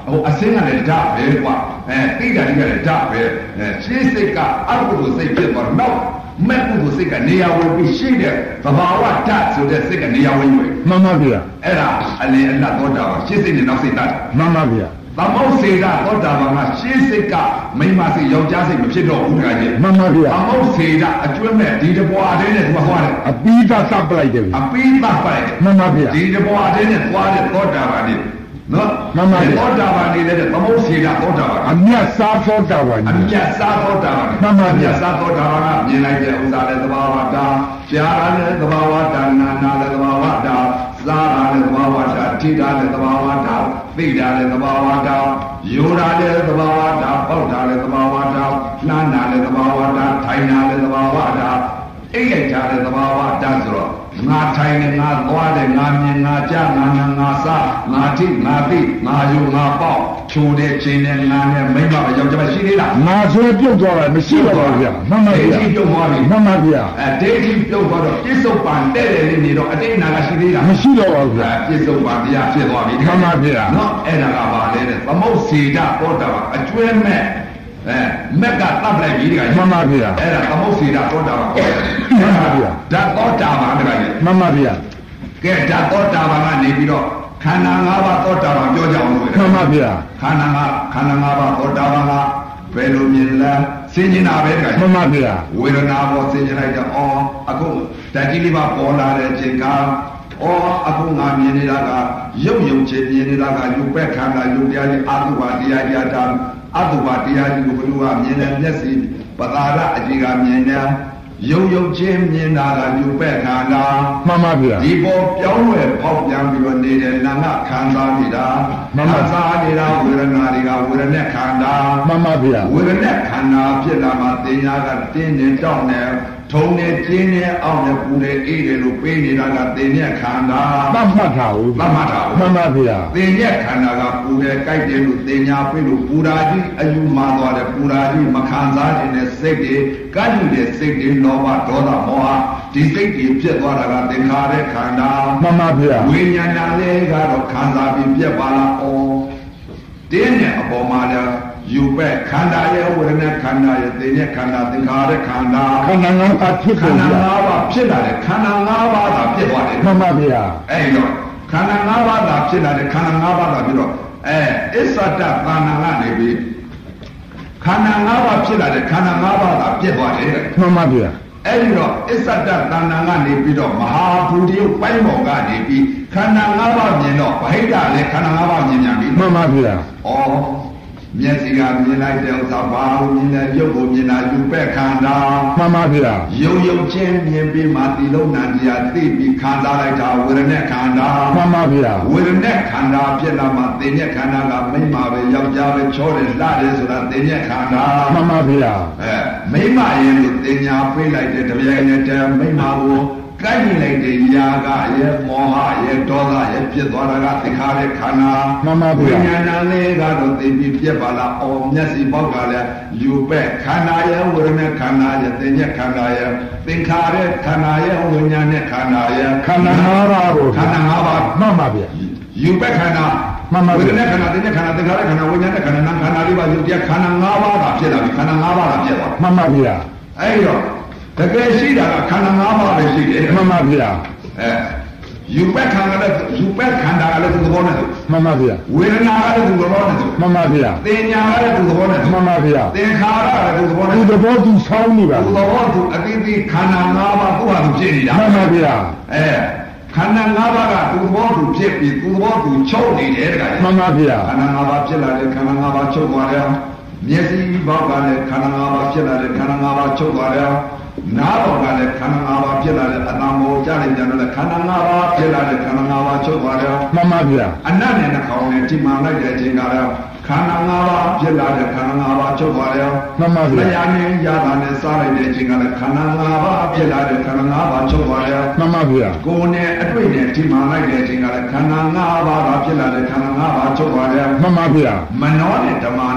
ဟိုအစင်းကလည်းဓာတ်ပဲကွာအဲသိတာကြီးကလည်းဓာတ်ပဲအဲရှင်းစိတ်ကအကုသိုလ်စိတ်ဖြစ်သွားတော့မဲ့ကုသိုလ်စိတ်ကနေရာဝင်ပြီးရှိတဲ့သဘာဝဓာတ်ဆိုတဲ့စိတ်ကနေရာဝင်ရွယ်မှန်ပါဗျာအဲ့ဒါအလင်းအလတ်သောတာပန်ရှင်းစိတ်နဲ့နောက်စိတ်တတ်မှန်ပါဗျာသမုတ်စေတာသောတာပန်ကရှင်းစိတ်ကမိမစိတ်ယောက်ျားစိတ်မဖြစ်တော့ဘူးတခါကြီးမှန်ပါဗျာသမုတ်စေတာအကျွတ်မဲ့ဒီတပွားအတင်းနဲ့သူကဟောတယ်အပိသသပလိုက်တယ်အပိသပလိုက်မှန်ပါဗျာဒီတပွားအတင်းနဲ့သွားတဲ့သောတာပန်นี่နော်မှန်ပါဗျာသောတာပန်นี่လည်းသမုတ်စေတာသောတာပန်အမြတ်စားသောတာပန်အမြတ်စားသောတာပန်မှန်ပါဗျာစားသောတာပန်ကမြင်လိုက်တဲ့ဥစ္စာလည်းသဘာဝတာကြားရတဲ့သဘာဝတာနာနာလည်းသဘာဝတာစားရတဲ့သဘာဝတာထိတာလည်းသဘာဝတာသိတာလည်းသဘာဝတာယူတာလည်းသဘာဝတာပေါက်တာလည်းသဘာဝတာလှမ်းတာလည်းသဘာဝတာထိုင်တာလည်းသဘာဝတာအိတ်လိုက်တာလည်းသဘာဝတာဆိုတော့ငါထိုင်နေငါသွားတယ်ငါမြင်ငါကြားငါနာငါစားငါထိငါသိငါယူငါပေါက်ချိုတဲ့ချင်းနဲ့ငါနဲ့မိမ့်မပဲရောက်ကြမှာရှိသေးလားငါဆိုပြုတ်သွားတယ်မရှိတော့ပါဗျာမှန်ပါဗျာဒိဋ္ဌိပြုတ်သွားပြီမှန်ပါဗျာအဲဒိဋ္ဌိပြုတ်သွားတော့ပြစ္ဆုတ်ပံတဲ့တယ်လေးနေတော့အတိတ်နာကရှိသေးလားမရှိတော့ပါဗျာပြစ္ဆုတ်ပံတရားဖြစ်သွားပြီမှန်ပါဗျာနော်အဲ့ဒါကပါလေတဲ့သမုတ်စေတပေါ်တာအကျွဲမဲ့အဲမက်ကတပ်လိုက်ပြီးတခါမှန်ပါဗျာအဲ့ဒါသမုတ်စေတပေါ်တာပါခေါ်တယ်မှန်ပါဗျာဓာတ်ပေါ်တာပါတခါကြီးမှန်ပါဗျာကဲဓာတ်ပေါ်တာပါကနေပြီးတော့ခန္ဓာ၅ပါးသောတာပန်ပြောကြအောင်လို့မှန်ပါဗျာခန္ဓာ၅ခန္ဓာ၅ပါးသောတာပန်ကဘယ်လိုမြင်လဲသိကျင်တာပဲတခါမှန်ပါဗျာဝေဒနာပေါ်သိကျင်လိုက်တော့အော်အခုဓာတ်ကြီးလေးပါပေါ်လာတဲ့ချိန်ကအော်အခုငါမြင်နေတာကရုပ်ယုံချင်းမြင်နေတာကယူပက်ခန္ဓာယူတရားကြီးအတုပါတရားကြီးတာအတုပါတရားကြီးကိုဘယ်လိုကမြင်တယ်မျက်စိပသာရအကြည့်ကမြင်တယ်ရုပ်ယုံချင်းမြင်တာကယူပက်ခန္ဓာမှန်ပါဗျာဒီပေါ်ပြောင်းလဲပေါက်ပြန်ပြီးတော့နေတဲ့နာငါခန္ဓာနေတာမှန်ပါစားနေတာဝေဒနာတွေကဝေဒနာခန္ဓာမှန်ပါဗျာဝေဒနာခန္ဓာဖြစ်လာမှသင်ညာကတင်းနေတောင်းနေထုံနေကျင်းနေအောင်နေပူနေအေးတယ်လို့ပေးနေတာကသင်ညက်ခန္ဓာသတ်မှတ်တာဟုတ်သတ်မှတ်တာမှန်ပါဗျာသင်ညက်ခန္ဓာကပူနေကြိုက်တယ်လို့သင်ညာပေးလို့ပူရာကြီးအယူမှသွားတယ်ပူရာကြီးမခံစားနေတဲ့စိတ်တွေကန့်ယူတဲ့စိတ်တွေလောဘဒေါသမောဟဒီစိတ်တွေဖြစ်သွားတာကသင်္ခါရခန္ဓာမှန်ပါဗျာဝိညာဏလေးကတော့ခံစားပြီးပြက်ပါလားဩတင်းနဲ့အပေါ်မှာလည်းယူပဲခန္ဓာရဲ့ဝေဒနာခန္ဓာရဲ့သင်ရဲ့ခန္ဓာသင်္ခါရခန္ဓာခန္ဓာ၅ပါးဖြစ်ခန္ဓာ၅ပါးဖြစ်လာတယ်ခန္ဓာ၅ပါးသာဖြစ်သွားတယ်မှန်ပါဗျာအဲ့တော့ခန္ဓာ၅ပါးသာဖြစ်လာတယ်ခန္ဓာ၅ပါးသာပြီးတော့အဲအစ္ဆဒသဏ္ဍာန်ကနေပြီးခန္ဓာ၅ပါးဖြစ်လာတယ်ခန္ဓာ၅ပါးသာပြည့်သွားတယ်မှန်ပါဗျာအဲ့ဒီတော့အစ္ဆဒသဏ္ဍာန်ကနေပြီးတော့မဟာဘူတိယပိုင်းပေါ်ကနေပြီးခန္ဓာ၅ပါးမြင်တော့ဗဟိတလည်းခန္ဓာ၅ပါးမြင်ပြန်ပြီမှန်ပါဗျာဩမျက်စိကမြင်လိုက်တဲ့ဥစ္စာဘာလို့မြင်လဲရုပ်ကိုမြင်တာယူပဲ့ခန္ဓာမှန်ပါဗျာရုပ်ရုပ်ချင်းမြင်ပြီးမှဒီလုံးနာတရားသိပြီးခံစားလိုက်တာဝေဒနာခန္ဓာမှန်ပါဗျာဝေဒနာခန္ဓာဖြစ်လာမှသင်ညက်ခန္ဓာကမိမ့်ပါပဲယောက်ျားပဲချောတယ်လှတယ်ဆိုတာသင်ညက်ခန္ဓာမှန်ပါဗျာအဲမိမ့်မရင်လို့သင်ညာပြေးလိုက်တဲ့တပြိုင်နက်တည်းမိမ့်ပါကိုကိုက်လိုက်တဲ့ຢာကရဲ့မောဟရဲ့ဒေါသရဲ့ဖြစ်သွားတာကသင်္ခါရခန္ဓာမှန်ပါဗျာဝိညာဏလေးကတော့သိပြီးပြက်ပါလားအော်မျက်စိပေါက်ကလည်းယူပဲ့ခန္ဓာရဲ့ဝေဒနာခန္ဓာရဲ့သင်ညက်ခန္ဓာရဲ့သင်္ခါရခန္ဓာရဲ့ဝိညာဏခန္ဓာရဲ့ခန္ဓာ၅ပါးကိုခန္ဓာ၅ပါးမှန်ပါဗျာယူပဲ့ခန္ဓာမှန်ပါဝေဒနာခန္ဓာသင်ညက်ခန္ဓာသင်္ခါရခန္ဓာဝိညာဏခန္ဓာနာခန္ဓာလေးပါယူတဲ့ခန္ဓာ၅ပါးကဖြစ်လာပြီခန္ဓာ၅ပါးကပြက်သွားမှန်ပါဗျာအဲ့တော့တကယ်ရှိတာကခန္ဓာ၅ပါးပဲရှိတယ်မှန်ပါဗျာအဲယူပဲ့ခန္ဓာလည်းယူပဲ့ခန္ဓာကလည်းသူသဘောနဲ့မှန်ပါဗျာဝေဒနာကလည်းသူသဘောနဲ့မှန်ပါဗျာသင်ညာကလည်းသူသဘောနဲ့မှန်ပါဗျာသင်္ခါရကလည်းသူသဘောနဲ့သူသဘောသူဆောင်းနေပါသူသဘောသူအတိအသီးခန္ဓာ၅ပါးသူ့ဟာသူဖြစ်နေတာမှန်ပါဗျာအဲခန္ဓာ၅ပါးကသူသဘောသူဖြစ်ပြီးသူသဘောသူချုပ်နေတယ်တခါမှန်ပါဗျာခန္ဓာ၅ပါးဖြစ်လာတယ်ခန္ဓာ၅ပါးချုပ်သွားတယ်မျက်စိဘောက်ကလည်းခန္ဓာ၅ပါးဖြစ်လာတယ်ခန္ဓာ၅ပါးချုပ်သွားတယ်နားဘောကလည်းခန္ဓာ၅ပါးဖြစ်လာတဲ့အတံမောကြားလိုက်ကြတယ်ခန္ဓာ၅ပါးဖြစ်လာတဲ့ခန္ဓာ၅ပါးချုပ်သွားတယ်မှန်ပါဗျာအနတ်နဲ့နှာခေါင်းနဲ့ဒီမှန်လိုက်တဲ့အချိန်ကလည်းခန္ဓာ၅ပါးဖြစ်လာတဲ့ခန္ဓာ၅ပါးချုပ်သွားတယ်မှန်ပါဗျာ။တရားနဲ့ရတာနဲ့စားလိုက်တဲ့အချိန်ကလည်းခန္ဓာ၅ပါးဖြစ်လာတဲ့ခန္ဓာ၅ပါးချုပ်သွားတယ်မှန်ပါဗျာကိုယ်နဲ့အတွေ့နဲ့ဒီမှန်လိုက်တဲ့အချိန်ကလည်းခန္ဓာ၅ပါးဖြစ်လာတဲ့ခန္ဓာ၅ပါးချုပ်သွားတယ်မှန်ပါဗျာမနောနဲ့ဓမ္မနဲ့ပေါင်းစ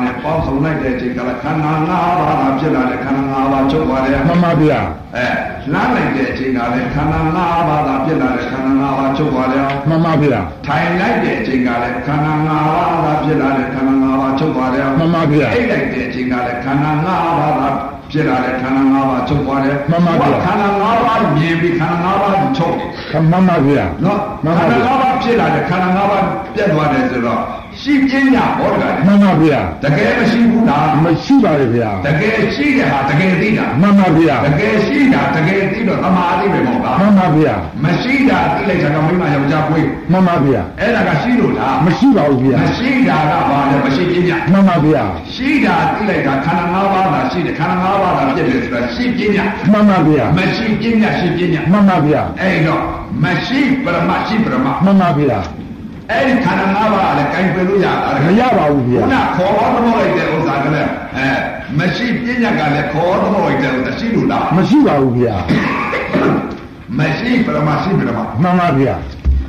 ထုံလိုက်တဲ့အချိန်ကလည်းခန္ဓာ၅ပါးသာဖြစ်လာတဲ့ခန္ဓာ၅ပါးချုပ်သွားတယ်မှန်ပါဗျာအဲလှမ်းလိုက်တဲ့အချိန်ကလည်းခန္ဓာ၅ပါးသာဖြစ်လာတဲ့ခန္ဓာ၅ပါးချုပ်သွားတယ်မှန်ပါဗျာထိုင်လိုက်တဲ့အချိန်ကလည်းခန္ဓာ၅ပါးသာဖြစ်လာတဲ့ခန္ဓာ၅ပါးချုပ်သွားတယ်မှန်ပါဗျာအိတ်လိုက်တဲ့အချိန်ကလည်းခန္ဓာ၅ပါးသာဖြစ်လာတဲ့ခန္ဓာ၅ပါးချုပ်သွားတယ်မှန်ပါဗျာခန္ဓာ၅ပါးမြင်ပြီးခန္ဓာ၅ပါးချုပ်တယ်မှန်ပါဗျာနော်ခန္ဓာ၅ပါးဖြစ်လာတဲ့ခန္ဓာ၅ပါးပြတ်သွားတယ်ဆိုတော့ရှိပညာဟောတာမှန်ပါဗျာတကယ်မရှိဘူးလားမရှိပါဘူးဗျာတကယ်ရှိတဲ့ဟာတကယ်သိတာမှန်ပါဗျာတကယ်ရှိတာတကယ်သိတော့သမာဓိပဲမဟုတ်လားမှန်ပါဗျာမရှိတာသိလိုက်တာကမိမယောက်ျားပွေးမှန်ပါဗျာအဲ့ဒါကရှိလို့လားမရှိပါဘူးဗျာမရှိတာကဘာလဲမရှိပညာမှန်ပါဗျာရှိတာသိလိုက်တာခန္ဓာ၅ပါးသာရှိတယ်ခန္ဓာ၅ပါးသာဖြစ်တယ်ဆိုတာရှိပညာမှန်ပါဗျာမရှိပညာရှိပညာမှန်ပါဗျာအဲ့တော့မရှိပရမရှိပရမမှန်ပါဗျာအဲ့ဒီခန္ဓာ၅ပါးလည်းကင်ပယ်လို့ရတာမရပါဘူးဗျာခုနခေါ်တော်တော်လိုက်တဲ့ဥစ္စာကလည်းအဲမရှိပညာကလည်းခေါ်တော်လိုက်တဲ့ဥစ္စာရှိလို့လားမရှိပါဘူးဗျာမရှိပရမရှိပရမမှန်ပါဗျာ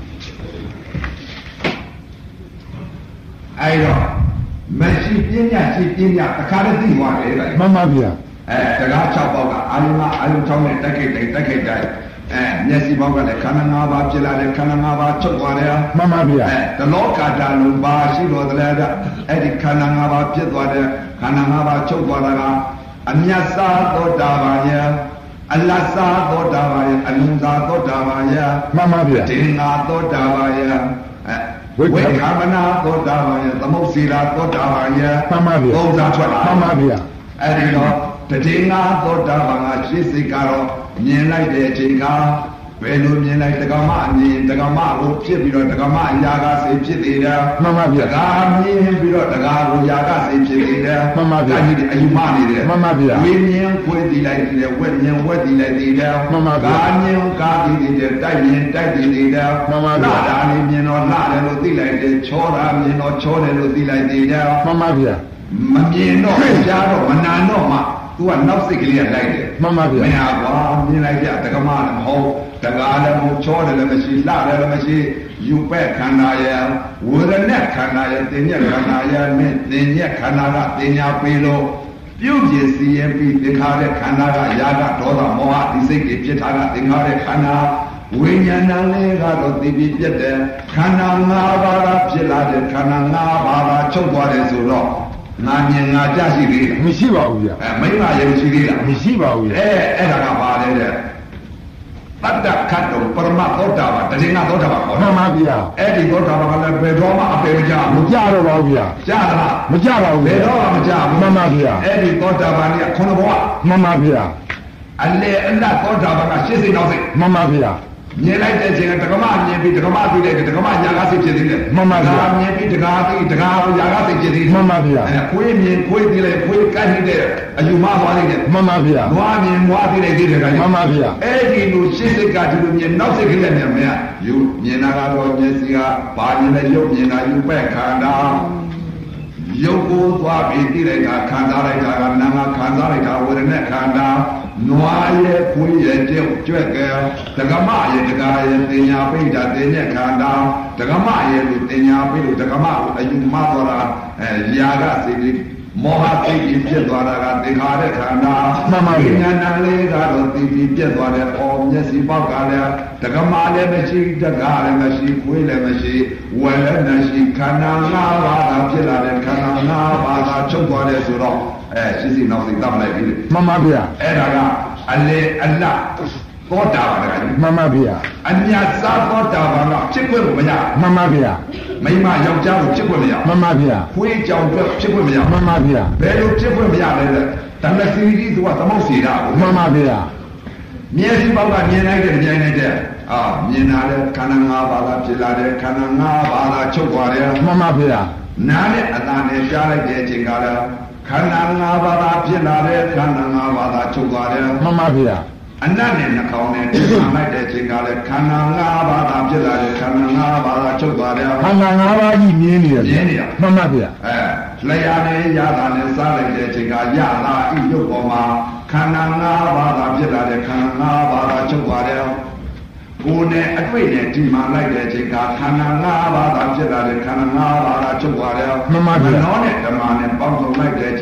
အဲ့တော့မရှိပညာရှိပညာတခါတည်းသိသွားတယ်လေမှန်ပါဗျာအဲတကား၆ပေါက်ကအာယုံအာယုံ၆နဲ့တက်ခိတ်တိုင်းတက်ခိတ်တိုင်းအဲမျက်စိပေါက်ကလည်းခန္ဓာ၅ပါးဖြစ်လာတယ်ခန္ဓာ၅ပါးချုပ်သွားတယ်မှန်ပါဗျာအဲတလောကတာလုံးပါရှိတော်တယ်တဲ့အဲ့ဒီခန္ဓာ၅ပါးဖြစ်သွားတယ်ခန္ဓာ၅ပါးချုပ်သွားတာကအမြတ်စာသောတာပန်ယအလတ်စာသောတာပန်ယအလုံးစာသောတာပန်ယမှန်ပါဗျာတင်္ဂါသောတာပန်ယအဲဝိခမနာသောတာပန်ယသမုတ်စီရာသောတာပန်ယမှန်ပါဗျာသုံးစားထွက်လာမှန်ပါဗျာအဲ့ဒီတော့တည်ငါသောတာပန်ကရှင်းစိတ်ကတော့မြင်လိုက်တဲ့အချိန်ကဘယ်လိုမြင်လိုက်တက္ကမအမြင်တက္ကမကိုဖြစ်ပြီးတော့တက္ကမအရာကစိတ်ဖြစ်သေးတယ်မှန်ပါဗျာတက္ကမြင်ပြီးတော့တက္ကကိုရာကစိတ်ဖြစ်သေးတယ်မှန်ပါဗျာဒါကြီးအယူမနေတယ်မှန်ပါဗျာဝိညာဉ်ခွေးတည်လိုက်သေးတယ်ဝက်မြင်ဝက်တည်လိုက်သေးတယ်မှန်ပါဗျာကာမြင်ကာတည်သေးတယ်တိုက်မြင်တိုက်တည်သေးတယ်မှန်ပါဗျာလာတာလေးမြင်တော့လာတယ်လို့သိလိုက်တယ်ချောတာမြင်တော့ချောတယ်လို့သိလိုက်သေးတယ်မှန်ပါဗျာမမြင်တော့ကြားတော့မနာတော့မှသူကနောက်စိတ်ကလေးကလိုက်တယ်မှန်ပါဗျာမရကွာမြင်လိုက်ကြတက္ကမလည်းမဟုတ်တက္ကလည်းမဟုတ်ချောတယ်လည်းမရှိလှတယ်လည်းမရှိယူပဲ့ခန္ဓာရဲ့ဝေဒနာခန္ဓာရဲ့တင်ညက်ခန္ဓာရဲ့နဲ့တင်ညက်ခန္ဓာကတင်ညာပေးလို့ပြုတ်ပြည့်စီရင်ပြီးသင်္ခါရခန္ဓာကယာကဒေါသမောဟဒီစိတ်တွေဖြစ်တာကသင်္ခါရခန္ဓာဝိညာဏလေးကတော့သိပြီးပြတ်တယ်ခန္ဓာ၅ပါးကဖြစ်လာတဲ့ခန္ဓာ၅ပါးကချုပ်သွားတယ်ဆိုတော့ငါမြင်ငါကြရှိသေးလားမရှိပါဘူးဗျာအဲမိမယုံရှိသေးလားမရှိပါဘူးဗျာအဲအဲ့ဒါကပါလေတဲ့တတ္တခတ်တော်ပရမသောတာပန်တတိယသောတာပန်ခေါ်မှန်ပါဗျာအဲ့ဒီသောတာပန်ကလည်းဘယ်တော့မှအပေမကြမကြတော့ပါဘူးဗျာကြားလားမကြပါဘူးဘယ်တော့မှမကြဘူးမှန်ပါဗျာအဲ့ဒီသောတာပန်ကခုနဘဝမှန်ပါဗျာအလေအလတ်သောတာပန်ကရှင်းစိတ်နောက်စိတ်မှန်ပါဗျာမြင်လိုက်တဲ့ချိန်ကတက္ကမမြင်ပြီးတက္ကမသိတဲ့တက္ကမညာကစိတ်ဖြစ်သေးတယ်မှန်ပါဗျာမြင်ပြီးတက္ကသိတက္ကညာကစိတ်ဖြစ်သေးတယ်မှန်ပါဗျာအဲခွေးမြင်ခွေးသိလိုက်ခွေးကိုက်နေတဲ့အယူမသွားလိုက်တယ်မှန်ပါဗျာနွားမြင်နွားသိလိုက်သေးတယ်ကမှန်ပါဗျာအဲ့ဒီလိုရှင်းစိတ်ကဒီလိုမြင်နောက်စိတ်ကလေးမြင်မရယူမြင်တာကတော့မျက်စိကဘာမြင်လဲရုပ်မြင်တာယူပဲ့ခန္ဓာရုပ်ကိုသွားပြီးသိလိုက်တာခံစားလိုက်တာကနာငါခံစားလိုက်တာဝေဒနာခန္ဓာနွားရဲ့ခွေးရဲ့ကြွကြွက်ကဲဒကမရဲ့ဒကာရဲ့တင်ညာပိဋကတင်ညက်ခန္ဓာဒကမရဲ့လူတင်ညာပိလို့ဒကမကိုအယူမသွားတာအဲຢာကစိတ်ကြီးမောဟစိတ်ကြီးပြတ်သွားတာကသင်္ခါရခန္ဓာမှန်ပါဗျာဉာဏ်လေးကတော့သိပြီးပြတ်သွားတယ်အော်မျက်စိပေါက်ကလည်းဒကမလည်းမရှိဒကာလည်းမရှိခွေးလည်းမရှိဝယ်လည်းမရှိခန္ဓာ၅ပါးသာဖြစ်လာတဲ့ခန္ဓာ၅ပါးသာချုပ်သွားတယ်ဆိုတော့အဲရှိစီနောက်စီတတ်လိုက်ပြီမှန်ပါဗျာအဲ့ဒါကအလေအလတ်သောတာပန်ကမှန်ပါဗျာအမြတ်စားသောတာပန်ကဖြစ်ခွင့်မရမှန်ပါဗျာမိမယောက်ျားကိုဖြစ်ခွင့်မရမှန်ပါဗျာခွေးကြောင်အတွက်ဖြစ်ခွင့်မရမှန်ပါဗျာဘယ်လိုဖြစ်ခွင့်မရလဲတဲ့ဓမ္မစီရီသူကသမုတ်စီတာကိုမှန်ပါဗျာမျက်စိပေါက်ကမြင်လိုက်တဲ့မြင်လိုက်တဲ့အာမြင်လာတဲ့ခန္ဓာ၅ပါးကဖြစ်လာတဲ့ခန္ဓာ၅ပါးကချုပ်သွားတယ်မှန်ပါဗျာနားနဲ့အသာနဲ့ကြားလိုက်တဲ့အချိန်ကလည်းခန္ဓာ၅ပါးကဖြစ်လာတဲ့ခန္ဓာ၅ပါးကချုပ်သွားတယ်မှန်ပါဗျာအနတ်နဲ့နှာခေါင်းနဲ့ဒီမှာလိုက်တဲ့အချိန်ကလည်းခန္ဓာ၅ပါးသာဖြစ်လာတဲ့ခန္ဓာ၅ပါးသာချုပ်သွားတယ်ခန္ဓာ၅ပါးကြီးမြင်နေတယ်မြင်နေတာမှန်ပါဗျာအဲလျာနဲ့ရတာနဲ့စားလိုက်တဲ့အချိန်ကရလာဤရုပ်ပေါ်မှာခန္ဓာ၅ပါးသာဖြစ်လာတဲ့ခန္ဓာ၅ပါးသာချုပ်သွားတယ်ကိုယ်နဲ့အတွေ့နဲ့ဒီမှာလိုက်တဲ့အချိန်ကခန္ဓာ၅ပါးသာဖြစ်လာတဲ့ခန္ဓာ၅ပါးသာချုပ်သွားတယ်မှန်ပါဗျာနောနဲ့ဓမ္မနဲ့ပေါင်းစုံလိုက်တဲ့အ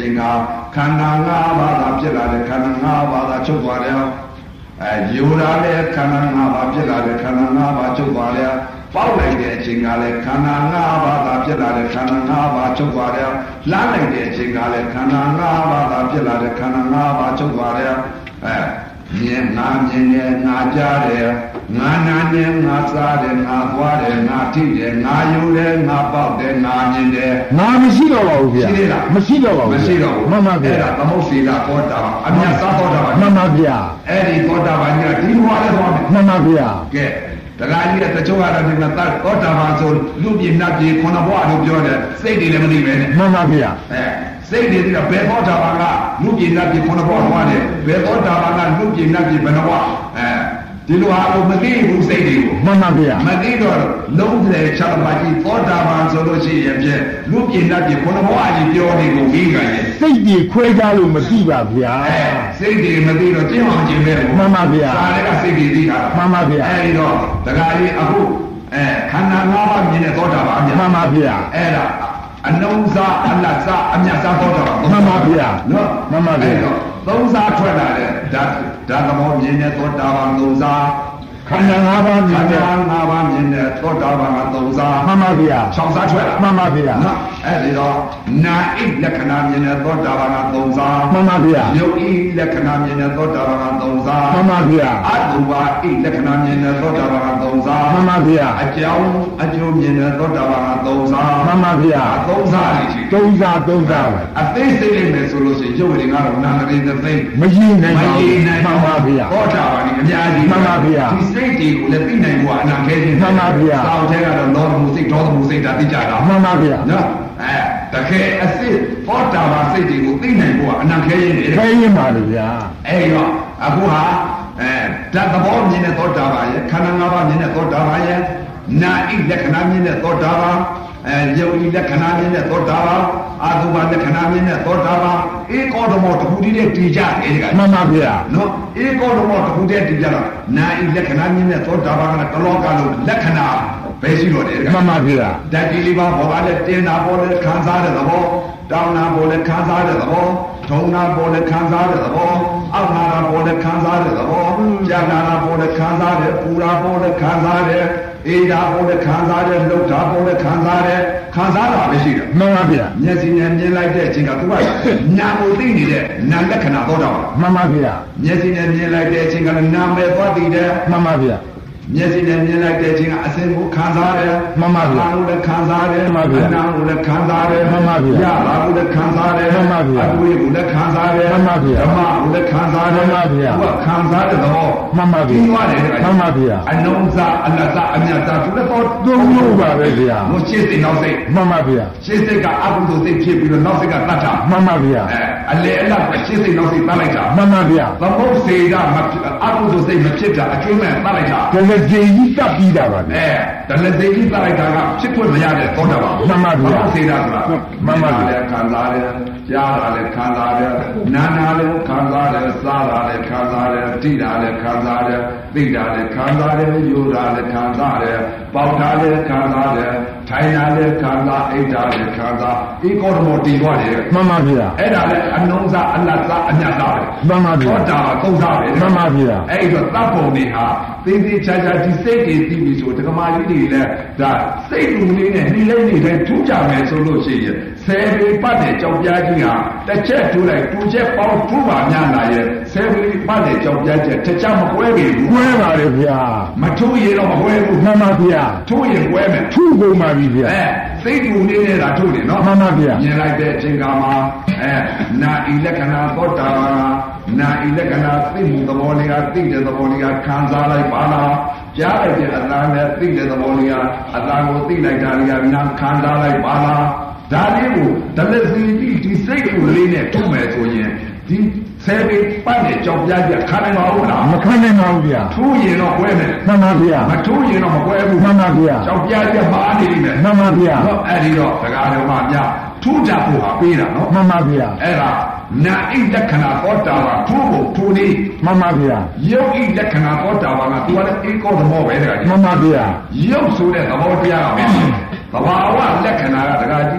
ချိန်ကခန္ဓာ၅ပါးသာဖြစ်လာတဲ့ခန္ဓာ၅ပါးသာချုပ်သွားတယ်အဲယူတာလည်းခန္ဓာ၅ပါးဖြစ်လာတဲ့ခန္ဓာ၅ပါးချုပ်သွားတယ်ပေါက်လိုက်တဲ့အချိန်ကလည်းခန္ဓာ၅ပါးသာဖြစ်လာတဲ့ခန္ဓာ၅ပါးချုပ်သွားတယ်လှမ်းလိုက်တဲ့အချိန်ကလည်းခန္ဓာ၅ပါးသာဖြစ်လာတဲ့ခန္ဓာ၅ပါးချုပ်သွားတယ်အဲမြင်ငါမြင်တယ်ငါကြားတယ်ငါနာတယ်ငါစားတယ်ငါသွားတယ်ငါထိတယ်ငါယူတယ်ငါပေါက်တယ်ငါမြင်တယ်ငါမရှိတော့ပါဘူးဗျာရှိသေးလားမရှိတော့ပါဘူးမရှိတော့ဘူးမှန်ပါဗျာအဲ့ဒါသမုတ်စီလာသောတာအမြတ်စားသောတာမှန်ပါဗျာအဲ့ဒီသောတာပန်ကြီးကဒီဘဝလည်းသွားမယ်မှန်ပါဗျာကဲတရားကြီးတဲ့တချို့ကတော့ဒီမှာသောတာပန်ဆိုလူပြည်နတ်ပြည်ခုနဘဝလို့ပြောတယ်စိတ်တွေလည်းမသိပဲနဲ့မှန်ပါဗျာအဲစိတ်တွေဒီကဘယ်သောတာပန်ကလူပြည်နတ်ပြည်ခုနဘဝသွားတယ်ဘယ်သောတာပန်ကလူပြည်နတ်ပြည်ဘယ်နှဘဝအဲဒီလိုအားလုံးမသိဘူးစိတ်တွေကိုမှန်ပါဗျာမသိတော့လုံးတယ်ချမ်းသာကြီးသောတာပန်ဆိုလို့ရှိရင်ဖြင့်လူပြည်နတ်ပြည်ခုနဘဝကြီးပြောနေကိုပြီးကြရဲ့စိတ်တွေခွဲခြားလို့မသိပါဗျာအဲစိတ်တွေမသိတော့ကျင့်အောင်ကျင့်ပဲမှန်ပါဗျာဒါလည်းကစိတ်တွေသိတာမှန်ပါဗျာအဲဒီတော့တရားကြီးအခုအဲခန္ဓာ၅ပါးမြင်တဲ့သောတာပန်မှန်ပါဗျာအဲ့ဒါအနုံစားအလတ်စားအမြတ်စားသောတာပန်မှန်ပါဗျာနော်မှန်ပါဗျာသုံးစားထွက်လာတဲ့ဓာတ်ဓာတ်သဘောမြင်တဲ့သောတာပန်သုံးစားခန္ဓာ၅ပါးမြင်တဲ့ခန္ဓာ၅ပါးမြင်တဲ့သောတာပန်ကသုံးစားမှန်ပါဗျာ၆စားထွက်လာမှန်ပါဗျာနော်အဲ့ဒီတော့နာဣလက္ခဏာမြင်တဲ့သောတာပန်ကသုံးစားမှန်ပါဗျာယုတ်ဣလက္ခဏာမြင်တဲ့သောတာပန်ကသုံးစားမှန်ပါဗျာအတုပါဣလက္ခဏာမြင်တဲ့သောတာပန်ကသုံးစားမှန်ပါဗျာအကြောင်းအကျိုးမြင်တဲ့သောတာပန်ကသုံးစားမှန်ပါဗျာသုံးစားလေးရှိသုံးစားသုံးစားပဲအသိစိတ်လေးမယ်ဆိုလို့ရှိရင်ယုတ်ရင်ကတော့နာမရိသသိမရည်နိုင်ပါဘူးမှန်ပါဗျာသောတာပန်ကြီးအများကြီးမှန်ပါဗျာဒီစိတ်တွေကိုလည်းသိနိုင်ဖို့အနာခဲခြင်းမှန်ပါဗျာစောင့်တဲ့ကတော့လောဘမှုစိတ်ဒေါသမှုစိတ်ဒါသိကြတာမှန်ပါဗျာနော်အဲတကယ်အစစ်သောတာပန်စိတ်တွေကိုသိနိုင်ဖို့အနာခဲခြင်းတွေခဲခြင်းပါလေဗျာအဲ့တော့အခုဟာအဲဓာတ်သဘောမြင်တဲ့သောတာပန်ရဲ့ခန္ဓာ၅ပါးမြင်တဲ့သောတာပန်ရဲ့နာဣလက္ခဏာမြင်တဲ့သောတာပန်အဲယုတ်ဤလက္ခဏာမြင်တဲ့သောတာပန်အာသုဘလက္ခဏာမြင်တဲ့သောတာပန်ဧကောဓမောတခုတည်းနဲ့တည်ကြတယ်ကမှန်ပါဗျာနော်ဧကောဓမောတခုတည်းတည်ကြတော့နာဤလက္ခဏာမြင်တဲ့သောတာပန်ကတလောကလုံးလက္ခဏာပဲရှိတော့တယ်ကမှန်ပါဗျာဓာတ်ကြီးလေးပါဘောကလည်းတင်တာပေါ်လည်းခံစားတဲ့သဘောတောင်းတာပေါ်လည်းခံစားတဲ့သဘောထုံတာပေါ်လည်းခံစားတဲ့သဘောအောက်နာတာပေါ်လည်းခံစားတဲ့သဘောကြာနာတာပေါ်လည်းခံစားတဲ့ပူတာပေါ်လည်းခံစားတဲ့အေးတာပေါ်လည်းခံစားတဲ့လှုပ်တာပေါ်လည်းခံစားတဲ့ခံစားတာပဲရှိတယ်မှန်ပါဗျာမျက်စိနဲ့မြင်လိုက်တဲ့အချိန်ကသူကနာကိုသိနေတဲ့နာလက္ခဏာတော့တာမှန်ပါဗျာမျက်စိနဲ့မြင်လိုက်တဲ့အချိန်ကလည်းနာမယ်သွားသိတယ်မှန်ပါဗျာမျက်စိနဲ့မြင်လိုက်တဲ့အချိန်ကအစင်ကိုခံစားတယ်မှန်ပါဗျာအနာကိုလည်းခံစားတယ်မှန်ပါဗျာအနာကိုလည်းခံစားတယ်မှန်ပါဗျာရတာကိုလည်းခံစားတယ်မှန်ပါဗျာအတွေ့ကိုလည်းခံစားတယ်မှန်ပါဗျာဓမ္မကိုလည်းခံစားတယ်မှန်ပါဗျာသူကခံစားတဲ့သဘောမှန်ပါဗျာပြီးသွားတယ်မှန်ပါဗျာအနုံစားအလတ်စားအမြတ်စားသူလည်းတော့သုံးလို့ပါပဲဗျာဟိုရှင်းစိတ်နောက်စိတ်မှန်ပါဗျာရှင်းစိတ်ကအကုသိုလ်စိတ်ဖြစ်ပြီးတော့နောက်စိတ်ကတတ်တာမှန်ပါဗျာအဲအလေအလတ်ရှင်းစိတ်နောက်စိတ်တတ်လိုက်တာမှန်ပါဗျာသမုတ်စေတာမဖြစ်အကုသိုလ်စိတ်မဖြစ်တာအကျိုးမဲ့တတ်လိုက်တာဒါလည်းကျေကြီးတတ်ပြီးတာပါအဲဒါလည်းသိကြီးတတ်လိုက်တာကဖြစ်ခွင့်မရတဲ့သောတာပန်မှန်ပါဗျာသမုတ်စေတာဆိုတာမှန်ပါဗျာခံစားတယ်ကြားတာလည်းခံစားတယ်နားနာလည်းခံစားတယ်စားတာလည်းခံစားတယ်ထိတာလည်းခံစားတယ်သိတာလည်းခံစားတယ်ယူတာလည်းခံစားတယ်ပေါက်တာလည်းခံစားတယ်ထိုင်တာလည်းခံစားအိတ်တာလည်းခံစားဒီကောဓမောတည်သွားတယ်မှန်ပါဗျာအဲ့ဒါလည်းအနုံစားအလတ်စားအမြတ်စားပဲမှန်ပါဗျာသောတာပန်သုံးစားပဲမှန်ပါဗျာအဲ့တော့တပ်ပုံတွေဟာသိသိချာချာဒီစိတ်တွေသိပြီဆိုဒကမာကြီးတွေလည်းဒါစိတ်လူလေးနဲ့နှိမ့်လိုက်နေတဲ့ထူးကြမယ်ဆိုလို့ရှိရင်ဆယ်ပေပတ်တဲ့ကြောက်ပြားကြီးဟာတစ်ချက်ထူလိုက်တူချက်ပေါင်းထူပါများလာရဲ့ဆယ်ပေပတ်တဲ့ကြောက်ပြားချက်တစ်ချက်မကွဲပြီကွဲပါလေဗျာမထူးရင်တော့မကွဲဘူးမှန်ပါဗျာထူးရင်ကွဲမယ်ထူးကုန်ပါပြီဗျာအဲစိတ်လူလေးနဲ့သာထူးတယ်နော်မှန်ပါဗျာမြင်လိုက်တဲ့အချိန်ကမှအဲနာဤလက္ခဏာသောတာပန်နာဤလက္ခဏာသိမှုသဘောလေးကသိတဲ့သဘောလေးကခံစားလိုက်ပါလားကြားလိုက်တဲ့အတန်နဲ့သိတဲ့သဘောလေးကအတန်ကိုသိလိုက်တာလေးကနာခံစားလိုက်ပါလားဒါလေးကိုဒလစီတိဒီစိတ်ကိုလေးနဲ့ထုံးမယ်ဆိုရင်ဒီဆယ်ပေပတ်နဲ့ကြောက်ပြားပြခါနိုင်ပါဘူးလားမခါနိုင်ပါဘူးဗျာထူးရင်တော့ကွဲမယ်မှန်ပါဗျာမထူးရင်တော့မကွဲဘူးမှန်ပါဗျာကြောက်ပြားပြမာနေပြီမယ်မှန်ပါဗျာဟောအဲ့ဒီတော့ဒကာတော်မပြထူးကြဖို့ဟာပေးတာနော်မှန်ပါဗျာအဲ့ဒါနာဣလက္ခဏာသောတာပန်ထူးဖို့ထူးနေမှန်ပါဗျာယုတ်ဣလက္ခဏာသောတာပန်ကသူကလည်းဧကောသမောပဲတကကြီးမှန်ပါဗျာယုတ်ဆိုတဲ့သဘောတရားကပဲသဘာဝလက္ခဏာကတကကြီးဖြ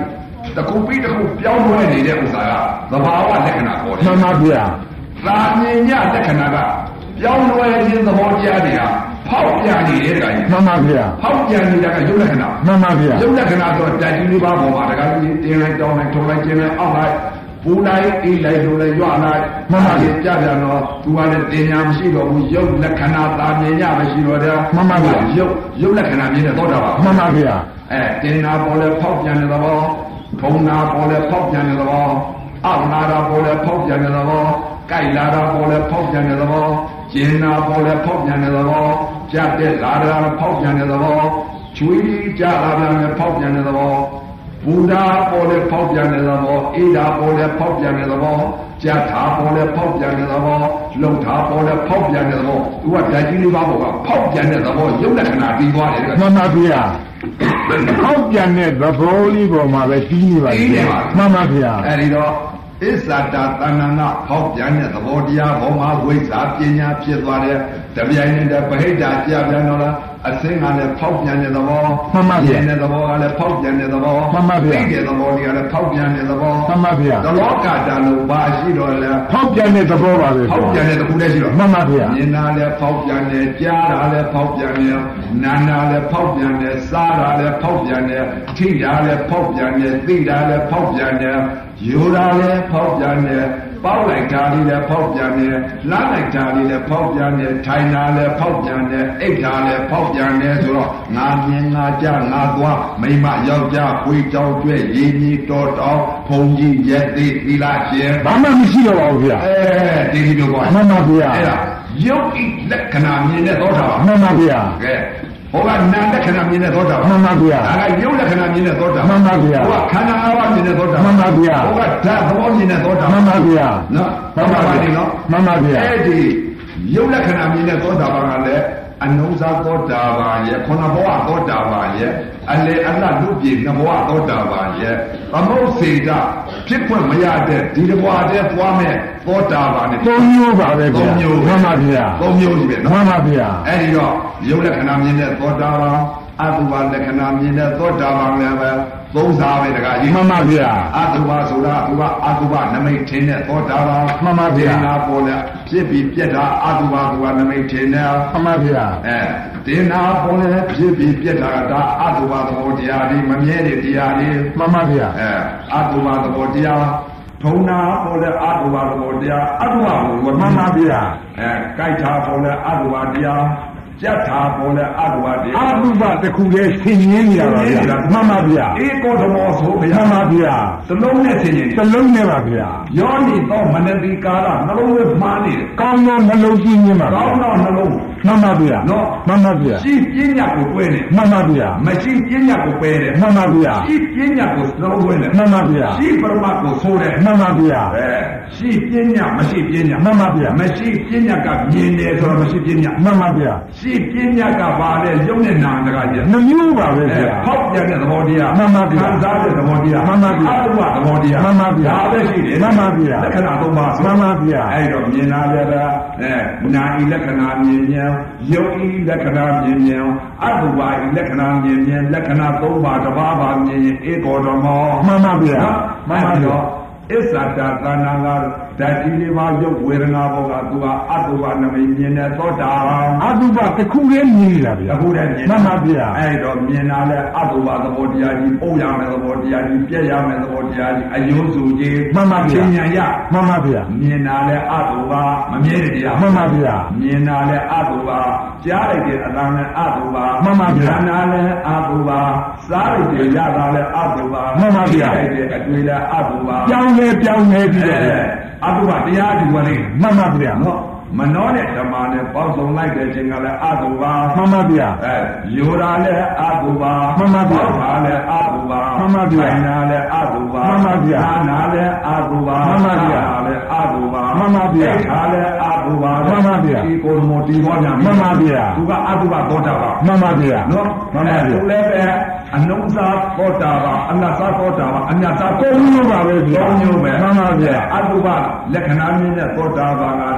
တခုပြီးတခုပြောင်းလဲနေတဲ့ဥစ္စာကသဘာဝလက္ခဏာပေါ်တယ်မှန်ပါဗျာသာမြင်ညလက္ခဏာကပြောင်းလဲခြင်းသဘောတရားတွေကဖောက်ပြန်နေတယ်တခါကြီးမှန်ပါဗျာဖောက်ပြန်နေတာကရုပ်လက္ခဏာမှန်ပါဗျာရုပ်လက္ခဏာဆိုဓာတ်ကြီးလေးပါပေါ်မှာတခါကြီးတင်းလိုက်တောင်းလိုက်ထုံလိုက်ကျင်းလိုက်အောက်လိုက်ပူလိုက်အေးလိုက်လို့လည်းရွလိုက်မှန်ပါဗျာကြပြန်တော့သူကလည်းတင်ညာမရှိတော့ဘူးရုပ်လက္ခဏာသာမြင်ညမရှိတော့တယ်မှန်ပါဗျာရုပ်ရုပ်လက္ခဏာမြင်တဲ့သောတာပန်မှန်ပါဗျာအဲတင်နာပေါ်လဲဖောက်ပြန်တဲ့သဘောထုံနာပေါ်လဲဖောက်ပြန်တဲ့သဘောအောက်နာတာပေါ်လဲဖောက်ပြန်တဲ့သဘောကြိုက်လာတာပေါ်လဲဖောက်ပြန်တဲ့သဘောကျင်နာပေါ်လဲဖောက်ပြန်တဲ့သဘောကြက်တဲ့လာတာဖောက်ပြန်တဲ့သဘောချွေးကြလာပြန်တဲ့ဖောက်ပြန်တဲ့သဘောဘူဓာပေါ်လဲဖောက်ပြန်တဲ့သဘောအေဒါပေါ်လဲဖောက်ပြန်တဲ့သဘောကြက်ထာပေါ်လဲဖောက်ပြန်တဲ့သဘောလုံထာပေါ်လဲဖောက်ပြန်တဲ့သဘောသူကဓာတ်ကြီးလေးပါပေါ်ကဖောက်ပြန်တဲ့သဘောရုပ်လက္ခဏာပြီးသွားတယ်မှန်ပါဗျာဖောက်ပြန်တဲ့သဘောလေးပေါ်မှာပဲကြီးနေပါဗျာမှန်ပါဗျာအဲဒီတော့အစ္ဆတာတဏ္ဏနာဖောက်ပြန်တဲ့သဘောတရားဘောမှာဝိဇ္ဇာပညာဖြစ်သွားတယ်တပြိုင်နက်တည်းပဟိတ္တာကြပြန်တော့လားအစင်းကလည်းဖောက်ပြန်တဲ့သဘောမှန်ပါဗျာတဲ့သဘောကလည်းဖောက်ပြန်တဲ့သဘောမှန်ပါဗျာသိတဲ့သဘောတွေကလည်းဖောက်ပြန်တဲ့သဘောမှန်ပါဗျာသလောကတာလို့ပါရှိတော့လဲဖောက်ပြန်တဲ့သဘောပါပဲဖောက်ပြန်တဲ့တစ်ခုတည်းရှိတော့မှန်ပါဗျာမြင်တာလည်းဖောက်ပြန်တယ်ကြားတာလည်းဖောက်ပြန်တယ်နားတာလည်းဖောက်ပြန်တယ်စားတာလည်းဖောက်ပြန်တယ်ထိတာလည်းဖောက်ပြန်တယ်သိတာလည်းဖောက်ပြန်တယ်ယူတာလည်းဖောက်ပြန်တယ်ပေါက်လိုက်တာလေးလည်းဖောက်ပြန်တယ်လှမ်းလိုက်တာလေးလည်းဖောက်ပြန်တယ်ထိုင်တာလည်းဖောက်ပြန်တယ်အိတ်တာလည်းဖောက်ပြန်တယ်ဆိုတော့ငါမြင်ငါကြားငါသွားမိမယောက်ျားခွေးကြောင်ကျွဲ့ရည်ကြီးတော်တော်ဖုန်ကြီးရက်သေးသီလရှင်ဘာမှမရှိတော့ပါဘူးဗျာအဲဒီဒီလိုပေါ့မှန်ပါဗျာအဲ့ဒါရုပ်ဤလက္ခဏာမြင်တဲ့သောတာပန်မှန်ပါဗျာကဲဟိုကနာလက္ခဏာမြင်တဲ့သောတာပန်မှန်ပါဗျာဒါကရုပ်လက္ခဏာမြင်တဲ့သောတာပန်မှန်ပါဗျာဟိုကခန္ဓာ၅ပါးမြင်တဲ့သောတာပန်မှန်ပါဗျာဟိုကဓာတ်သဘောမြင်တဲ့သောတာပန်မှန်ပါဗျာနော်မှန်ပါပါဒီနော်မှန်ပါဗျာအဲ့ဒီရုပ်လက္ခဏာမြင်တဲ့သောတာပန်ကလည်းအနုဇာသောတာပန်ရဲ့ခုနဘဝသောတာပန်ရဲ့အလေအလလူပြေနဘဝသောတာပန်ရဲ့သမုတ်စေတဖြစ်ခွင့်မရတဲ့ဒီတဘဝတည်းပွားမဲ့သောတာပန်နဲ့သုံးမျိုးပါပဲဗျာသုံးမျိုးမှန်ပါဗျာသုံးမျိုးကြီးပဲနော်မှန်ပါဗျာအဲ့ဒီတော့ရုပ်လက္ခဏာမြင်တဲ့သောတာပန်အတုပါလက္ခဏာမြင်တဲ့သောတာပန်လည်းပဲသုံးစားပဲတခါကြီးမှန်ပါဗျာအတုပါဆိုတာသူကအတုပါနမိတ်ထင်းတဲ့သောတာပန်မှန်ပါဗျာနာပေါ်လဲဖြစ်ပြီးပြက်တာအတုပါသူကနမိတ်ထင်းတယ်မှန်ပါဗျာအဲဒီနာပေါ်လဲဖြစ်ပြီးပြက်တာကဒါအတုပါသဘောတရားဒီမမြဲတဲ့တရားဒီမှန်ပါဗျာအဲအတုပါသဘောတရားထုံနာပေါ်လဲအတုပါသဘောတရားအတုပါကိုမှန်ပါဗျာအဲကြိုက်တာပေါ်လဲအတုပါတရားကြက်ထာပေါ်လဲအတုပါတရားအတုပါတစ်ခုတည်းဆင်ញင်းနေရပါဗျာမှန်ပါဗျာဧကောဓမောဆိုဗျာမှန်ပါဗျာသလုံးနဲ့ဆင်ញင်းသလုံးနဲ့ပါဗျာယောနိသောမနတိကာလနှလုံးနဲ့မှားနေတယ်ကောင်းသောနှလုံးကြီးမြင်ပါကောင်းသောနှလုံးမှန်ပါဗျာနော်မှန်ပါဗျာရှိပညာကိုတွဲနေမှန်ပါဗျာမရှိပညာကိုပယ်တယ်မှန်ပါဗျာရှိပညာကိုသလုံးတွဲတယ်မှန်ပါဗျာရှိပရမတ်ကိုဆိုးတယ်မှန်ပါဗျာအဲရှိပညာမရှိပညာမှန်ပါဗျာမရှိပညာကမြင်တယ်ဆိုတော့မရှိပညာမှန်ပါဗျာရှိပညာကပါလေရုပ်နဲ့နာတကားကြီးနှမျိုးပါပဲဗျာဟောက်ပြန်တဲ့သဘောတရားမှန်ပါဗျာခံစားတဲ့သဘောတရားမှန်ပါဗျာအတုပသဘောတရားမှန်ပါဗျာဒါပဲရှိတယ်မှန်ပါဗျာလက္ခဏာသုံးပါးမှန်ပါဗျာအဲ့တော့မြင်လာကြတာအဲနာဤလက္ခဏာမြင်မြန်ရုပ်ဤလက္ခဏာမြင်မြန်အတုပဤလက္ခဏာမြင်မြန်လက္ခဏာသုံးပါးတစ်ပါးပါမြင်ရင်ဧကောဓမောမှန်ပါဗျာမှန်ပါတော့အစ္ဆတာသဏ္ဍာန်ကဓာတ်ကြီးလေးပါရုပ်ဝေဒနာဘောကသူကအတုပနမိတ်မြင်တဲ့သောတာအတုပတစ်ခုတည်းမြင်နေတာဗျာတစ်ခုတည်းမြင်မှန်ပါဗျာအဲ့တော့မြင်လာလဲအတုပသဘောတရားကြီးပုံရမယ်သဘောတရားကြီးပြည့်ရမယ်သဘောတရားကြီးအယုံစုကြီးမှန်ပါဗျာဉာဏ်ရမှန်ပါဗျာမြင်လာလဲအတုပမမြဲတဲ့တရားမှန်ပါဗျာမြင်လာလဲအတုပကြားလိုက်တဲ့အတန်လဲအတုပမှန်ပါဗျာနာလဲအတုပစားလိုက်တဲ့ရတာလဲအတုပမှန်ပါဗျာအတွေ့လဲအတုပကြောင်းလဲပြောင်းနေပြီးတော့အတုပတရားဒီဝလေးမှန်ပါဗျာနော်မနောနဲ့ဓမ္မနဲ့ပေါင်းစုံလိုက်တဲ့ခြင်းကလည်းအတုပါမှန်ပါဗျာအဲယူတာလည်းအတုပါမှန်ပါဗျာပါလည်းအတုပါမှန်ပါဗျာနာလည်းအတုပါမှန်ပါဗျာနာလည်းအတုပါမှန်ပါဗျာလည်းအတုပါမှန်ပါဗျာခါလည်းအတုပါမှန်ပါဗျာဒီကိုယ်မောတီဟောညာမှန်ပါဗျာသူကအတုပါသောတာပါမှန်ပါဗျာနော်မှန်ပါဗျာသူလည်းပဲအနုဇာသောတာပါအနသသောတာပါအညသကိုမျိုးပါပဲဗျာမျိုးပဲမှန်ပါဗျာအတုပါလက္ခဏာမြင်တဲ့သောတာပန်က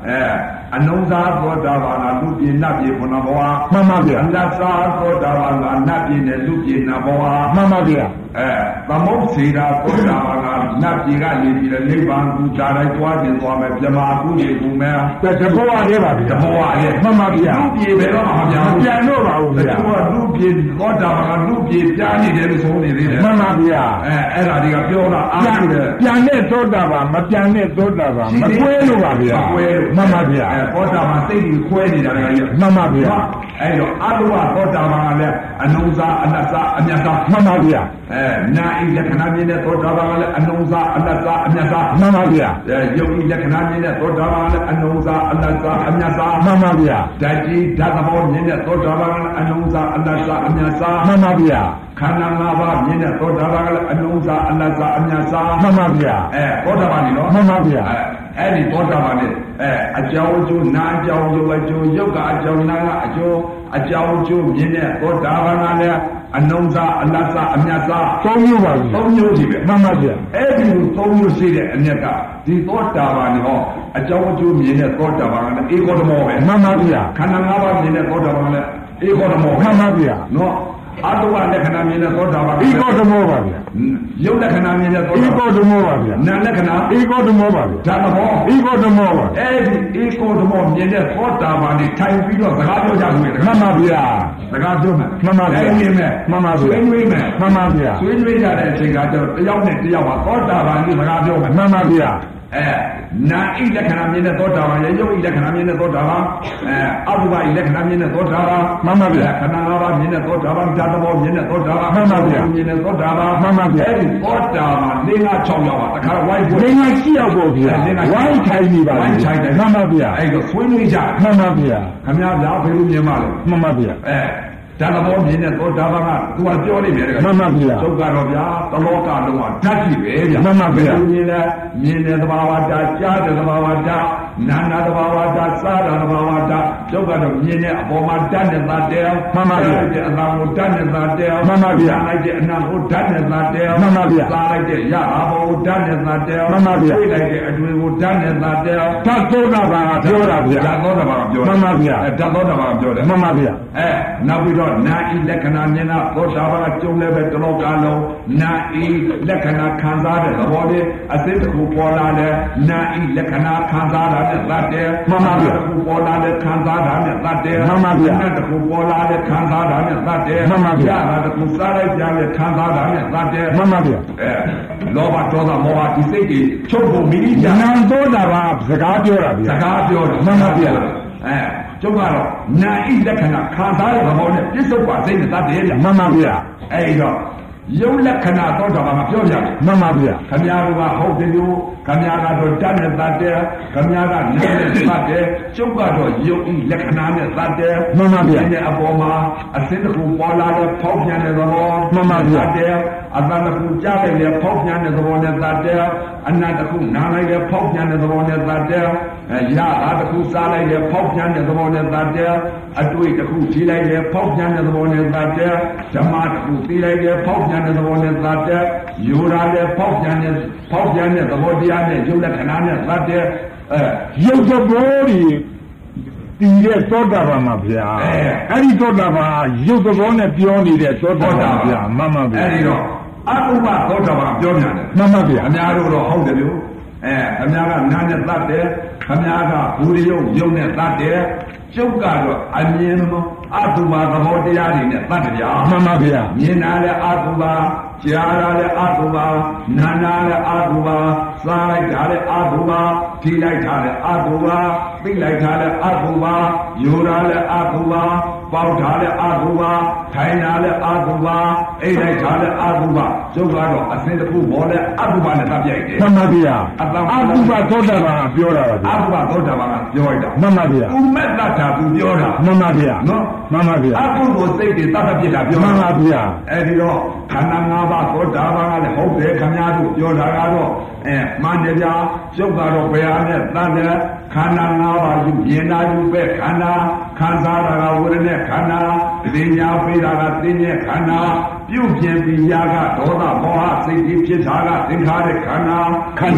အဲအနုသာသောတာပန်ကလူပြင်းနတ်ပြေခုနဘဝမှန်ပါဗျာအလတ်သာသောတာပန်ကနတ်ပြေနဲ့လူပြေနတ်ဘဝမှန်ပါဗျာအဲသမုတ်စေတာသောတာပန်ကနတ်ပြေကနေပြီးတော့နိဗ္ဗာန်ကိုဓာတ်လိုက်သွားခြင်းသွားမယ်ပြမအခုနေကူမယ်တဘဝလေးပါဗျာတဘဝလေးမှန်ပါဗျာလူပြေပဲတော့မှာဗျာပြန်တော့ပါဘူးဗျာသူကလူပြေသောတာပန်ကလူပြေပြားနေတယ်လို့ဆိုနေသေးတယ်မှန်ပါဗျာအဲအဲ့ဒါတွေကပြောတာအားကြီးတယ်ပြန်တဲ့သောတာပန်မပြန်တဲ့သောတာပန်မကွဲလို့ပါဗျာမကွဲလို့မှန်ပါဗျာအဲသောတာပန်စိတ်ကြီးခွဲနေတာလည်းကြီးမှန်ပါဗျာအဲ့တော့အတုဝသောတာပန်ကလည်းအနုဇာအနတ္တအမြတ်သာမှန်ပါဗျာအဲနာဣလက္ခဏာမြင်တဲ့သောတာပန်ကလည်းအနုဇာအနတ္တအမြတ်သာမှန်ပါဗျာအဲယုတ်ဣလက္ခဏာမြင်တဲ့သောတာပန်ကလည်းအနုဇာအနတ္တအမြတ်သာမှန်ပါဗျာဓာတ်ကြီးဓာတ်သဘောမြင်တဲ့သောတာပန်ကလည်းအနုဇာအနတ္တအမြတ်သာမှန်ပါဗျာခန္ဓာ၅ပါးမြင်တဲ့သောတာပန်ကလည်းအနုဇာအနတ္တအမြတ်သာမှန်ပါဗျာအဲသောတာပန်ကြီးနော်မှန်ပါဗျာအဲ့ဒီသောတာပန်နဲ့အဲအကြောင်းအကျိုးနာအကြောင်းယုတ်အကျိုးယုတ်ကအကြောင်းနာကအကျိုးအကြောင်းအကျိုးမြင်တဲ့သောတာပန်ကလည်းအနုဇာအလတ်ဇာအမြတ်ဇာသုံးမျိုးပါဗျာသုံးမျိုးကြီးပဲမှန်ပါဗျာအဲ့ဒီသုံးမျိုးရှိတဲ့အမြတ်ကဒီသောတာပန်ဟောအကြောင်းအကျိုးမြင်တဲ့သောတာပန်ကလည်းဧကောဓမောပဲမှန်ပါဗျာခန္ဓာ၅ပါးမြင်တဲ့သောတာပန်ကလည်းဧကောဓမောမှန်ပါဗျာနော်အတုဝလက္ခဏာမြင်တဲ့သောတာပန်ဧကောဓမောပါဗျာယုတ်လက္ခဏာမြင်တဲ့သောတာပန်ဧကောဓမောပါဗျာနာလက္ခဏာဧကောဓမောပါဗျာဓာတ်သဘောဧကောဓမောပါအဲ့ဒီဧကောဓမောမြင်တဲ့သောတာပန်นี่ထိုင်ပြီးတော့စကားပြောကြလို့ရတယ်မှန်ပါဗျာစကားပြောမယ်မှန်ပါဗျာအဲ့ဒီမဲ့မှန်ပါဗျာဆွေးနွေးမယ်မှန်ပါဗျာဆွေးနွေးကြတဲ့အချိန်ကကျတော့တယောက်နဲ့တယောက်ကသောတာပန်นี่စကားပြောမယ်မှန်ပါဗျာအဲနာဣလက္ခဏာမြင်တဲ့သောတာပန်ရဲ့ယုတ်ဣလက္ခဏာမြင်တဲ့သောတာပန်အဲအဘုဘဣလက္ခဏာမြင်တဲ့သောတာပန်မှန်ပါဗျာခန္ဓာ၅ပါးမြင်တဲ့သောတာပန်ဓာတ်သဘောမြင်တဲ့သောတာပန်မှန်ပါဗျာမြင်တဲ့သောတာပန်မှန်ပါဗျာအဲဒီသောတာပန်၄၅၆ယောက်ပါတခါဝိုင်းပွဲ၄၅၈ယောက်ပေါ့ဗျာဝိုင်းထိုင်နေပါဝိုင်းထိုင်တယ်မှန်ပါဗျာအဲဒါဆွေးနွေးကြမှန်ပါဗျာခင်ဗျားဗျာဘယ်လိုမြင်ပါလဲမှန်ပါဗျာအဲဓာတ်သဘောမြင်တဲ့သောတာပန်ကသူကပြောနေတယ်မှန်ပါဗျာသုတ်ကတော့ဗျာသလောကလုံးကဓာတ်ကြီးပဲဗျာမှန်ပါဗျာမြင်တယ်မြင်တဲ့သဘာဝဓာတ်ကြားတဲ့သဘာဝဓာတ်နာနာသဘာဝဓာတ်စားတဲ့သဘာဝဓာတ်သုတ်ကတော့မြင်တဲ့အပေါ်မှာဓာတ်နဲ့သာတဲမှန်ပါဗျာအနာကိုဓာတ်နဲ့သာတဲမှန်ပါဗျာလိုက်တဲ့အနာကိုဓာတ်နဲ့သာတဲမှန်ပါဗျာစားလိုက်တဲ့ရအဘောကိုဓာတ်နဲ့သာတဲမှန်ပါဗျာပြေးလိုက်တဲ့အတွင်ကိုဓာတ်နဲ့သာတဲဓာတ်သောတာပန်ကပြောတာဗျာဓာတ်သောတာပန်ကပြောမှန်ပါဗျာဓာတ်သောတာပန်ကပြောတယ်မှန်ပါဗျာအဲနောက်ပြီးတော့နာဤလက်ခဏမြင်တာသောတာပန်ကကျုံလည်းပဲတလောကလုံးနာဤလက္ခဏာခံစားတဲ့သဘောလေးအစစ်တစ်ခုပေါ်လာတယ်နာဤလက္ခဏာခံစားတာနဲ့သတ်တယ်မှန်ပါဗျာတစ်ခုပေါ်လာတဲ့ခံစားတာနဲ့သတ်တယ်မှန်ပါဗျာတစ်ခုပေါ်လာတဲ့ခံစားတာနဲ့သတ်တယ်မှန်ပါဗျာတစ်ခုစားလိုက်ကြတဲ့ခံစားတာနဲ့သတ်တယ်မှန်ပါဗျာအဲလောဘဒေါသမောဟဒီစိတ်တွေချုပ်ဖို့မိမိညာနံသောတာပန်စကားပြောတာဗျာစကားပြောတယ်မှန်ပါဗျာအဲကျုပ်ကတော့နာဤလက္ခဏာခံစားတဲ့သဘောနဲ့ပြစ္ဆုတ်ပါစိတ်နဲ့သတ်တယ်ဗျာမှန်ပါဗျာအဲဒီတော့ယုတ်လက္ခဏာသောတာပန်ကပြောပြတယ်မှန်ပါဗျာခမည်းတော်ကဟုတ်တယ်လို့ခမည်းကတော့တတ်နဲ့သတ်တယ်ခမည်းကနာနဲ့သတ်တယ်ကျုပ်ကတော့ယုတ်ဤလက္ခဏာနဲ့သတ်တယ်မှန်ပါဗျာဒီအပေါ်မှာအစစ်တစ်ခုပေါ်လာတဲ့ဖောက်ပြန်တဲ့သဘောမှန်ပါဗျာသတ်တယ်အတန်တစ်ခုကြားလိုက်တဲ့ဖောက်ပြန်တဲ့သဘောနဲ့သတ်တယ်အနာတစ်ခုနားလိုက်တဲ့ဖောက်ပြန်တဲ့သဘောနဲ့သတ်တယ်အဲရတာတစ်ခုစားလိုက်တဲ့ဖောက်ပြန်တဲ့သဘောနဲ့သတ်တယ်အတွေ့တစ်ခုကြည့်လိုက်တဲ့ဖောက်ပြန်တဲ့သဘောနဲ့သတ်တယ်ဓမ္မတစ်ခုသိလိုက်တဲ့ဖောက်ပြန်တဲ့သဘောနဲ့သတ်တယ်ယူရာတဲ့ဖောက်ပြန်တဲ့ဖောက်ပြန်တဲ့သဘောတရားနဲ့ယုတ်လက္ခဏာနဲ့သတ်တယ်အဲယုတ်သဘောတွေတည်တဲ့သောတာပန်မှာဗျာအဲ့ဒီသောတာပန်ယုတ်သဘောနဲ့ပြောနေတဲ့သောတာပန်ဗျာမှန်ပါဗျာအဲ့ဒီတော့အတုပသောတာပန်ပြောညာတယ်မှန်ပါဗျာအများတို့တော့ဟုတ်တယ်လို့အဲအများကနာနဲ့သတ်တယ်ခမည်းကဘူရိယုတ်ယုတ်နဲ့သတ်တယ်ကျုပ်ကတော့အမြင်မအတုပသဘောတရားတွေနဲ့သတ်တယ်ဗျာမှန်ပါဗျာမြင်တာလည်းအတုပကြားတာလည်းအတုပနာနာလည်းအတုပစားလိုက်တာလည်းအတုပထိလိုက်တာလည်းအတုပသိလိုက်တာလည်းအတုပယူတာလည်းအတုပပေါက်တာလည်းအတုပထိုင်တာလည်းအတုပအိတ်လိုက်တာလည်းအတုပကျုပ်ကတော့အစဉ်တစ်ခုပေါ်လဲအတုပနဲ့တပ်ပြိုက်တယ်မှန်ပါဗျာအတုပသောတာပန်ကပြောတာပါဗျာအတုပသောတာပန်ကပြောလိုက်တာမှန်ပါဗျာဥမဲ့တတ်တာသူပြောတာမှန်ပါဗျာနော်မှန်ပါဗျာအကုသိုလ်စိတ်တွေတတ်တတ်ပြတာပြောမှန်ပါဗျာအဲဒီတော့ခန္ဓာ၅ပါးသောတာပန်ကလည်းဟုတ်တယ်ခင်ဗျားတို့ပြောတာကတော့အဲမှန်တယ်ဗျာကျုပ်ကတော့ဘယ်ဟာနဲ့တတ်တယ်ခန္ဓာ၅ပါးယူမြင်တာယူပဲခန္ဓာခံစားတာကဝိရณะခန္ဓာသိညာပေးတာကသိဉ္ဇခန္ဓာပြုတ်ပြင်ပြီးရာကဒေါသမောဟစိတ်ကြီးဖြစ်တာကသင်္ခါရခန္ဓာခန္ဓာခ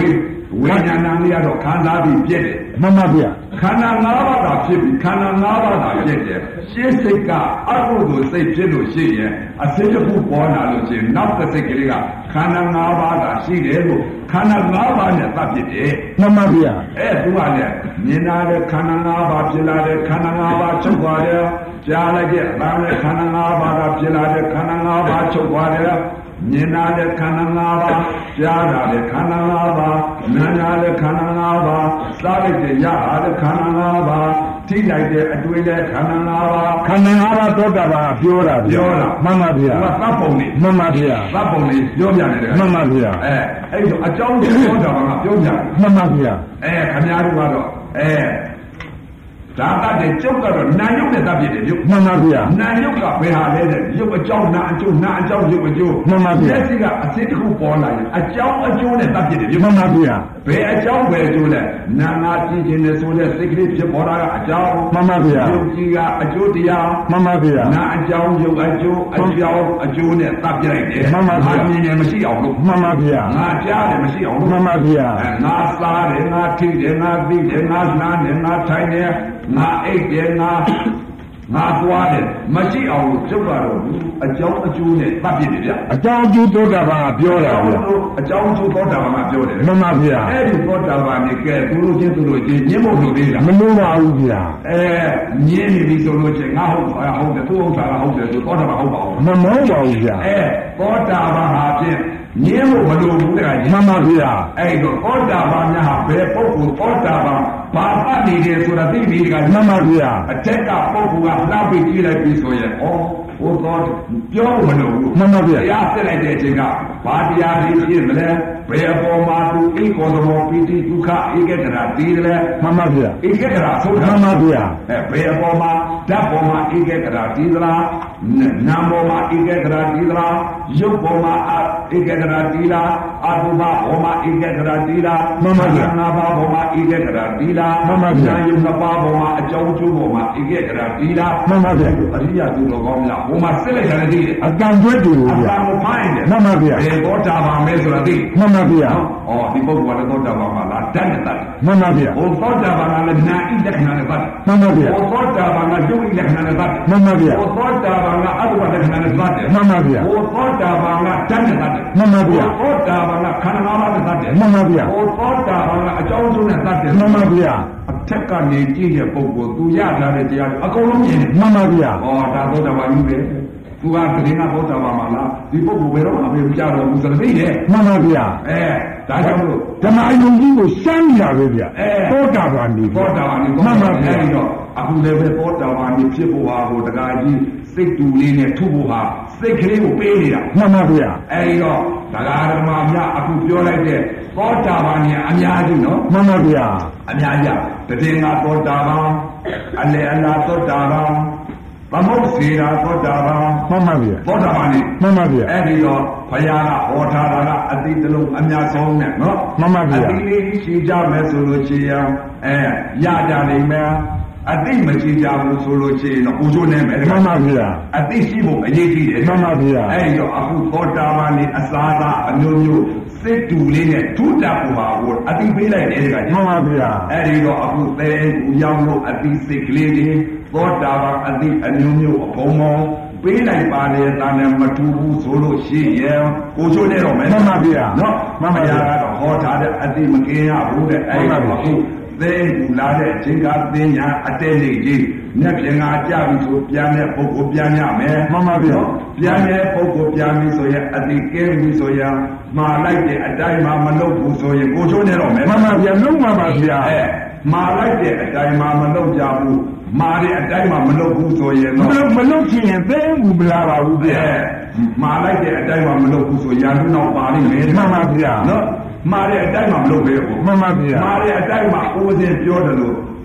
ဝိညာဏလေးကတော့ခန္ဓာပြီးပြည့်တယ်မှန်ပါဗျာခန္ဓာ၅ပါးသာဖြစ်ပြီးခန္ဓာ၅ပါးသာပြည့်တယ်ရှင်းစိတ်ကအကုသိုလ်စိတ်ဖြစ်လို့ရှိရင်အစိတ်တစ်ခုပေါ်လာလို့ရှိရင်နောက်တစ်စိတ်ကလေးကခန္ဓာ၅ပါးသာရှိတယ်လို့ခန္ဓာ၅ပါးနဲ့သတ်ဖြစ်တယ်မှန်ပါဗျာအဲသူကလည်းမြင်လာတဲ့ခန္ဓာ၅ပါးဖြစ်လာတဲ့ခန္ဓာ၅ပါးချုပ်သွားတယ်ကြားလိုက်တဲ့အတန်းနဲ့ခန္ဓာ၅ပါးကဖြစ်လာတဲ့ခန္ဓာ၅ပါးချုပ်သွားတယ်မြင်လာတဲ့ခန္ဓာ၅ပါးကြားလာတဲ့ခန္ဓာ၅ပါးနားလာတဲ့ခန္ဓာ၅ပါးစားလိုက်တဲ့ရလာတဲ့ခန္ဓာ၅ပါးထိလိုက်တဲ့အတွေ့တဲ့ခန္ဓာ၅ပါးခန္ဓာ၅ပါးသောတာပန်ပြောတာပြောတာမှန်ပါဗျာသူကသတ်ပုံလေးမှန်ပါဗျာသတ်ပုံလေးပြောပြနေတယ်မှန်ပါဗျာအဲအဲ့တော့အကြောင်းကိုသောတာပန်ကပြောပြတယ်မှန်ပါဗျာအဲခင်ဗျားတို့ကတော့အဲဒါတတ်တဲ့ကျုပ်ကတော့နာယုတ်နဲ့တတ်ပြတယ်ယုတ်မှန်ပါဗျာနာယုတ်ကဘယ်ဟာလဲတဲ့ယုတ်အကြောင်းနာအကျိုးနာအကြောင်းယုတ်အကျိုးမှန်ပါဗျာလက်စီကအစစ်တစ်ခုပေါ်လာရင်အကြောင်းအကျိုးနဲ့တတ်ပြတယ်ယုတ်မှန်ပါဗျာဘယ်အကြောင်းပဲအကျိုးလဲနာနာကြည့်ခြင်းနဲ့ဆိုတဲ့စိတ်ကလေးဖြစ်ပေါ်လာတဲ့အကြောင်းမှန်ပါဗျာယုတ်ကြီးကအကျိုးတရားမှန်ပါဗျာနာအကြောင်းယုတ်အကျိုးအကြောင်းအကျိုးနဲ့တတ်ပြလိုက်တယ်မှန်ပါဗျာမြင်ရင်မရှိအောင်လို့မှန်ပါဗျာငါကြားတယ်မရှိအောင်လို့မှန်ပါဗျာငါစားတယ်ငါထိတယ်ငါသိတယ်ငါနားတယ်ငါထိုင်တယ်ငါအိတ်တယ်ငါငါသွားတယ်မရှိအောင်လို့ကျုပ်ကတော့အကြောင်းအကျိုးနဲ့ပတ်ပြစ်တယ်ဗျအကြောင်းအကျိုးသောတာပန်ပြောတာဗျအကြောင်းအကျိုးသောတာပန်ကပြောတယ်မှန်ပါဗျာအဲ့ဒီသောတာပန်นี่ကဲသူတို့ချင်းသူတို့ချင်းညှင်းဖို့လုပ်သေးတာမလို့ပါဘူးဗျာအဲညင်းနေပြီဆိုလို့ချင်းငါဟုတ်ပါဟုတ်တယ်သူဟုတ်တာကဟုတ်တယ်သူသောတာပန်ဟုတ်ပါဘူးမမောပါဘူးဗျာအဲသောတာပန်ဟာဖြင့်ညင်းဖို့မလိုဘူးတခါကြီးမှန်ပါဗျာအဲ့တော့သောတာပန်များဟာဘယ်ပုဂ္ဂိုလ်သောတာပန်ဘာပတ်နေတယ်ဆိုတာသိပြီတခါကြီးမှန်ပါဗျာအထက်ကပုဂ္ဂိုလ်ကလှပ်ပြီးကြည့်လိုက်ပြီဆိုရင်ဩဟိုတော့ပြောမလို့ဘူးမှန်ပါဗျာတရားဆက်လိုက်တဲ့အချိန်ကဘာတရားကြီးဖြစ်မလဲဘယ်အပေါ်မှာသူဧကောသမောပိတိဒုက္ခဧကတရာတည်တယ်မှန်ပါဗျာဧကတရာဆုံးမှန်ပါဗျာအဲဘယ်အပေါ်မှာဓာတ်ပေါ်မှာဧကတရာတည်သလားနာမ်ပေါ်မှာဧကတရာတည်သလားရုပ်ပေါ်မှာဧကတရာတည်လားအတုပပေါ်မှာဧကတရာတည်လားမှန်ပါဗျာနာဘာပေါ်မှာဧကတရာတည်လားမှန်ပါဗျာယုံနှစ်ပါးပေါ်မှာအကြောင်းကျိုးပေါ်မှာဧကတရာတည်လားမှန်ပါဗျာအရိယသူတော်ကောင်းများဟိုမှာစစ်လိုက်ရတယ်သိတယ်အတန်ကျွဲတူအတန်ကိုဖိုင်းတယ်မှန်ပါဗျာဘယ်သောတာပန်မဲဆိုတာသိမှန်ပါဗျာဩဒီပုဂ္ဂိုလ်ကလည်းသောတာပန်မှာလားတတ်တယ်တတ်မှန်ပါဗျာဟိုသောတာပန်ကလည်းနာဣလက္ခဏာနဲ့တတ်မှန်ပါဗျာဟိုသောတာပန်ကယုတ်ဣလက္ခဏာနဲ့တတ်မှန်ပါဗျာဟိုသောတာပန်ကအတုပလက္ခဏာနဲ့တတ်မှန်ပါဗျာဟိုသောတာပန်ကတတ်တယ်တတ်မှန်ပါဗျာဟိုသောတာပန်ကခန္ဓာ၅ပါးနဲ့တတ်တယ်မှန်ပါဗျာဟိုသောတာပန်ကအကြောင်းကျိုးနဲ့တတ်တယ်မှန်ပါဗျာအထက်ကနေကြည့်တဲ့ပုဂ္ဂိုလ်သူရထားတဲ့တရားအကုန်လုံးမြင်တယ်မှန်ပါဗျာဩဒါသောတာပန်ကြီးပဲသူကတရင်ကသောတာပန်မှာလားဒီပုဂ္ဂိုလ်ဘယ်တော့မှမပြတော့ဘူးဆိုတော့သိတယ်မှန်ပါဗျာအဲဒါကြောင့်မို့ဓမ္မယုံကြီးကိုစမ်းရပဲဗျာသောတာပန်ဒီသောတာပန်ဒီမှန်ပါဗျာအဲဒီတော့အခုလည်းပဲသောတာပန်ဒီဖြစ်ဖို့ဟာကိုတရားကြီးစိတ်တူလေးနဲ့ထုဖို့ဟာစိတ်ကလေးကိုပေးနေတာမှန်ပါဗျာအဲဒီတော့တရားဓမ္မများအခုပြောလိုက်တဲ့သောတာပန်ကြီးအများကြီးနော်မှန်ပါဗျာအများကြီးတည်ငါသောတာပန်အလေအလားသောတာပန်သမုတ်စေရာသောတာပန်မှန်ပါဗျာသောတာပန်นี่မှန်ပါဗျာအဲ့ဒီတော့ဘုရားကဟောထားတာကအတိတ်လုံးအများဆုံးနဲ့နော်မှန်ပါဗျာအတိတ်လေးရှိကြမယ်ဆိုလို့ရှိရင်အဲရကြနိုင်မယ်အတိတ်မရှိကြဘူးဆိုလို့ရှိရင်တော့ကိုချိုးနေမယ်မှန်ပါဗျာအတိတ်ရှိဖို့အရေးကြီးတယ်မှန်ပါဗျာအဲ့ဒီတော့အခုသောတာပန်นี่အစားအစာအမျိုးမျိုးစိတ်တူလေးနဲ့ထူတာပူပါကိုအတိတ်ပေးလိုက်တယ်ကမှန်ပါဗျာအဲ့ဒီတော့အခုသဲကူရောက်လို့အတိတ်စိတ်ကလေးတွေသောတာပန်အတိအမျိုးမျိုးအကုန်လုံးပေးလိုက်ပါလေတာနဲ့မထူဘူးဆိုလို့ရှိရင်ကိုချိုးနေတော့မယ်မှန်ပါဗျာနော်မမယာကတော့ဟောထားတဲ့အတိမကင်းရဘူးတဲ့အဲ့ဒါအခုသဲကူလာတဲ့အချိန်ကသင်ညာအတဲလေးကြီးနဲ့ပြင်ငါကြပြီဆိုပြန်တဲ့ပုဂ္ဂိုလ်ပြန်ရမယ်မှန်ပါဗျာပြန်တဲ့ပုဂ္ဂိုလ်ပြန်ပြီဆိုရင်အတိကင်းပြီဆိုရင်မှာလိုက်တဲ့အတိုင်းမှမလုပ်ဘူးဆိုရင်ကိုချိုးနေတော့မယ်မှန်ပါဗျာလုံးပါပါဗျာအဲမှာလိုက်တဲ့အတိုင်းမှမလုပ်ကြဘူးမာတဲ့အတိုင်းမှမလုပ်ဘူးဆိုရင်မလုပ်မလုပ်ချင်ရင်သိဘူးမလားပါဘူးဗျာမာလိုက်တဲ့အတိုင်းမှမလုပ်ဘူးဆိုရာထူးနောက်ပါလိမ့်မယ်မှန်ပါဗျာနော်မာတဲ့အတိုင်းမှမလုပ်ပဲဘူးမှန်ပါဗျာမာတဲ့အတိုင်းမှဦးစင်ပြောတယ်လို့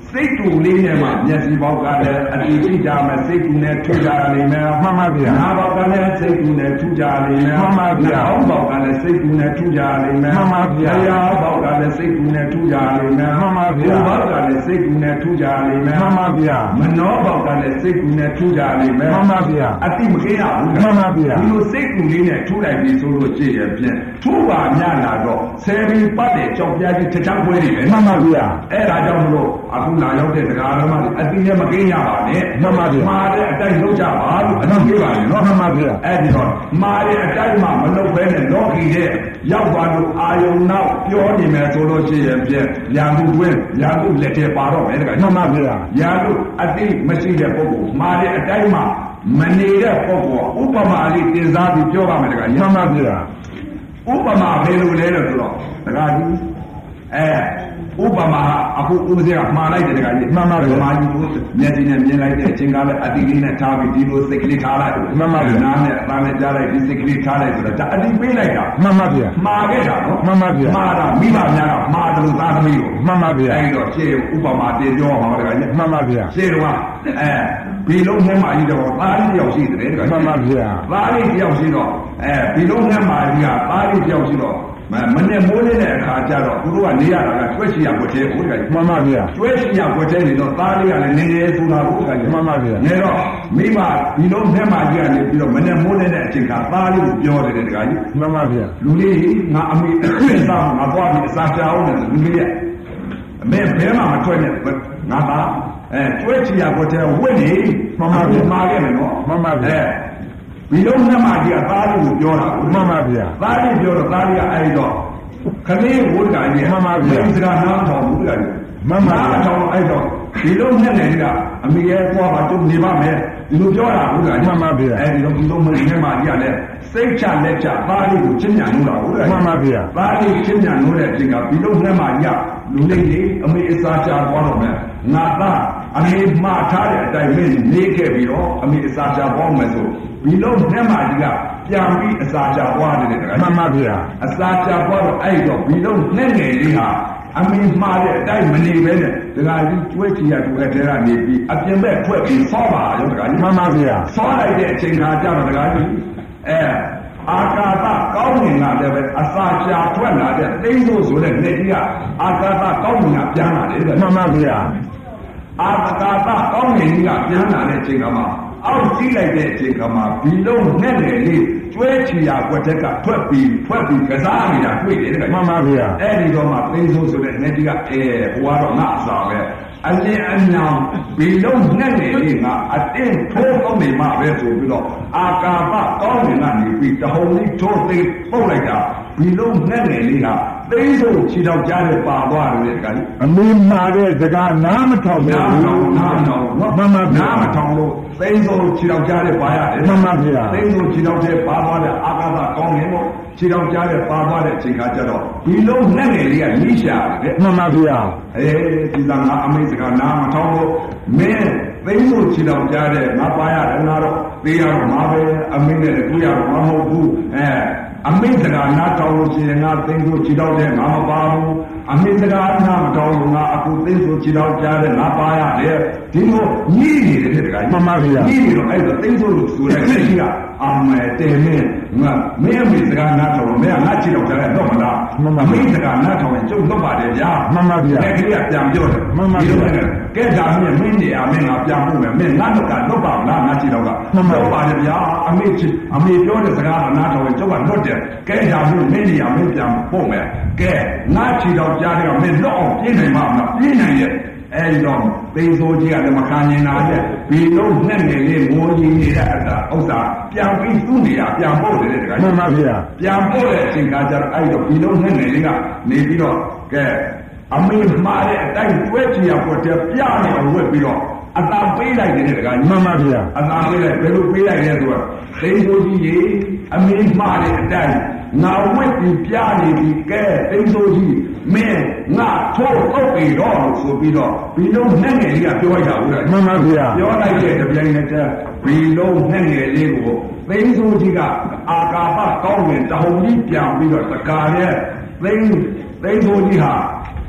စိတ်တူလေးနဲ့မှမျက်စိပေါက်ကလည်းအတိရှိကြမယ်စိတ်တူနဲ့ထူကြရလိမ့်မယ်မှန်ပါဗျာနားပေါက်ကလည်းစိတ်တူနဲ့ထူကြရလိမ့်မယ်မှန်ပါဗျာအောက်ပေါက်ကလည်းစိတ်တူနဲ့ထူကြရလိမ့်မယ်မှန်ပါဗျာတရားပေါက်ကလည်းစိတ်တူနဲ့ထူကြရလိမ့်မယ်မှန်ပါဗျာဘောက်ကလည်းစိတ်တူနဲ့ထူကြရလိမ့်မယ်မှန်ပါဗျာမနောပေါက်ကလည်းစိတ်တူနဲ့ထူကြရလိမ့်မယ်မှန်ပါဗျာအတိမခင်းရဘူးမှန်ပါဗျာဒီလိုစိတ်တူလေးနဲ့ထူလိုက်ပြီးဆိုလို့ကြည့်ရဖြင့်ထူပါညလာတော့ဆယ်ပြီးပတ်တဲ့ကြောက်ပြားကြီးတစ်ချမ်းပွဲနေပဲမှန်ပါဗျာအဲ့ဒါကြောင့်မလို့အခုလာရောက်တဲ့တရားတော်မှာအတိနဲ့မကင်းရပါနဲ့မှန်ပါဗျာမှားတဲ့အတိုင်းလုပ်ကြပါလို့အတော့ပြေးပါလေနော်မှန်ပါဗျာအဲ့ဒီတော့မှားတဲ့အတိုင်းမှမလုပ်ဘဲနဲ့လောကီတဲ့ရောက်သွားလို့အာယုံနောက်ပြောနေမယ်ဆိုလို့ရှိရင်ဖြင့်ညာသူတွင်းညာသူလက်ထဲပါတော့မယ်တခါမှန်ပါဗျာညာသူအတိမရှိတဲ့ပုဂ္ဂိုလ်မှားတဲ့အတိုင်းမှမနေတဲ့ပုဂ္ဂိုလ်ဥပမာလေးတင်စားပြီးပြောပါမယ်တခါမှန်ပါဗျာဥပမာဘယ်လိုလဲလို့ဆိုတော့တခါကြီးအဲဥပမာအခုဥပဒေကမှားလိုက်တယ်တခါကြီးမှန်ပါဗျာမာကြီးကိုမျက်စိနဲ့မြင်လိုက်တဲ့အချိန်ကလည်းအတိလေးနဲ့ထားပြီးဒီလိုစိတ်ကလေးထားလိုက်မှန်ပါဗျာနားနဲ့အသားနဲ့ကြားလိုက်ဒီစိတ်ကလေးထားလိုက်ဆိုတော့ဒါအတိပေးလိုက်တာမှန်ပါဗျာမှားခဲ့တာနော်မှန်ပါဗျာမှားတာမိဘများကမှားတယ်လို့သားသမီးကိုမှန်ပါဗျာအဲဒီတော့ရှေ့ဥပမာတင်ပြောပါမယ်တခါကြီးမှန်ပါဗျာရှေ့တော့အဲဘီလုံးထဲမှာကြီးတော့သားလေးတယောက်ရှိတယ်တခါကြီးမှန်ပါဗျာသားလေးတယောက်ရှိတော့အဲဘီလုံးထဲမှာကြီးကသားလေးတယောက်ရှိတော့မနဲ့မိုးနေတဲ့အခါကျတော့သူတို့ကနေရတာကကျွဲ့ချီရကွက်သေးဘူးတခါကြီးမှန်ပါဗျာကျွဲ့ချီရကွက်သေးနေတော့သားလေးကလည်းနေနေဆိုတာဘူးတခါကြီးမှန်ပါဗျာနေတော့မိမဒီလုံးထဲမှာကြီးကနေပြီးတော့မနဲ့မိုးနေတဲ့အချိန်ကသားလေးကိုပြောတယ်တခါကြီးမှန်ပါဗျာလူလေးငါအမေအစားငါသွားပြီးအစားချအောင်တယ်လူလေးအမေဘဲမှာမထွက်နဲ့ငါပါအဲကျွဲ့ချီရကွက်သေးဝင့်နေမှန်ပါဗျာမှားခဲ့မယ်နော်မှန်ပါဗျာဒီလုံးနှမကြီးအသားလေးကိုပြောတာမှန်ပါဗျာသားလေးပြောတော့သားလေးကအဲ့တော့ခလေးဝတ်တာကြီးမှန်ပါဗျာဒီစကားနားထောင်ဘူးကကြီးမှန်ပါဗျာထောင်အဲ့တော့ဒီလုံးနဲ့နေကအမေရဲ့ပွားပါတို့နေပါမယ်ဒီလိုပြောတာဘူးကမှန်ပါဗျာအဲ့ဒီတော့ဒီလုံးမင်းနှမကြီးကလည်းစိတ်ချလက်ချသားလေးကိုချင်းညာလို့တာဟုတ်ကဲ့မှန်ပါဗျာသားလေးချင်းညာလို့တဲ့အချိန်ကဒီလုံးနှမကြီးကလူလေးကြီးအမေအစားချသွားတော့မယ်ငါသားအမေမှားထားတဲ့အတိုင်းမင်းနေခဲ့ပြီးတော့အမေအစားချသွားမယ်ဆိုဒီလုံးနှမကြီးကပြန်ပြီးအစာချပွားနေတဲ့တခါမှန်ပါဗျာအစာချပွားတော့အဲ့တော့ဒီလုံးနဲ့ငယ်လေးဟာအမင်းမှားတဲ့အတိုင်းမနေပဲနဲ့တခါကြီးကျွဲချီရတူတဲ့ထဲကနေပြီးအပြင်ဘက်ထွက်ပြီးဆောပါရောတခါကြီးမှန်ပါဗျာဆောလိုက်တဲ့အချိန်ခါကျတော့တခါကြီးအဲအာကာသကောင်းငင်ကလည်းပဲအစာချထွက်လာတဲ့သိန်းစိုးဆိုတဲ့နေကြီးကအာကာသကောင်းငင်ကပြန်လာတယ်မှန်ပါဗျာအာကာသကောင်းငင်ကြီးကပြန်လာတဲ့အချိန်ကမှအောက်ကြည့်လိုက်တဲ့အချိန်ကမှဒီလုံးနဲ့လေလေးကျွဲချီရကွက်တက်ကထွက်ပြီးထွက်ပြီးကစားနေတာတွေ့တယ်တဲ့မှန်ပါဗျာအဲ့ဒီတော့မှသိန်းစိုးဆိုတဲ့နေကြီးကအဲဟိုကတော့ငါအစာပဲအလင်းအမြောင်ဒီလုံးနဲ့လေလေးကအတင်းထိုးကောင်းနေမှပဲဆိုပြီးတော့အာကာပကောင်းနေကနေပြီးတဟုန်လေးထိုးသိပုတ်လိုက်တာဒီလုံးနဲ့လေလေးကသိန်းစိုးခြေတော့ကြားတဲ့ပါသွားတယ်တခါကြီးအမင်းမှာတဲ့စကားနားမထောင်ဘူးနားမထောင်နားမထောင်မှန်ပါဗျာနားမထောင်လို့သိန်းစိုးခြေတော့ကြားတဲ့ပါရတယ်မှန်ပါဗျာသိန်းစိုးခြေတော့တဲ့ပါသွားတဲ့အာကာသကောင်းနေတော့ခြေတော့ကြားတဲ့ပါသွားတဲ့အချိန်ခါကျတော့ဒီလုံးနဲ့ငယ်လေးကနီးရှာတယ်မှန်ပါဗျာအေးဒီကငါအမေစကားနားမထောင်လို့မင်းသိန်းစိုးခြေတော့ကြားတဲ့ငါပါရတယ်ငါတော့သေးရတော့မှာပဲအမေနဲ့တွေ့ရတော့မဟုတ်ဘူးအဲအမေစကားနားထောင်လို့ရှိရင်ငါသိန်းစိုးခြေတော့တဲ့ငါမပါဘူးအမေစကားနားမထောင်လို့ငါအခုသိန်းစိုးခြေတော့ကြားတဲ့ငါပါရတယ်ဒီလိုညှိနေတယ်တခါမှန်ပါဗျာညှိနေတော့အဲ့တော့သိန်းစိုးလို့ဆိုတဲ့စိတ်ကြီးကအမေတဲမင်းငါမင်းအမေစကားနားထောင်လို့မင်းကငါခြေတော့ကြားတဲ့တော့မလားအမေစကားနားထောင်ရင်ကျုပ်တော့ပါတယ်ဗျာမှန်ပါဗျာအဲ့ဒီကပြန်ပြောတယ်မှန်ပါဗျာကဲဒါမင်းမင်းနေအမင်းကပြန်ဖို့မယ်မင်းငါတော့ကတော့ပါလားငါခြေတော့ကတော့ပါတယ်ဗျာအမေအမေပြောတဲ့စကားကနားထောင်ရင်ကျုပ်ကလွတ်တယ်ကဲဒါမင်းမင်းနေအမင်းပြန်ဖို့မယ်ကဲငါခြေတော့ကြားတယ်ကမင်းလွတ်အောင်ပြင်းနိုင်မှာမလားပြင်းနိုင်ရဲ့အဲ့တော့သိန်းစိုးကြီးကလည်းမခံနိုင်တာတဲ့ဒီလုံးနဲ့ငယ်လေးမိုးကြီးနေတဲ့ဥစ္စာပြန်ပြီးသူ့နေရာပြန်ပို့တယ်တခါမှန်ပါဗျာပြန်ပို့တဲ့အချိန်ကကျတော့အဲ့တော့ဒီလုံးနဲ့ငယ်လေးကနေပြီးတော့ကဲအမေမှားတဲ့အတိုင်းကျွဲချီရပေါ်တဲ့ပြနေအောင်ဝက်ပြီးတော့အသာပေးလိုက်တယ်တခါမှန်ပါဗျာအသာပေးလိုက်ဘယ်လိုပေးလိုက်လဲဆိုတော့သိန်းစိုးကြီးရေအမေမှားတဲ့အတိုင်းငါဝက်ပြီးပြနေပြီကဲသိန်းစိုးကြီးမင်းငါထိုးထုတ်ပြီးတော့ဆိုပြီးတော့ဘီလုံးနဲ့ငယ်လေးကပြောလိုက်တာဟုတ်လားမှန်ပါဗျာပြောလိုက်တဲ့တပြိုင်နက်တည်းဘီလုံးနဲ့ငယ်လေးကိုသိန်းစိုးကြီးကအာကာပကောင်းဝင်တဟုန်ကြီးပြန်ပြီးတော့တကားရဲ့သိန်းသိန်းစိုးကြီးဟာ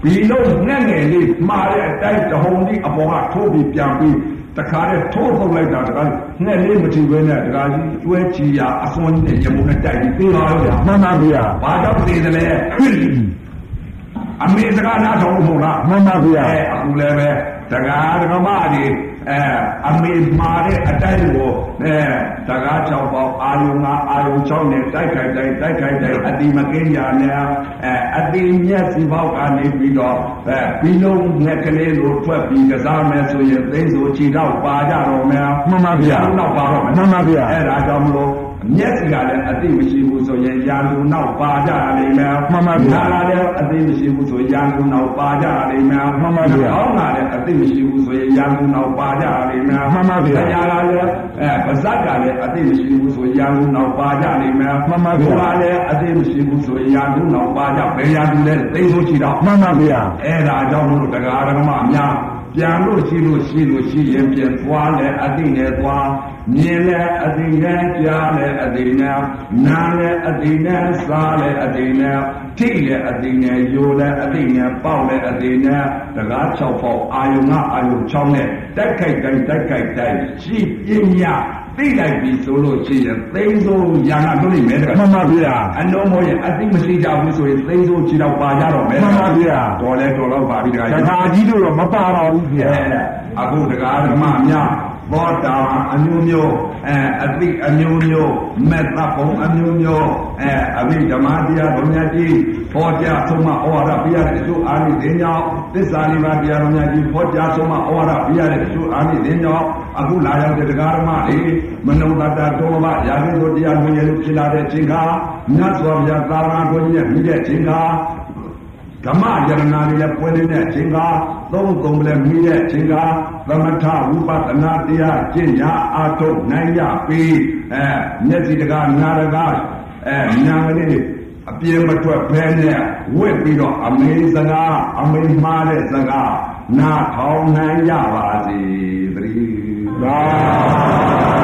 ဒီလုံးငှက်ငယ်လေးမှားတဲ့အတိုင်းတဟုန်ကြီးအပေါ်ကထိုးပြီးပြန်ပြီးတခါတည်းထိုးထုတ်လိုက်တာတခါငှက်လေးမထီပဲနဲ့တခါကြီးကျွဲချီရအစွန်းနဲ့ရမုံနဲ့တိုက်ပြီးပြေးပါလို့ဗျာမှန်ပါဗျာဘာကြောင့်ပြေးတယ်လဲအမေစကားနားထောင်လို့မဟုတ်လားမှန်ပါဗျာအဲအခုလည်းပဲတကားတကမကြီးအဲအမေမှားတဲ့အတိုင်းကိုအဲတကား၆ပေါက်အာယုံငါအာယုံ၆နဲ့တိုက်ခိုက်တိုက်တိုက်ခိုက်တိုက်အတိမကင်းညာနဲ့အဲအတိမျက်စိပေါက်ကနေပြီးတော့အဲပြီးလုံးငက်ကလေးလိုထွက်ပြီးကစားမယ်ဆိုရင်သိဆိုချီတော့ပါကြတော့မယ်မှန်ပါဗျာနောက်ပါတော့မှန်ပါဗျာအဲဒါကြောင့်မလို့မျက်စိကလည်းအသိမရှိဘူးဆိုရင်ရာလူနောက်ပါကြရလိမ့်မယ်မှန်ပါဗျာနားလည်းအသိမရှိဘူးဆိုရင်ရာလူနောက်ပါကြရလိမ့်မယ်မှန်ပါဗျာအောင်းလာလည်းအသိမရှိဘူးဆိုရင်ရာလူနောက်ပါကြရလိမ့်မယ်မှန်ပါဗျာညာလာလည်းအဲပါဇက်ကလည်းအသိမရှိဘူးဆိုရင်ရာလူနောက်ပါကြလိမ့်မယ်မှန်ပါဗျာဘာလည်းအသိမရှိဘူးဆိုရင်ရာလူနောက်ပါကြဘယ်ရာလူလဲသိဆိုချီတော့မှန်ပါဗျာအဲဒါကြောင့်လို့တရားဓမ္မအများပြန်လို့ရှိလို့ရှိလို့ရှိရင်ပြန်သွားလဲအသိနဲ့သွားမြင်လဲအသိနဲ့ကြားလဲအသိနဲ့နားလဲအသိနဲ့စားလဲအသိနဲ့ထိလဲအသိနဲ့ယိုလဲအသိနဲ့ပေါက်လဲအသိနဲ့တကား၆ပေါက်အာယုံကအာယုံ၆နဲ့တိုက်ခိုက်တိုင်းတိုက်ခိုက်တိုင်းရှိပညာသိလိုက်ပြီဆိုလို့ရှိရင်သိဆုံးညာနာတို့နေမယ်တကမှန်ပါဗျာအလုံးမို့ရင်အသိမရှိကြဘူးဆိုရင်သိဆုံးချီတော့ပါကြတော့မယ်မှန်ပါဗျာတော်လဲတော်တော့ပါပြီတကတခါကြီးတို့တော့မပါတော့ဘူးဗျာအခုတကားဓမ္မများဘောတာအမျိုးမျိုးအဲအသိအမျိုးမျိုးမေတ္တာဘုံအမျိုးမျိုးအဲအဘိဓမ္မာတရားဘုံများကြီးဟောကြားဆုံးမဩဝါဒပြရတဲ့အကျိုးအာနိသင်ကြောင့်သစ္စာလေးပါးတရားတော်များကြီးဟောကြားဆုံးမဩဝါဒပြရတဲ့အကျိုးအာနိသင်ကြောင့်အခုလာရောက်တဲ့တရားဓမ္မတွေမနုဿတတော်ဘာရာဇဝတရားဝင်ရလို့ဖြစ်လာတဲ့ချိန်ခါမြတ်စွာဘုရားသာသနာတော်ကြီးနဲ့မြည်တဲ့ချိန်ခါဓမ္မယရဏတွေလည်းပွင့်နေတဲ့ချိန်ကသုံးသုံးလည်းမိတဲ့ချိန်ကသမထဝိပဿနာတရားကျင့်ကြအာထုတ်နိုင်ရပြီးအဲမျက်စိတကားနားတကားအဲညာကလေးအပြင်းမထွက်ဘဲနဲ့ဝင့်ပြီးတော့အမေစကားအမေမှားတဲ့စကားနားထောင်နိုင်ရပါစေတည်းသာ